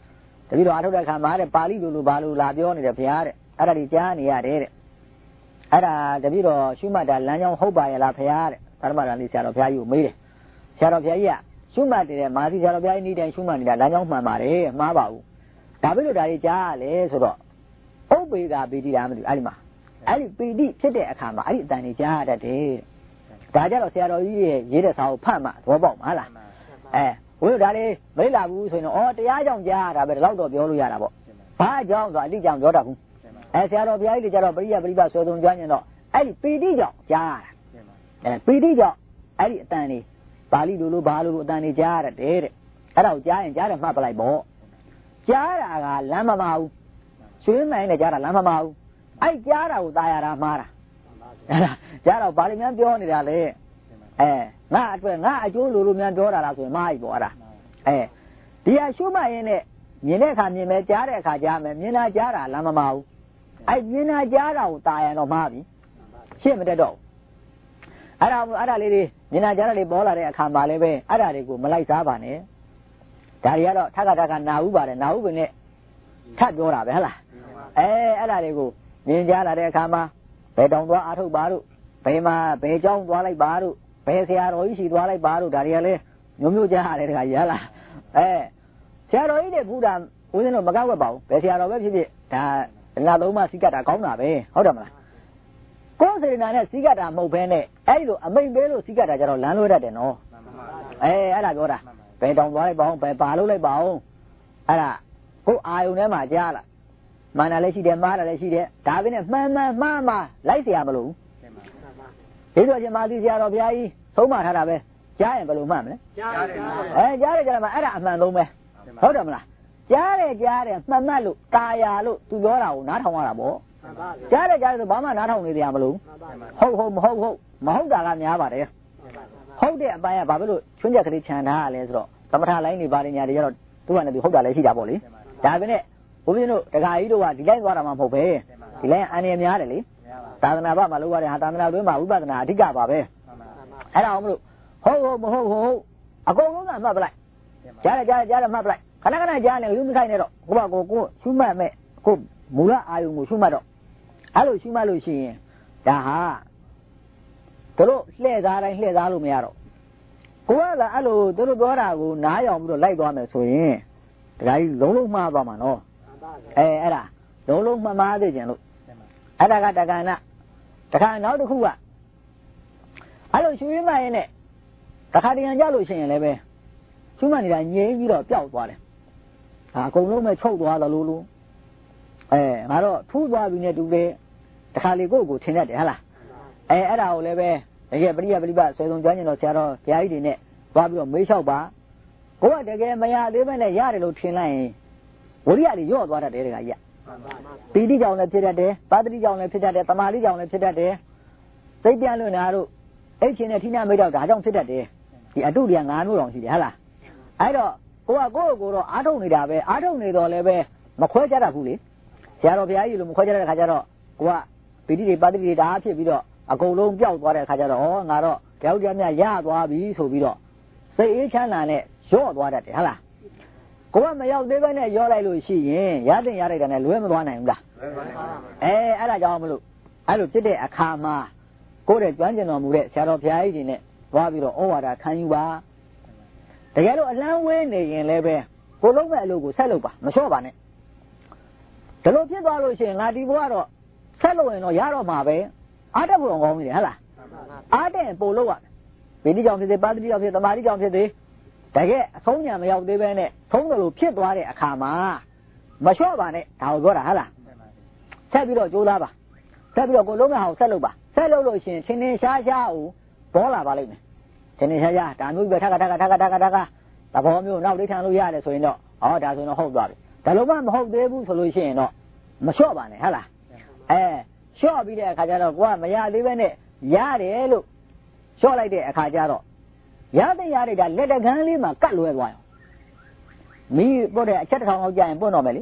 တပည့်တော်အထုတ်တဲ့ခါမှာတဲ့ပါဠိလိုဘာလို့လာပြောနေတယ်ဘုရားတဲ့အဲ့ဒါကြီးကြားနေရတယ်တဲ့အဲ့ဒါတပည့်တော်ရှုမှတ်တာလမ်းကြောင်းဟုတ်ပါရဲ့လားဘုရားတဲ့သရမရန်လေးဆရာတော်ဘုရားကြီးကိုမေးတယ်ဆရာတော်ဘုရားကြီးကရှုမှတ်တယ်မာသီဆရာတော်ဘုရားကြီးနေ့တိုင်းရှုမှတ်နေတာလမ်းကြောင်းမှန်ပါတယ်မှားပါဘူးဒါပဲလို့ဒါကြီးကြားရလေဆိုတော့ဥပ္ပေကပီတိတာမသိဘူးအဲ့ဒီမှာအဲ့ဒီပီတိဖြစ်တဲ့အခါမှာအဲ့ဒီအတန်ကြီးကြားရတတ်တယ်ဒါကြတော့ဆရာတော်ကြီးရဲ့ရေးတဲ့စာကိုဖတ်မှသဘောပေါက်မှာလားဝိဒါလေးမလိလာဘူးဆိုရင်တော့တရားကြောင့်ကြားရတာပဲတော့တော့ပြောလို့ရတာပေါ့ဘာကြောင့်ဆိုအတိကြောင့်ပြောတတ်ဘူးဆရာတော်ဘုရားကြီးတွေကြတော့ပရိယပရိပတ်ဆွေဆုံးကြွညင်တော့အဲ့ဒီပီတိကြောင့်ကြားရတာပီတိကြောင့်အဲ့ဒီအတန်လေးပါဠိလိုဘာလိုအတန်လေးကြားရတယ်တဲ့အဲ့ဒါကိုကြားရင်ကြားတယ်မှတ်ပလိုက်ပေါ့ကြားတာကလမ်းမမဘူးရွှေနိုင်နဲ့ကြားတာလမ်းမမဘူးအဲ့ကြားတာကိုตายရတာမှားတာအဲ့ဒါကြားတော့ဘာလို့များပြောနေတာလဲငါအတွက်ငါအကျိုးလိုများပြောတာလားဆိုရင်မှားပြီပေါ့အဲ့ဒါဒီဟာရှုမှတ်ရင်းနဲ့မြင်တဲ့အခါမြင်မယ်ကြားတဲ့အခါကြားမယ်မြင်တာကြားတာလမ်းမမဘူးအဲ့မြင်တာကြားတာကိုตายရတော့မှားပြီရှင်းမတတ်တော့အဲ့ဒါလေးတွေမြင်တာကြားတာလေးပေါ်လာတဲ့အခါမှာလည်းပဲအဲ့ဒါတွေကိုမလိုက်စားပါနဲ့ဒါတွေကတော့ထက်ကနာဥပါတယ်နာဥပင်နဲ့ထပ်ပြောတာပဲဟလားအဲ့ဒါတွေကိုမြင်ကြားလာတဲ့အခါမှာဘယ်တောင်သွားအားထုတ်ပါတို့ဘယ်မှာဘယ်ကျောင်းသွားလိုက်ပါတို့ဘယ်ဆရာတော်ကြီးရှိသွားလိုက်ပါတို့ဒါတွေကလည်းမျိုးကြားရတယ်တခါကြီးဟလားဆရာတော်ကြီးတွေဘုရားဦးဇင်းတို့မကောက်ဝက်ပါဘူးဘယ်ဆရာတော်ပဲဖြစ်ဖြစ်ဒါငါသုံးပါးစီကတာကောင်းတာပဲဟုတ်တယ်မလားကိုယ်စေနာနဲ့စီကတာမဟုတ်ဘဲနဲ့အဲ့လိုအမိန်ပေးလို့စီကတာကြတော့လမ်းလွဲတတ်တယ်နော်အဲ့ဒါပြောတာဘယ်တောင်သွားလိုက်ပါအောင်ဘယ်ပါလို့လိုက်ပါအောင်အဲ့ဒါကိုအာယုံထဲမှာကြားလာမာနလည်းရှိတယ်မားလည်းရှိတယ်ဒါပဲနဲ့မှန်လိုက်เสียမလို့ဒီလိုချင်းမာသီဆရာတော်ဘုရားကြီးသုံးမထားတာပဲကြားရင်ဘယ်လိုမှတ်မလဲကြားတယ်ကြားတယ်မှာအဲ့ဒါအမှန်ဆုံးပဲဟုတ်တယ်မလားကြားတယ်မှတ်လို့ตายာလို့သူပြောတာကိုနားထောင်ရတာပေါ့ကြားတယ်ဆိုဘာမှနားထောင်နေကြရမလို့ဟုတ်မဟုတ်တာကများပါတယ်ဟုတ်တဲ့အပိုင်းကဘာဖြစ်လို့ချွန်းချက်ကလေးခြံထားရလဲဆိုတော့သမထလိုင်းတွေဘာတွေညာတွေကျတော့သူကလည်းသူဟုတ်တာလည်းရှိတာပေါ့လေဒါပဲနဲ့ဘုရားတို့တခါကြီးတို့ကဒီလိုက်သွားတာမှမဟုတ်ပဲဒီလိုက်အန္တရာယ်များတယ်လေသာသနာ့ဘမှာလို့ရတယ်ဟာသာသနာ့တွင်းမှာဝိပဿနာအဓိကပါပဲအဲ့ဒါအောင်မလို့ဟုတ်မဟုတ်အကုန်လုံးကမှတ်ပလိုက်ကြားတယ်မှတ်ပလိုက်ခဏကြားနေယူမဆိုင်နဲ့တော့ဟိုဘကိုရှုမှတ်မဲ့ကိုမူလအာယုံကိုရှုမှတ်တော့အဲ့လိုရှုမှတ်လို့ရှိရင်ဒါဟာတို့လှည့်စားတိုင်းလှည့်စားလို့မရတော့ကိုကလည်းအဲ့လိုတို့ပြောတာကိုနားယောင်ပြီးတော့လိုက်သွားမယ်ဆိုရင်တခါကြီးလုံးမှားသွားမှာနော်အဲ့ဒါလုံးမှားသေးကြလို့အဲ့ဒါကတက္ကနာတခါနောက်တစ်ခုကအဲ့လိုရှုရင်းမှရင်နဲ့တခါတရံကြလို့ရှိရင်လည်းပဲရှုမှတ်နေတာငြိမ်းပြီးတော့ပျောက်သွားတယ်ဒါအကုန်လုံးပဲချုပ်သွားတယ်လို့ငါတော့ထူးသွားပြီနဲ့တူတယ်တခါလေကိုထင်တတ်တယ်ဟလားအဲ့ဒါကိုလည်းပဲတကယ်ပရိယပရိပတ်ဆွေဆုံးကြွညင်တော့ဆရာတော်ဘုရားကြီးတွေနဲ့သွားပြီးတော့မေးလျှောက်ပါကိုကတကယ်မရသေးဘဲနဲ့ရတယ်လို့ထင်လိုက်ရင်ဝိရိယတွေရော့သွားတတ်တယ်တခါကြီးပီတိကြောင့်လည်းဖြစ်တတ်တယ်ပါတိကြောင့်လည်းဖြစ်တတ်တယ်တမာတိကြောင့်လည်းဖြစ်တတ်တယ်စိတ်ပြန့်လွင့်တာတို့အိတ်ချင်းနဲ့ထိနာမိတော့ဒါကြောင့်ဖြစ်တတ်တယ်ဒီအတုတွေက9မျိုးတောင်ရှိတယ်ဟလားအဲ့တော့ကိုတော့အားထုတ်နေတာပဲအားထုတ်နေတော့လည်းပဲမခွဲကြတတ်ဘူးလေဆရာတော်ဘုရားကြီးလိုမခွဲကြတဲ့ခါကျတော့ကိုကပီတိတွေပါတိတွေဒါဖြစ်ပြီးတော့အကုန်လုံးပျောက်သွားတဲ့ခါကျတော့ငါတော့ကြောက်ကြမြရသွားပြီဆိုပြီးတော့စိတ်အေးချမ်းသာနဲ့ရော့သွားတတ်တယ်ဟလားကိုကမရောက်သေးဘဲနဲ့ရောလိုက်လို့ရှိရင်ရတဲ့ရလိုက်တာနဲ့လွဲမသွားနိုင်ဘူးလားအဲ့ဒါကြောင့်မလို့အဲ့လိုဖြစ်တဲ့အခါမှာကိုယ့်ရဲ့ကျွမ်းကျင်တော်မူတဲ့ဆရာတော်ဘုရားကြီးတွေနဲ့သွားပြီးတော့ဩဝါဒခံယူပါတကယ်လို့အလန်းဝေးနေရင်လည်းပဲကိုလုံးမဲ့အလုပ်ကိုဆက်လုပ်ပါမလျှော့ပါနဲ့ဒီလိုဖြစ်သွားလို့ရှိရင်ငါဒီဘဝတော့ဆက်လုပ်ရင်တော့ရတော့မှာပဲအားတက်ဖို့ကောင်းပြီဟဲ့လားအားတက်ပို့လို့ရဗေဒီကြောင့်ဖြစ်စေပါတိကြောင့်ဖြစ်တမာတိကြောင့်ဖြစ်စေတကယ်အဆုံးညာမရောက်သေးပဲနဲ့ဆုံးတယ်လို့ဖြစ်သွားတဲ့အခါမှာမလျှော့ပါနဲ့ဒါကိုပြောတာဟဲ့လားဆက်ပြီးတော့ကြိုးစားပါဆက်ပြီးတော့ကိုလုံးမဲ့ဟာကိုဆက်လုပ်ပါဆက်လုပ်လို့ရှိရင်ချင်းရှားကိုပေါ်လာပါလိမ့်မယ်ချင်းရှားဒါမျိုးပဲထက်ကသဘောမျိုးနောက်ဒိဋ္ဌံလို့ရတယ်ဆိုရင်တော့ဒါဆိုရင်တော့ဟုတ်သွားပြီဒါလိုမှမဟုတ်သေးဘူးဆိုလို့ရှိရင်တော့မလျှော့ပါနဲ့ဟဲ့လားလျှော့ပြီးတဲ့အခါကျတော့ကိုကမရသေးပဲနဲ့ရတယ်လို့လျှော့လိုက်တဲ့အခါကျတော့ရတဲ့ဒါလက်တကန်းလေးမှာကတ်လွဲသွားရောမီးပုတ်တဲ့အချက်တစ်ထောင်လောက်ကြာရင်ပွတ်တော့မယ်လေ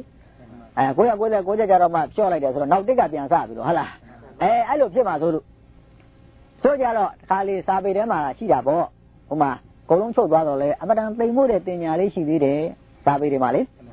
990ကျတော့မှလျှော့လိုက်တယ်ဆိုတော့နောက်တစ်ကပြန်စပြီလို့ဟုတ်လားအဲ့လိုဖြစ်မှာဆိုလို့ဆိုကြတော့တစ်ခါလေးစာပေထဲမှာရှိတာပေါ့ဟိုမှာအကုန်လုံးချုပ်သွားတော့လေအမတန်သိမ်မှုတဲ့တင်ညာလေးရှိသေးတယ်စာပေတွေမှာလေ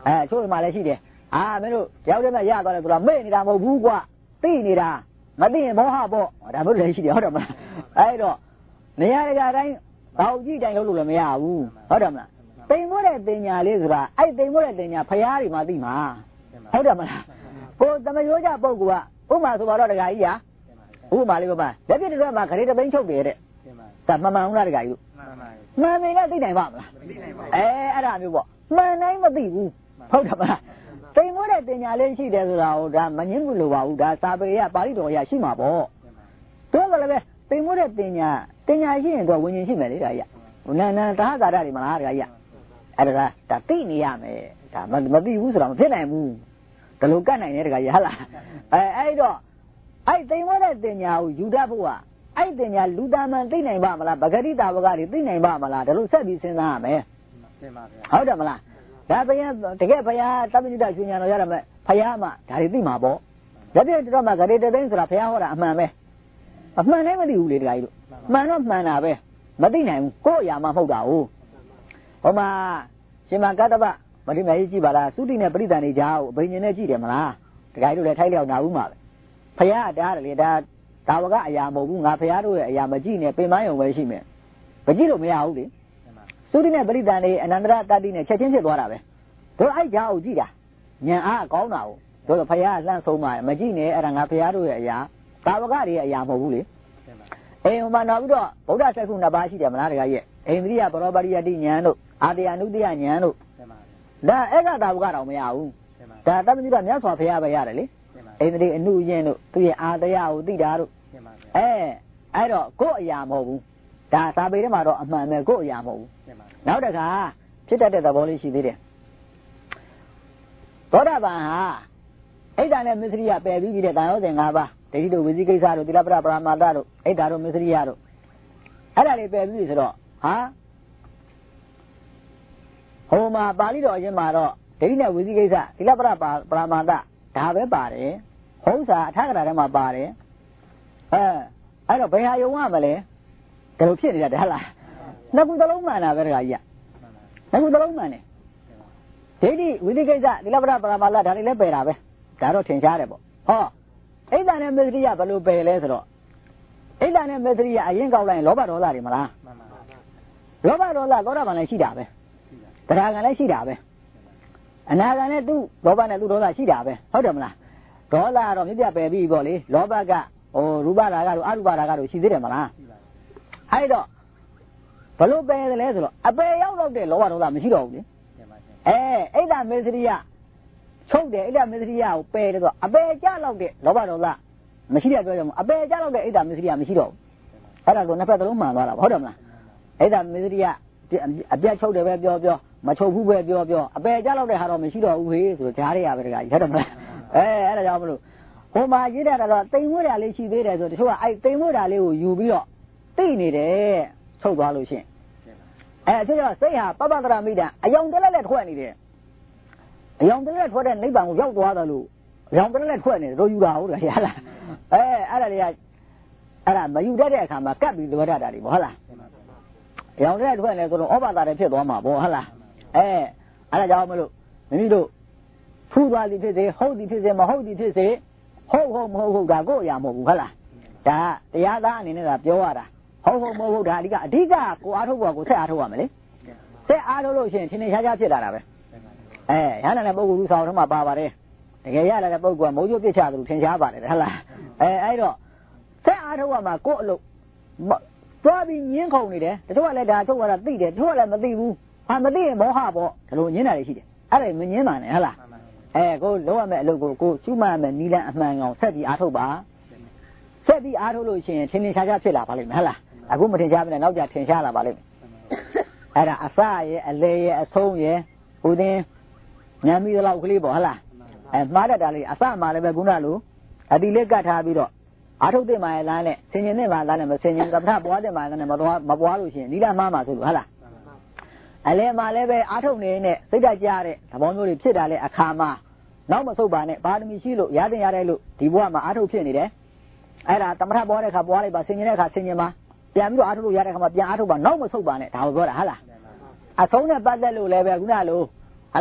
ချို့မှလည်းရှိတယ်မင်းတို့ရောက်တဲ့မဲ့ရသွားတယ်ဆိုတော့မေ့နေတာမဟုတ်ဘူးကွာသိနေတာမသိရင်မောဟပေါ့ဒါမျိုးလည်းရှိတယ်ဟုတ်တယ်မလားအဲ့တော့နေရာတကာတိုင်းဘောက်ကြည့်တိုင်းလုပ်လို့လည်းမရဘူးဟုတ်တယ်မလားတိမ်မိုးတဲ့တင်ညာလေးဆိုတာအဲ့တိမ်မိုးတဲ့တင်ညာဖျားတွေမှသိမှာဟုတ်တယ်မလားကိုသမယောကြပုဂ္ဂိုလ်ကဥမာဆိုတော့တခါကြီးဥမာလေးပါလက်ပြတဲ့မှာခရီးတသိန်းချုပ်တယ်တဲ့ဒါမှန်ဘူးလားတခါကြီးမှန်တယ်လည်းသိနိုင်ပါမလားအဲ့ဒါမျိုးပေါ့မှန်တိုင်းမသိဘူးဟုတ်တယ်မလားတိမ်မိုးတဲ့တင်ညာလေးရှိတယ်ဆိုတာဟိုဒါမငင်းဘူးလို့ပါဘူးဒါစာပေရပါဠိတော်ရရှိမှာပေါ့တို့ကလည်းပဲတိမ်မိုးတဲ့တင်ညာရှိရင်တော့ဝิญဉ်ရှိမယ်လေဒါကြီးနန္ဒတဟကာရတွေမလားဒါကြီးအဲ့ဒါသိနေရမယ်ဒါမသိဘူးဆိုတော့မဖြစ်နိုင်ဘူးဒါလိုကတ်နိုင်တယ်တခါကြီးဟုတ်လားအဲ့တော့အဲ့သိမိုးတဲ့တင်ညာကိုယူတတ်ဖို့ကအဲ့တင်ညာလူသားမှန်သိနိုင်ပါမလားပဂတိတာဝကတွေသိနိုင်ပါမလားဒါလိုဆက်ပြီးစဉ်းစားရမယ်သိပါဗျာဟုတ်တယ်မလားဒါဘုရားတကယ်ဘုရားတပိဋကရှင်ညာတော်ရရမယ်ဘုရားမှဒါတွေသိမှာပေါ့ဒါပြည့်တော့မှဂရေတသိန်းဆိုတာဘုရားဟောတာအမှန်ပဲအမှန်လည်းမသိဘူးလေတခါကြီးတို့မှန်တော့မှန်တာပဲမသိနိုင်ဘူးကိုယ့်အရာမှမဟုတ်တာဟုတ်ဟိုမှာရှင်မကတ္တဗမတိမကြီးကြည့်ပါလားသုတိနဲ့ပရိသန်နေကြအောင်ဘိညာဉ်နဲ့ကြည့်တယ်မလားတခါကြီးတို့လည်းထိုက်လျောက်နာဘူးမှာပဲဘုရားတားတယ်လေဒါဝကအရာမဟုတ်ဘူးငါဘုရားတို့ရဲ့အရာမကြည့်နဲ့ပင်မယုံပဲရှိမယ်မကြည့်လို့မရဘူးလေသုတိနဲ့ပရိသန်နေအနန္တရတတ္တိနဲ့ချက်ချင်းဖြစ်သွားတာပဲတို့အဲ့ကြောင်ကြည့်တာဉာဏ်အားကောင်းတာကိုတို့ဘုရားလှမ်းဆုံးပါမကြည့်နဲ့အဲ့ဒါငါဘုရားတို့ရဲ့အရာဒါဝကတွေရဲ့အရာမဟုတ်ဘူးလေအိမ်ဟိုမှာနောက်ပြီးတော့ဗုဒ္ဓဆက်ခုနှစ်ပါးရှိတယ်မလားတခါကြီးအိန္ဒိယပရောပရိယတိဉာဏ်တို့အာတယနုတ္တိယဉာဏ်တို့ဒါအဲ့ကတာဝကတော့မရဘူးဒါတပ္ပတိကမြတ်စွာဘုရားပဲရတယ်လေအိန္ဒိအနုယဉ်တို့သူရဲ့အာတယကိုသိတာတို့အဲ့တော့ကိုယ့်အရာမဟုတ်ဘူးဒါစာပေထဲမှာတော့အမှန်ပဲကိုယ့်အရာမဟုတ်ဘူးနောက်တခါဖြစ်တတ်တဲ့သဘောလေးရှိသေးတယ်သောတာပန်ဟာဣဒ္ဓနဲ့မစ္စရိယပယ်ပြီးတဲ့တန်ရောစဉ်၅ပါးဒိဋ္ဌိတို့ဝိသိကိစ္စတို့သီလပရပရမာတတို့ဣဒ္ဓတို့မစ္စရိယတို့အဲ့ဒါတွေပယ်ပြီးဆိုတော့ဟိုမှာပါဠိတော်အရင်မှာတော့ဒိဋ္ဌိနဲ့ဝိသိကိစ္စသီလပရပရမာတဒါပဲပါတယ်ဟုတ်စာအထက်ကရာထဲမှာပါတယ်အဲ့တော့ဘယ်ဟာယုံရမလဲဒါလိုဖြစ်နေတာဟုတ်လားနှစ်ခုသလုံးမှန်တာပဲတခါကြီးနှစ်ခုသလုံးမှန်တယ်ဒိဋ္ဌိဝိသိကိစ္စသီလပရပရမာတဒါတွေလည်းပယ်တာပဲဒါတော့ထင်ရှားတယ်ပေါ့ဣဒ္ဓနဲ့မစ္စရိယဘယ်လိုပယ်လဲဆိုတော့ဣဒ္ဓနဲ့မစ္စရိယအရင်ကောက်လိုက်လောဘဒေါသတွေမလားလောဘဒေါသသောတာပန်လည်းရှိတာပဲတရားကံလည်းရှိတာပဲအနာဂံနဲ့သူ့လောဘနဲ့သူ့ဒေါသရှိတာပဲဟုတ်တယ်မလားဒေါသကတော့မြစ်ပြပယ်ပြီးပေါ့လေလောဘကရူပရာဂတို့အရူပရာဂတို့ရှိသေးတယ်မလားအဲ့တော့ဘယ်လိုပယ်တယ်လဲဆိုတော့အပယ်ရောက်တော့တဲ့လောဘဒေါသမရှိတော့ဘူးလေဣဒ္ဓမစ္စရိယချုပ်တယ်ဣဒ္ဓမစ္စရိယကိုပယ်တယ်ဆိုတော့အပယ်ကြလောက်တဲ့လောဘဒေါသမရှိတဲ့အတွက်ကြောင့်အပယ်ကြလောက်တဲ့ဣဒ္ဓမစ္စရိယမရှိတော့ဘူးအဲ့ဒါဆိုနှစ်ဖက်သလုံးမှန်သွားတာဟုတ်တယ်မလားဣဒ္ဓမစ္စရိယအပြတ်ချုပ်တယ်ပဲပြောမချုပ်ဘူးပဲပြောအပယ်ကြလောက်တဲ့ဟာတော့မရှိတော့ဘူးဟေးဆိုတော့ဂျားရရပဲတခါကြီးဟုတ်တယ်မလားအဲ့ဒါကြောင့်မလို့ဟိုမှာရေးတာတော့တိမ်မွေးတာလေးရှိသေးတယ်ဆိုတချို့ကအဲ့တိမ်မွေးတာလေးကိုယူပြီးတော့သိနေတယ်ချုပ်သွားလို့ရှိရင်အချို့ကစိတ်ဟာပပတရမိတ္တအယောင်တလက်လက်ထွက်နေတယ်အယောင်တလက်ထွက်တဲ့နိဗ္ဗာန်ကိုရောက်သွားတယ်လို့အယောင်တလက်လက်ထွက်နေတယ်တို့ယူတာဟုတ်တယ်ရလားအဲ့ဒါတွေကအဲ့ဒါမယူတတ်တဲ့အခါမှာကပ်ပြီးလွယ်တတ်တာတွေပေါ့ဟုတ်လားအယောင်တလက်ထွက်နေဆိုတော့ဩဘာသာတွေဖြစ်သွားမှာပေါ့ဟုတ်လားအဲ့ဒါကြောင့်မလို့မိမိတို့ဖူးသွားသည်ဖြစ်စေဟုတ်သည်ဖြစ်စေမဟုတ်သည်ဖြစ်စေဟုတ်မဟုတ်ဒါကိုယ်အရာမဟုတ်ဘူးဟုတ်လားဒါတရားသားအနေနဲ့ကပြောရတာဟုတ်မဟုတ်ဒါအဓိကကိုအားထုတ်ဖို့ကိုဆက်အားထုတ်ရမယ်လေဆက်အားထုတ်လို့ရှိရင်ထင်ရှားဖြစ်လာတာပဲရဟန္တာနဲ့ပုဂ္ဂိုလ်လူဆောင်တော့မှပါပါတယ်တကယ်ရလာတဲ့ပုဂ္ဂိုလ်ကမိုးချိုးပြစ်ချသလိုထင်ရှားပါတယ်ဟုတ်လားအဲ့တော့ဆက်အားထုတ်ရမှာကိုယ့်အလုပ်တွားပြီးညင်းခုန်နေတယ်တချို့ကလည်းဒါထုတ်ရတာသိတယ်တချို့ကလည်းမသိဘူးမသိရင်မောဟပေါ့ဒီလိုညင်းတာတွေရှိတယ်အဲ့ဒါမညင်းပါနဲ့ဟုတ်လားကိုလုံးဝမဲ့အလုပ်ကိုကျူးမမဲ့နီလန်အမှန်ကောင်ဆက်ပြီးအားထုတ်ပါဆက်ပြီးအားထုတ်လို့ရှိရင်ထင်ရှားဖြစ်လာပါလိမ့်မယ်ဟုတ်လားအခုမထင်ရှားဘူးနဲ့နောက်ကျထင်ရှားလာပါလိမ့်မယ်အဲ့ဒါအစရဲ့အလေရဲ့အဆုံးရဲ့ဟိုတင်ညံပြီးတော့ကလေးပေါ့ဟုတ်လားမှားတတ်တာလေးအစမှာလည်းပဲခုနလိုအတိလေးကတ်ထားပြီးတော့အားထုတ်တဲ့မှာလားနဲ့ဆင်ញင်တဲ့မှာလားနဲ့မဆင်ញင်ကပ္ပထပွားတဲ့မှာလားနဲ့မပွားလို့ရှိရင်နီလန်မှားမှာဆိုလို့ဟုတ်လားအလဲမှာလည်းပဲအားထုတ်နေတဲ့စိတ်ဓာတ်ကြတဲ့သဘောမျိုးတွေဖြစ်တာလေအခါမှာနောက်မဆုတ်ပါနဲ့ဘာသမီရှိလို့ရတဲ့ရတယ်လို့ဒီဘဝမှာအားထုတ်ဖြစ်နေတယ်အဲ့ဒါသမထပွားတဲ့အခါပွားလိုက်ပါဆင်ញင်တဲ့အခါဆင်ញင်ပါပြန်ပြီးတော့အားထုတ်လို့ရတဲ့အခါမှာပြန်အားထုတ်ပါနောက်မဆုတ်ပါနဲ့ဒါကိုပြောတာဟုတ်လားအဆုံးနဲ့ပတ်သက်လို့လည်းပဲခုနလိုဟုတ်လား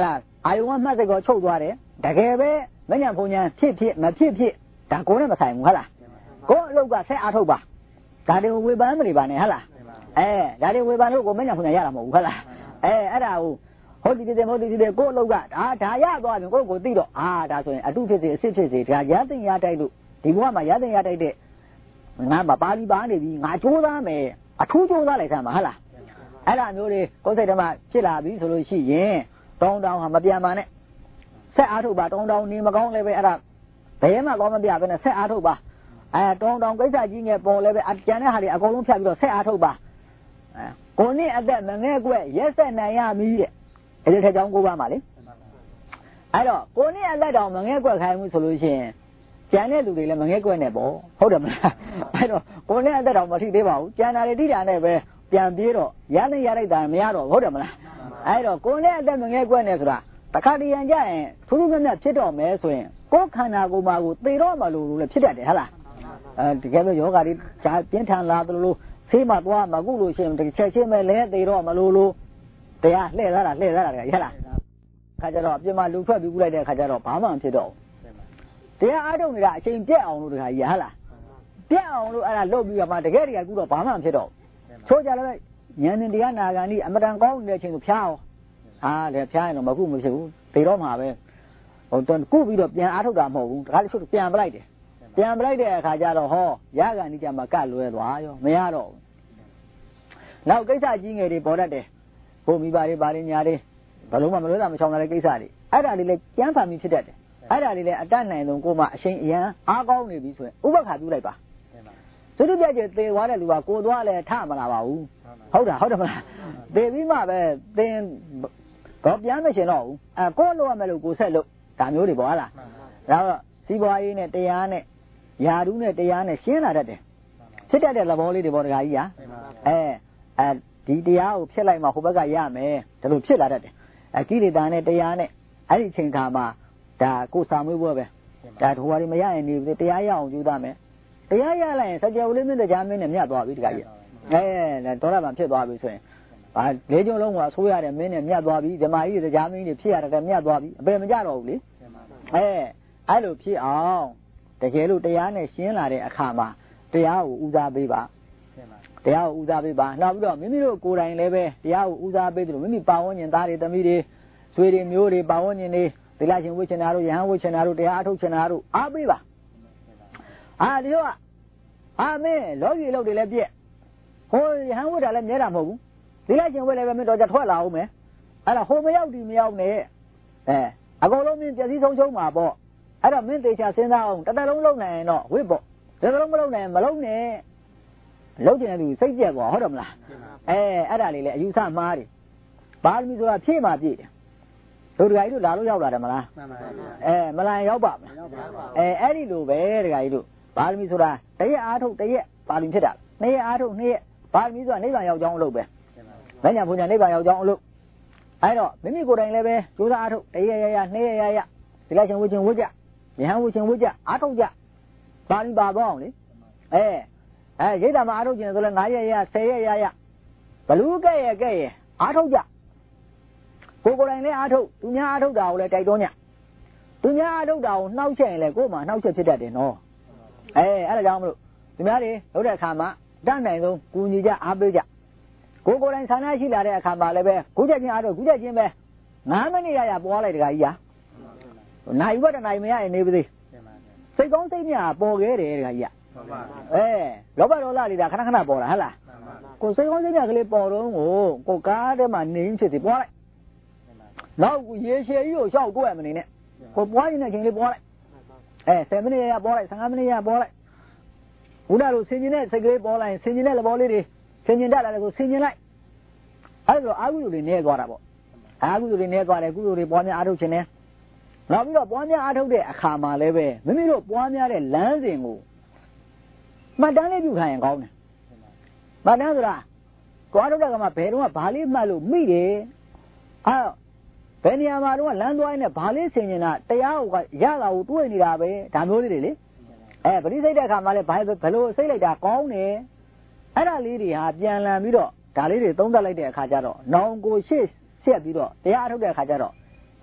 အာယုံကမှတ်စိတ်ကိုချုပ်သွားတယ်တကယ်ပဲမဉ္ဇဉ်ဘုံဉဏ်ဖြစ်မဖြစ်ဒါကိုယ်နဲ့မဆိုင်ဘူးဟုတ်လားကိုယ်အလုပ်ကဆက်အားထုတ်ပါဒါတွေဝေဖန်မနေပါနဲ့ဟုတ်လားဒါတွေဝေဖန်လို့ကိုမဉ္ဇဉ်ဘုံဉဏ်ရတာမဟုတ်ဘူးဟုတ်လားအဲ့ဒါကိုဟုတ်ဒီတဲ့မဟုတ်ဒီတဲ့ကိုယ်အလုပ်ကဒါရသွားပြီကိုသိတော့ဒါဆိုရင်အတုဖြစ်စေအစစ်ဖြစ်စေဒါရသိရတိုက်လို့ဒီဘဝမှာရသိရတိုက်တဲ့ငါပါဠိပါနေပြီငါကြိုးစားမယ်အထူးကြိုးစားလိုက်သမ်းပါဟုတ်လားအဲ့ဒါမျိုးတွေကိုယ်စိတ်ထဲမှာဖြစ်လာပြီဆိုလို့ရှိရင်တောင်းဟာမပြန်ပါနဲ့ဆက်အားထုတ်ပါတောင်းနေမကောင်းလည်းပဲအဲ့ဒါဘယ်မှကောင်းမပြဘဲနဲ့ဆက်အားထုတ်ပါတောင်းကိစ္စကြီးငယ်ပေါ်လည်းပဲအကျန်တဲ့ဟာတွေအကုန်လုံးဖြတ်ပြီးတော့ဆက်အားထုတ်ပါကိုနှစ်အသက်မငဲ့ကွက်ရက်ဆက်နိုင်ရမည်တဲ့အဲ့ဒီထက်ကြောင်းကိုပါမှာလေအဲ့တော့ကိုနှစ်အသက်တောင်မငဲ့ကွက်ခိုင်းမှုဆိုလို့ရှိရင်ကျန်တဲ့လူတွေလည်းမငဲ့ကွက်နဲ့ပေါ့ဟုတ်တယ်မလားအဲ့တော့ကိုနှစ်အသက်တောင်မထိသေးပါဘူးကျန်တာတွေထိတာနဲ့ပဲပြန်ပြေးတော့ရတဲ့ရလိုက်တာမရတော့ဟုတ်တယ်မလားအဲ့တော့ကိုနှစ်အသက်မငဲ့ကွက်နဲ့ဆိုတာတခါတရံကြရင်ထူးထူးမြတ်မြတ်ဖြစ်တော့မယ်ဆိုရင်ကိုယ်ခန္ဓာကိုယ်မှာကိုသေတော့မလို့လည်းဖြစ်တတ်တယ်ဟုတ်လားတကယ်လို့ယောဂါတွေဈာပြင်းထန်လာသလိုဆေးမှသွားမကုလို့ရှိရင်တစ်ချက်ချင်းပဲလဲသေတော့မလို့တရားလှည့်သားတာတကယ်ဟုတ်လားခါကြတော့အပြစ်မှာလူထွက်ပြီးကုလိုက်တဲ့ခါကြတော့ဘာမှမဖြစ်တော့ဘူးတရားအားထုတ်နေတာအချိန်ပြက်အောင်လို့တခါကြီးဟုတ်လားပြက်အောင်လို့အဲ့ဒါလုပ်ပြီးတော့မှတကယ်ကုတော့ဘာမှမဖြစ်တော့ချိုးကြလည်းဉာဏ်နဲ့တရားနာဂန်ဒီအမတန်ကောင်းတဲ့အချိန်ကိုဖျားအောင်လည်းဖျားရင်တော့မကုမဖြစ်ဘူးသေတော့မှာပဲကုပြီးတော့ပြန်အားထုတ်တာမဟုတ်ဘူးတခါတချို့ပြန်ပလိုက်တယ်ပြန်ပလိုက်တဲ့အခါကျတော့ဟောရဂန်ဒီကြမှာကတ်လွဲသွားရောမရတော့ဘူးနောက်ကိစ္စကြီးငယ်တွေပေါ်တတ်တယ်ဘုံမိပါတွေပါရညာတွေဘလုံးမလွဲတာမချောင်တဲ့ကိစ္စတွေအဲ့ဒါလေးလည်းကျမ်းဖန်ပြီးဖြစ်တတ်တယ်အဲ့ဒါလေးလည်းအတတ်နိုင်ဆုံးကိုမှအချိန်အရန်အားကောင်းနေပြီဆိုရင်ဥပက္ခပြုလိုက်ပါသုတ္တပြည့်ကျသေသွားတဲ့လူကကိုသွားလဲထမလာပါဘူးဟုတ်တယ်မလားသေပြီးမှပဲသင်တော့ပြန်မရှင်တော့ဘူးကိုလို့ရမယ်လို့ကိုဆက်လို့ဒါမျိုးတွေပေါ့ဟုတ်လားဒါတော့စီးပွားရေးနဲ့တရားနဲ့ယာဓုနဲ့တရားနဲ့ရှင်းလာတတ်တယ်ဖြစ်တတ်တဲ့သဘောလေးတွေပေါ့တခါကြီးဟာဒီတရားကိုဖြစ်လိုက်မှဟိုဘက်ကရမယ်ဒါလို့ဖြစ်လာတတ်တယ်ကိလေသာနဲ့တရားနဲ့အဲ့ဒီအချိန်ခါမှာဒါကိုစာမွေးပွဲပဲဒါဟိုဟာတွေမရရင်နေတရားရအောင်ကြိုးစားမယ်တရားရလိုက်ရင်စကြဝဠာမင်းတရားမင်းနဲ့မြတ်သွားပြီတခါကြီးဒေါရဗံဖြစ်သွားပြီဆိုရင်လေးကျုံလုံးကအဆိုးရတဲ့မင်းနဲ့မြတ်သွားပြီဓမ္မကြီးတရားမင်းတွေဖြစ်ရတဲ့မြတ်သွားပြီအပယ်မကြတော့ဘူးလေအဲ့လိုဖြစ်အောင်တကယ်လို့တရားနဲ့ရှင်းလာတဲ့အခါမှာတရားကိုဦးစားပေးပါတရားကိုဦးစားပေးပါနောက်ပြီးတော့မိမိတို့ကိုယ်တိုင်လည်းပဲတရားကိုဦးစားပေးတယ်လို့မိမိပါဝန်းကျင်သားတွေသမီးတွေဆွေတွေမျိုးတွေပါဝန်းကျင်တွေသီလရှင်ဝိချင်တာတို့ယဟန်ဝိချင်တာတို့တရားအထုတ်ချင်တာတို့အားပေးပါဒီတော့မင်းလောကီလုပ်တွေလည်းပြည့်ဟိုယဟန်ဝိတာလည်းမြဲတာမဟုတ်ဘူးသီလရှင်ဝိလည်းပဲမင်းတော့ကြထွက်လာအောင်မယ်အဲ့ဒါဟိုမရောက်ဒီမရောက်နဲ့အကုန်လုံးမင်းပျက်စီးဆုံးရှုံးမှာပေါ့အဲ့တော့မင်းသေချာစဉ်းစားအောင်တစ်သက်လုံးလုပ်နိုင်ရင်တော့ဝိပေါ့တစ်သက်လုံးမလုပ်နိုင်မလုပ်နဲ့လုပ်ကျင်တဲ့သူစိတ်ပြက်သွားဟုတ်တယ်မလားအဲ့ဒါလေးလေအယူဆမှားတယ်ပါရမီဆိုတာဖြည့်မှပြည့်တယ်တို့တခါကြီးတို့လာလို့ရောက်လာတယ်မလားမလာရင်ရောက်ပါမလားအဲ့ဒီလိုပဲတခါကြီးတို့ပါရမီဆိုတာတရက်အားထုတ်တရက်ပါရမီဖြစ်တာနှစ်ရက်အားထုတ်နှစ်ရက်ပါရမီဆိုတာနိဗ္ဗာန်ရောက်ကြောင်းအလုပ်ပဲမညာဘုညာနိဗ္ဗာန်ရောက်ကြောင်းအလုပ်အဲ့တော့မိမိကိုယ်တိုင်လည်းပဲကြိုးစားအားထုတ်တရက်ရနှစ်ရက်ရဒီလိုက်ရှင်ဝှချင်ဝှကြယဟန်ဝှချင်ဝှကြအားထုတ်ကြပါဠိပါတော့အောင်လေရိတ်တာမှာအားထုတ်ခြင်းဆိုလဲ9ရက်ရ10ရက်ရဘလူးကဲ့ရဲ့အားထုတ်ကြကိုယ်တိုင်လည်းအားထုတ်သူများအားထုတ်တာကိုလည်းတိုက်တွန်းညသူများအားထုတ်တာကိုနှောက်ချက်ရင်လည်းကိုယ်မှနှောက်ချက်ဖြစ်တတ်တယ်နော်အဲ့ဒါကြောင့်မလို့သူများတွေလုပ်တဲ့အခါမှာတတ်နိုင်ဆုံးကူညီကြအားပေးကြကိုယ်တိုင်ဆန္ဒရှိလာတဲ့အခါမှာလည်းပဲခုချက်ချင်းအားထုတ်ခုချက်ချင်းပဲ9မိနစ်ရပွားလိုက်တခါကြီးဟာနိုင်ဘတ်နိုင်မရရင်နေပါသေးစိတ်ကောင်းစိတ်မြပေါ်ခဲ့တယ်တခါကြီးလောဘဒေါသတွေဒါခဏခဏပေါ်တာဟဟလားကိုစိတ်ကောင်းစိတ်မြကလေးပေါ်တော့ကိုကားထဲမှာနေဖြစ်စီပွားလိုက်နောက်ရေရှည်ကြီးကိုရှောက်တွေ့မနေနဲ့ကိုပွားရင်တဲ့ချိန်လေးပွားလိုက်10မိနစ်ရပွားလိုက်15မိနစ်ရပွားလိုက်ဦးနာတို့ဆင်ကျင်တဲ့စိတ်ကလေးပေါ်လိုက်ဆင်ကျင်တဲ့လဘောလေးတွေဆင်ကျင်တတ်လာတယ်ကိုဆင်ကျင်လိုက်အဲ့ဒါအာဟုလူတွေနေသွားတာပေါ့အာဟုလူတွေနေသွားတယ်ကုလူတွေပွားများအားထုတ်ခြင်းနဲ့နောက်ပြီးတော့ပွားများအားထုတ်တဲ့အခါမှာလည်းပဲမိမိတို့ပွားများတဲ့လမ်းစဉ်ကိုမှတ်တမ်းလေးပြုခိုင်းရင်ကောင်းတယ်မှတ်တမ်းဆိုတာကိုအားထုတ်တဲ့ကမှဘယ်တော့မှဘာလေးမှတ်လို့မိတယ်ဘယ်နေရာမှာတော့လမ်းသွားရင်းနဲ့ဘာလေးဆင်ကျင်တာတရားကိုရတာကိုတွေးနေတာပဲဒါမျိုးလေးတွေလေဗတိစိတ်တဲ့အခါမှာလည်းဘယ်လိုစိတ်လိုက်တာကောင်းတယ်အဲ့ဒါလေးတွေဟာပြန်လည်ပြီးတော့ဒါလေးတွေသုံးသပ်လိုက်တဲ့အခါကျတော့နောင်ကိုရှေ့ဆက်ပြီးတော့တရားအထုတ်တဲ့အခါကျတော့ဒ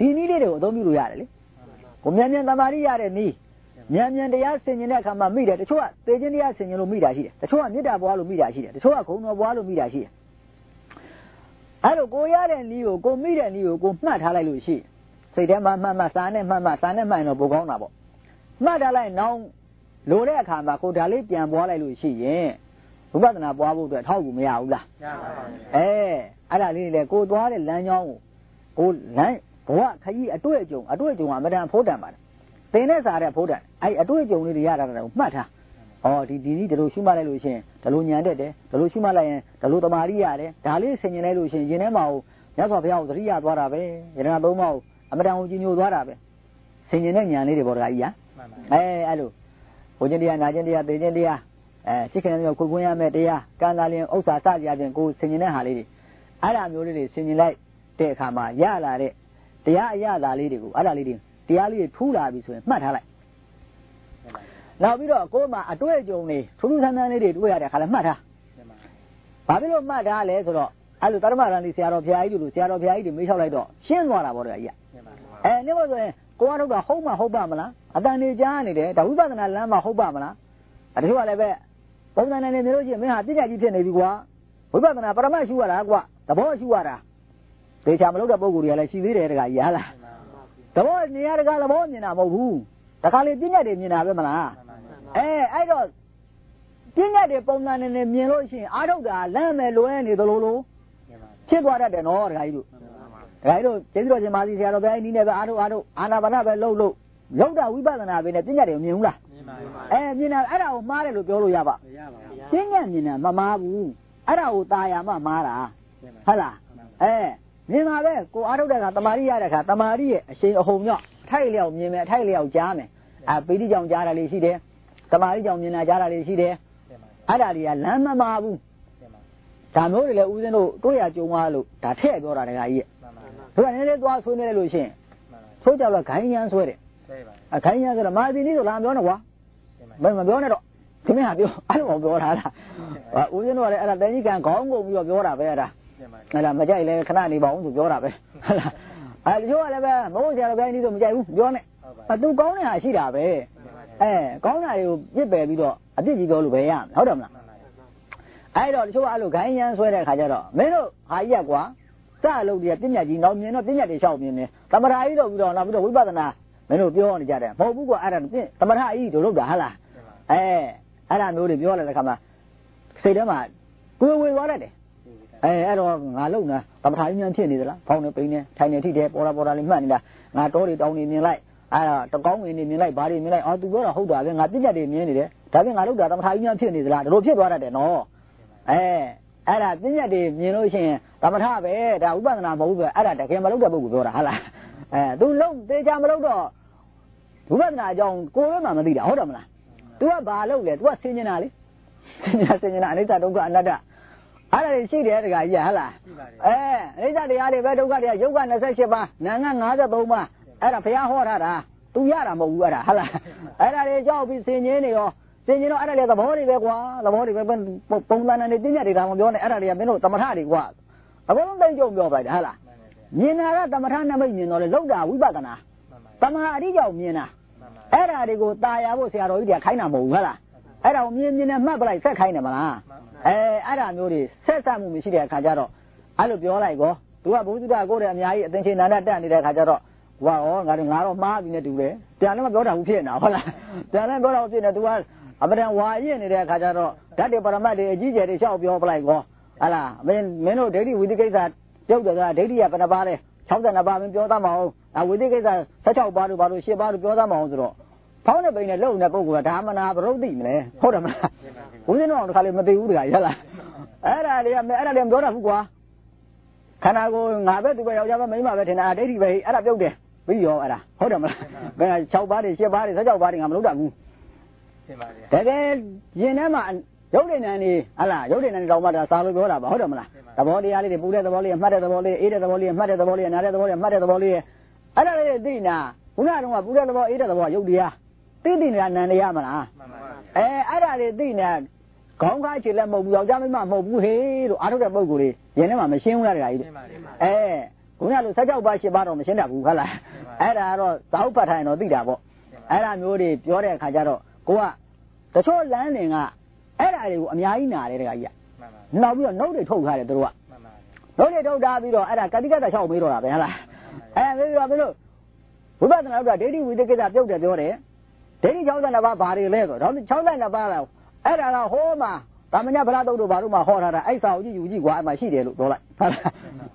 ဒီနည်းလေးတွေကိုအသုံးပြုလို့ရတယ်လေကိုမြန်မြန်တမာရီရတဲ့နည်းမြန်မြန်တရားဆင်ခြင်တဲ့အခါမှာမိတယ်တချို့ကသေခြင်းတရားဆင်ခြင်လို့မိတာရှိတယ်တချို့ကမေတ္တာပွားလို့မိတာရှိတယ်တချို့ကဂုဏ်တော်ပွားလို့မိတာရှိတယ်အဲ့လိုကိုရတဲ့နည်းကိုကိုမိတဲ့နည်းကိုကိုမှတ်ထားလိုက်လို့ရှိစိတ်ထဲမှာမှတ်စာနဲ့မှတ်ရင်တော့ပိုကောင်းတာပေါ့မှတ်ထားလိုက်နောက်လိုတဲ့အခါမှာကိုဒါလေးပြန်ပွားလိုက်လို့ရှိရင်ဝိပဿနာပွားဖို့အတွက်ထောက်ကူမရဘူးလားရပါဘူးအဲ့ဒါလေးလေကိုသွားတဲ့လမ်းကြောင်းကိုလမ်းဘဝခကြီးအတွေ့အကြုံကအမတန်ဖိုးတန်ပါတယ်သင်တဲ့စာတဲ့ဖိုးတန်အဲ့အတွေ့အကြုံလေးတွေရတာတော့မှတ်ထားဒီနည်းဒီလိုရှုမှတ်လိုက်လို့ရှိရင်ဒီလိုညံတက်တယ်ဒီလိုရှုမှတ်လိုက်ရင်ဒီလိုတမာရီရတယ်ဒါလေးဆင်ញင်လိုက်လို့ရှိရင်ရင်ထဲမှာမြတ်စွာဘုရားကိုသတိရသွားတာပဲယရဏသုံးပါးကိုအမတန်ကိုကြီးညိုသွားတာပဲဆင်ញင်တဲ့ဉာဏ်လေးတွေပေါ့တခါကြီးအဲ့လိုဘုရားတရားနာခြင်းတရားသိခြင်းတရားစိတ်ခင်မျိုးကိုယ်ကွင်းရမယ်တရားကံသာလျင်ဥစ္စာစကြအပြင်ကိုဆင်ញင်တဲ့ဟာလေးတွေအဲ့ဒါမျိုးလေးတွေဆင်ញင်လိုက်တဲ့အခါမှာရလာတဲ့တရားအရသာလေးတွေကိုအဲ့ဒါလေးတွေတရားလေးတွေထူးလာပြီဆိုရင်မှတ်ထားလိုက်နောက်ပြီးတော့ကိုယ်မှာအတွေ့အကြုံတွေထူးထူးဆန်းဆန်းလေးတွေတွေ့ရတဲ့အခါလည်းမှတ်ထားဘာဖြစ်လို့မှတ်ထားလဲဆိုတော့အဲ့လိုတရမရန်ဒီဆရာတော်ဘုရားကြီးတို့ဆရာတော်ဘုရားကြီးတွေမေးလျှောက်လိုက်တော့ရှင်းသွားတာပေါ့တခါကြီးနေ့မို့ဆိုရင်ကိုကတော့ဟုတ်မှဟုတ်ပါမလားအတန်နေကြားနေတယ်ဒါဝိပဿနာလမ်းမှာဟုတ်ပါမလားတချို့ကလည်းပဲပုံစံနဲ့နေလို့ရှိရင်မင်းဟာပြည့်ကြကြီးဖြစ်နေပြီကွာဝိပဿနာပရမတ်ရှုရတာကွာသဘောရှုရတာဒေချာမလုပ်တဲ့ပုံကိုယ်တွေကလည်းရှိသေးတယ်တခါကြီးဟာလားသဘောနေရာတကာသဘောမြင်တာမဟုတ်ဘူးတခါလေပြည့်ညတ်တွေမြင်တာပဲမလားအဲ့တော့ပြည့်ညတ်တွေပုံစံနဲ့မြင်လို့ရှိရင်အားထုတ်တာလမ်းမယ်လွဲနေသလိုလိုဖြစ်သွားတတ်တယ်နော်တခါကြီးတို့ကျေးဇူးတော်ရှင်မာသီဆရာတော်ဘုရားကြီးနည်းနဲ့ပဲအားထုတ်အာနာပါနပဲလှုပ်တာဝိပဿနာပဲနဲ့ပြည့်ညတ်တွေမြင်ဘူးလားမြင်တာအဲ့ဒါကိုမှားတယ်လို့ပြောလို့ရပါပြည့်ညတ်မြင်တာမမှားဘူးအဲ့ဒါကိုตาရမှမှားတာဟုတ်လားမြင်ပါပဲကိုအားထုတ်တဲ့အခါတမာရီရတဲ့အခါတမာရီရဲ့အရှိန်အဟုန်ကြောင့်အထိုက်လျောက်မြင်မယ်အထိုက်လျောက်ကြားမယ်ပိဋိကြောင့်ကြားတာလေးရှိတယ်တမာရီကြောင့်မြင်တာကြားတာလေးရှိတယ်အဲ့ဒါတွေကလမ်းမမှားဘူးဒါမျိုးတွေလည်းဦးဇင်းတို့တွေ့ရကြုံသွားလို့ဒါထည့်ပြောတာတခါကြီးသူကနည်းနည်းသွားဆွေးနွေးလိုက်လို့ရှိရင်ဆိုကြတော့ဂိုင်းရမ်းဆွဲတယ်ဂိုင်းရမ်းဆိုတော့မာသီနီဆိုလာမပြောနဲ့ကွာမပြောနဲ့တော့ခင်ဗျာပြောအဲ့လိုပြောတာလားဦးဇင်းတို့ကလည်းအဲ့ဒါတဲကြီးကံခေါင်းကုန်ပြီးတော့ပြောတာပဲအဲ့ဒါမကြိုက်လဲခဏနေပါအောင်ဆိုပြောတာပဲဟုတ်လားဒီလိုကလည်းပဲမဟုတ်ဆရာတော်ဘုရားကြီးဆိုမကြိုက်ဘူးပြောနဲ့သူကောင်းတဲ့ဟာရှိတာပဲကောင်းတာတွေကိုပြစ်ပယ်ပြီးတော့အပြစ်ကြီးပြောလို့ပဲရမယ်ဟုတ်တယ်မလားအဲ့တော့တချို့ကအဲ့လိုဂိုင်းရမ်းဆွဲတဲ့အခါကျတော့မင်းတို့ဟာကြီးကကွာစအလုပ်တွေကပြညတ်ကြီးနောက်မြင်တော့ပြညတ်တွေရှောက်မြင်တယ်သမထကြီးတော့ပြီးတော့နောက်ပြီးတော့ဝိပဿနာမင်းတို့ပြောနေကြတယ်မဟုတ်ဘူးကွာအဲ့ဒါသမထကြီးတို့လုပ်တာဟာလားအဲ့ဒါမျိုးတွေပြောလိုက်တဲ့ခါမှာစိတ်ထဲမှာကိုယ်ဝေသွားတတ်တယ်အဲ့တော့ငါလုံနေတာသမထကြီးများဖြစ်နေသလားဖောင်းနေပိန်းနေထိုင်နေထိတယ်ပေါ်လာလေးမှတ်နေတာငါတောတွေတောင်တွေမြင်လိုက်အဲ့ဒါတကောင်းဝင်နေမြင်လိုက်ဘာတွေမြင်လိုက်သူပြောတာဟုတ်တာပဲငါပြညတ်တွေမြင်နေတယ်ဒါပြင်ငါလုံတာသမထကြီးများဖြစ်နေသလားဒါလိုဖြစ်သွားတတ်တယ်နော်အဲ့ဒါပြညတ်တွေမြင်လို့ရှိရင်သမထပဲဒါဝိပဿနာမဟုတ်ဘူးပဲအဲ့ဒါတကယ်မလုပ်တဲ့ပုဂ္ဂိုလ်ပြောတာဟာလားသူလုံးတေချာမလုပ်တော့ဝိပဿနာအကြောင်းကိုယ်ပဲမှမသိတာဟုတ်တယ်မလား तू ကဘာလုပ်လဲ तू ကဆင်ញင်တာလေဆင်ញင်တာအနိစ္စဒုက္ခအနတ္တအဲ့ဒါတွေရှိတယ်တခါကြီးဟလားအနိစ္စတရားတွေပဲဒုက္ခတရားယုတ်က28ပါးနာငါ53ပါးအဲ့ဒါဘုရားဟောထားတာ तू ရတာမဟုတ်ဘူးအဲ့ဒါဟလားအဲ့ဒါတွေကြောက်ပြီးဆင်ញင်နေရောဆင်ញင်တော့အဲ့ဒါလေသဘောတွေပဲကွာသဘောတွေပဲပုံသဏ္ဍာန်တွေပြည့်ညတ်တွေဒါမှပြောနေအဲ့ဒါတွေကမင်းတို့သမထတွေကွာအကုန်လုံးသိကြုံပြောလိုက်တယ်ဟလားမြင်တာကသမထနမိတ်မြင်တော့လေလောက်တာဝိပဿနာတမဟာအတိကြောင့်မြင်တာအဲ့ဒါတွေကိုตายရဖို့ဆရာတော်ကြီးတွေကခိုင်းတာမဟုတ်ဘူးဟလားအဲ့ဒါကိုမြင်နဲ့မှတ်ပလိုက်ဆက်ခိုင်းတယ်မလားအဲ့ဒါမျိုးတွေဆက်ဆက်မှုမရှိတဲ့အခါကျတော့အဲ့လိုပြောလိုက်ကောသူကဘုရားကိုယ်တည်းအများကြီးအသင်္ချေနန္ဒတက်နေတဲ့အခါကျတော့ဝါရောငါတော့မှားပြီနဲ့တူတယ်ပြန်လည်းမပြောတာဘူးဖြစ်နေတာဟုတ်လားပြန်လည်းပြောတာဖြစ်နေ तू ကအပဒံဝါရင့်နေတဲ့အခါကျတော့ဓာတ်တွေပရမတ်တွေအကြီးကျယ်တွေလျှောက်ပြောပလိုက်ကောဟလားမင်းတို့ဒိဋ္ဌိဝိသိကိစ္စပြုတ်တယ်ဆိုတာဒိဋ္ဌိကဘယ်နှပါလဲ62ပါးမင်းပြောသားမအောင်ဝိသိကိစ္စ16ပါးတို့ဘာလို့10ပါးတို့ပြောသားမအောင်ဆိုတော့ဖောင်းတဲ့ပိန်နဲ့လုံနေတဲ့ပုံကဒါမနာဘရုတ်သိမလဲဟုတ်တယ်မလားဦးဇင်းတော်တခါလေးမသိဘူးတခါရလားအဲ့ဒါလေးမပြောတာဘူးကွာခန္ဓာကိုယ်ငါပဲသူပဲယောက်ျားပဲမိန်းမပဲထင်တာဒိဋ္ဌိပဲအဲ့ဒါပြုတ်တယ်ပြီးရောအဲ့ဒါဟုတ်တယ်မလားဘယ်6ပါးတွေ10ပါးတွေ16ပါးတွေငါမလုပ်တတ်ဘူးရှင်းပါဗျာတကယ်ရင်ထဲမှာရုပ်တည်နေနေဟလားရုပ်တည်နေတောင်မှဒါစာလို့ပြောတာပါဟုတ်တယ်မလားသဘောတရားလေးတွေပူတဲ့သဘောလေးမှတ်တဲ့သဘောလေးအေးတဲ့သဘောလေးမှတ်တဲ့သဘောလေးနားတဲ့သဘောလေးမှတ်တဲ့သဘောလေးအဲ့ဒါလေးသိနာခုနကတော့ပူတဲ့သဘောအေးတဲ့သဘောရုပ်တရားသိနေတာနန္တရားမလားအဲ့ဒါလေးသိနေခေါင်းကားချေလက်မဟုတ်ဘူးယောက်ျားမိန်းမမဟုတ်ဘူးဟေးလို့အားထုတ်တဲ့ပုံကိုယ်လေးရင်ထဲမှာမရှင်းဘူးလားတခါကြီးခုနလို16ပါး10ပါးတော့မရှင်းတတ်ဘူးဟုတ်လားအဲ့ဒါကတော့သာဥပ္ပထိုင်တော့သိတာပေါ့အဲ့ဒါမျိုးတွေပြောတဲ့အခါကျတော့ကိုကတချို့လမ်းနေကအဲ့ဒါတွေကိုအများကြီးနာတယ်တခါကြီးကနောက်ပြီးတော့နှုတ်တွေထုတ်ထားတယ်သူတို့ကနှုတ်တွေထုတ်ထားပြီးတော့အဲ့ဒါကတိကတလျှောက်မေးတော့တာပဲဟုတ်လားအဲ့မေးပြီးတော့မင်းတို့ဝိပဿနာဥဒ္ဒဒိဋ္ဌိဝိသေကိစ္စပြုတ်တယ်ပြောတယ်ဒိဋ္ဌိ62ပါးဘာတွေလဲဆိုတော့62ပါးလားအဲ့ဒါကဟိုးမှာသာမညဗလာတုတ်တို့ဘာလို့မှဟောထားတာအဲ့စာအုပ်ကြီးယူကြည့်ကွာအဲ့မှာရှိတယ်လို့ပြောလိုက်ဟုတ်လား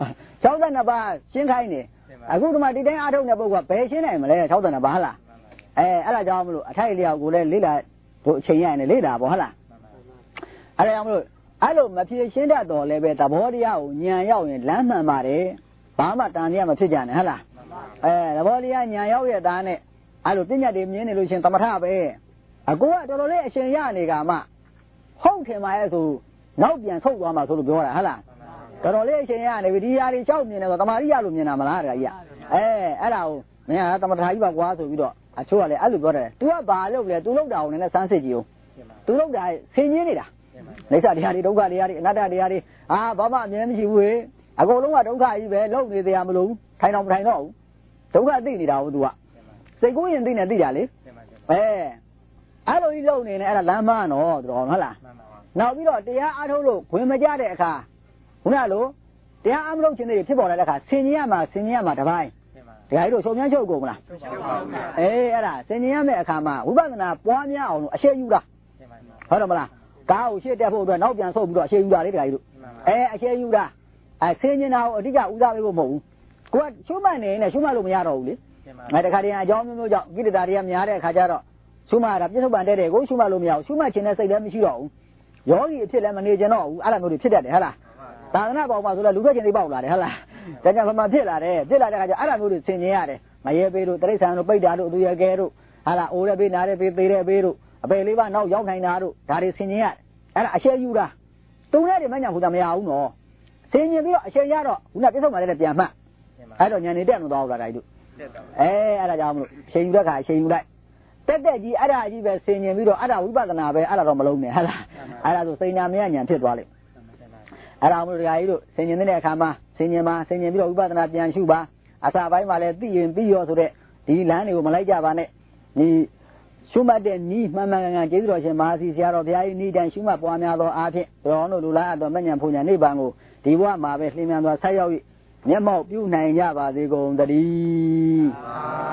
62ပါးရှင်းခိုင်းတယ်အခုဒီမှာဒီတိုင်းအားထုတ်တဲ့ပုဂ္ဂိုလ်ကဘယ်ရှင်းနိုင်မလဲ62ပါးဟုတ်လားအဲ့ဒါကြောင့်မလို့အထိုက်လျောက်ကိုလည်းလေ့လာတို့အချိန်ရရင်လေ့လာပေါ့ဟုတ်လားအဲ့ဒါကြောင့်မလို့အဲ့လိုမဖြစ်ရှင်းတတ်တော်လည်းပဲသဘောတရားကိုဉာဏ်ရောက်ရင်လမ်းမှန်ပါတယ်ဘာမှတန်တရားမဖြစ်ကြနဲ့ဟုတ်လားသဘောတရားဉာဏ်ရောက်ရဲ့သားနဲ့အဲ့လိုပညာတွေမြင်နေလို့ရှင်သမထပဲအကူကတော်တော်လေးအရှင်ရနေကမှဟုတ်ထင်ပါရဲ့ဆိုနောက်ပြန်ဆုတ်သွားမှာဆိုလို့ပြောတာဟုတ်လားတော်တော်လေးအရှင်ရနေပြီဒီຢာတွေလျှောက်မြင်နေတော့တမာရိယလို့မြင်တာမလားတခါကြီးအဲ့ဒါကိုမင်းကသမထကြီးပါကွာဆိုပြီးတော့အချို့ကလည်းအဲ့လိုပြောတယ် तू ကဘာလုပ်လဲ तू လုပ်တာကိုလည်းစမ်းစစ်ကြည့်အောင် तू လုပ်တာဆင်ញင်းနေတာနေစာတရားတွေဒုက္ခတရားတွေအနတ္တတရားတွေဘာမှအမြဲမရှိဘူးလေအကုန်လုံးကဒုက္ခကြီးပဲလုံနေတရားမလို့ထိုင်တော့မထိုင်တော့ဘူးဒုက္ခသိနေတာဟုတ် तू ကစိတ်ကိုရင်သိနေသိတာလေအဲ့လိုကြီးလုံနေနေအဲ့ဒါလမ်းမနော်တော်ဟုတ်လားနောက်ပြီးတော့တရားအားထုတ်လို့ဝင်မကြတဲ့အခါခုနလိုတရားအားမထုတ်ခြင်းတွေဖြစ်ပေါ်လာတဲ့အခါဆင်ញင်းရမှာတစ်ပိုင်းတရားကြီးတို့ချုပ်မြန်းချုပ်ကုန်မလားအဲ့ဒါဆင်ញင်းရမယ့်အခါမှာဝိပဿနာပွားများအောင်လို့အရှက်ယူတာဟုတ်တယ်မလားကားကိုရှေ့တက်ဖို့အတွက်နောက်ပြန်ဆုတ်ပြီးတော့အရှက်ယူတာလေတရားကြီးတို့အရှက်ယူတာဆင်ញင်းတာကိုအဓိကဦးစားပေးဖို့မဟုတ်ဘူးကိုကရှုမှတ်နေနေရှုမှတ်လို့မရတော့ဘူးလေတခါတည်းအကြောင်းမျိုးမျိုးကြောင့်ကိတ္တတာတွေကများတဲ့အခါကျတော့ရှုမှတ်တာပြစ္ဆုတ်ပန်တဲ့ကိုရှုမှတ်လို့မရဘူးရှုမှတ်ခြင်းနဲ့စိတ်လည်းမရှိတော့ဘူးယောဂီအဖြစ်လည်းမနေကြတော့ဘူးအဲ့လိုမျိုးတွေဖြစ်တတ်တယ်ဟုတ်လားသာသနာ့ဘောင်မှာဆိုတော့လူထွက်ခြင်းတွေပေါက်လာတယ်ဟုတ်လားဒါကြောင့်မှဖြစ်လာတဲ့အခါကျအဲ့လိုမျိုးတွေဆင်ញင်ရတယ်မရေပေးတို့တိရစ္ဆာန်တို့ပိတ်တာတို့သူရကဲတို့ဟာလားအိုးရဲပေးနားရဲပေးသေးတဲ့ပေးတို့အပေလေးပါနောက်ရောက်နိုင်တာတို့ဒါတွေဆင်ញင်ရတယ်အဲ့ဒါအရှက်ယူတာတုံးတဲ့တွေမညာဟိုတာမရဘူးနော်ဆင်ញင်ပြီးတော့အရှက်ရတော့ခုနပြစ္ဆုတ်မှလည်းပြန်မှတ်အဲ့တော့ညာနေတက်မသွားဘူးလားဒါတို့အဲ့ဒါကြောင့်မလို့အချိန်ယူတဲ့ခါအချိန်ယူလိုက်တက်ကြီးအဲ့ဒါကြီးပဲဆင်ញင်ပြီးတော့အဲ့ဒါဝိပဿနာပဲအဲ့ဒါတော့မလုံးနဲ့ဟုတ်လားအဲ့ဒါဆိုစိဏမယညာဖြစ်သွားလိမ့်အဲ့ဒါမလို့တရားကြီးတို့ဆင်ញင်တဲ့အခါမှာဆင်ញင်ပြီးတော့ဝိပဿနာပြန်ရှုပါအစာပိုင်းမှာလည်းသိရင်ပြီးရောဆိုတဲ့ဒီလမ်းတွေကိုမလိုက်ကြပါနဲ့ဒီရှုမှတ်တဲ့နီးမှန်ကန်ကျေးဇူးတော်ရှင်မဟာစီဆရာတော်ဘုရားကြီးနီးတိုင်းရှုမှတ်ပွားများသောအားဖြင့်တော်တို့လူလားအတော်မဉ္ဇဉ်ဖုန်ညာနိဗ္ဗာန်ကိုဒီဘဝမှာပဲလင်းမြန်စွာဆက်ရောက်၍မျက်မှောက်ပြုနိုင်ကြပါစေကုန်သတည်း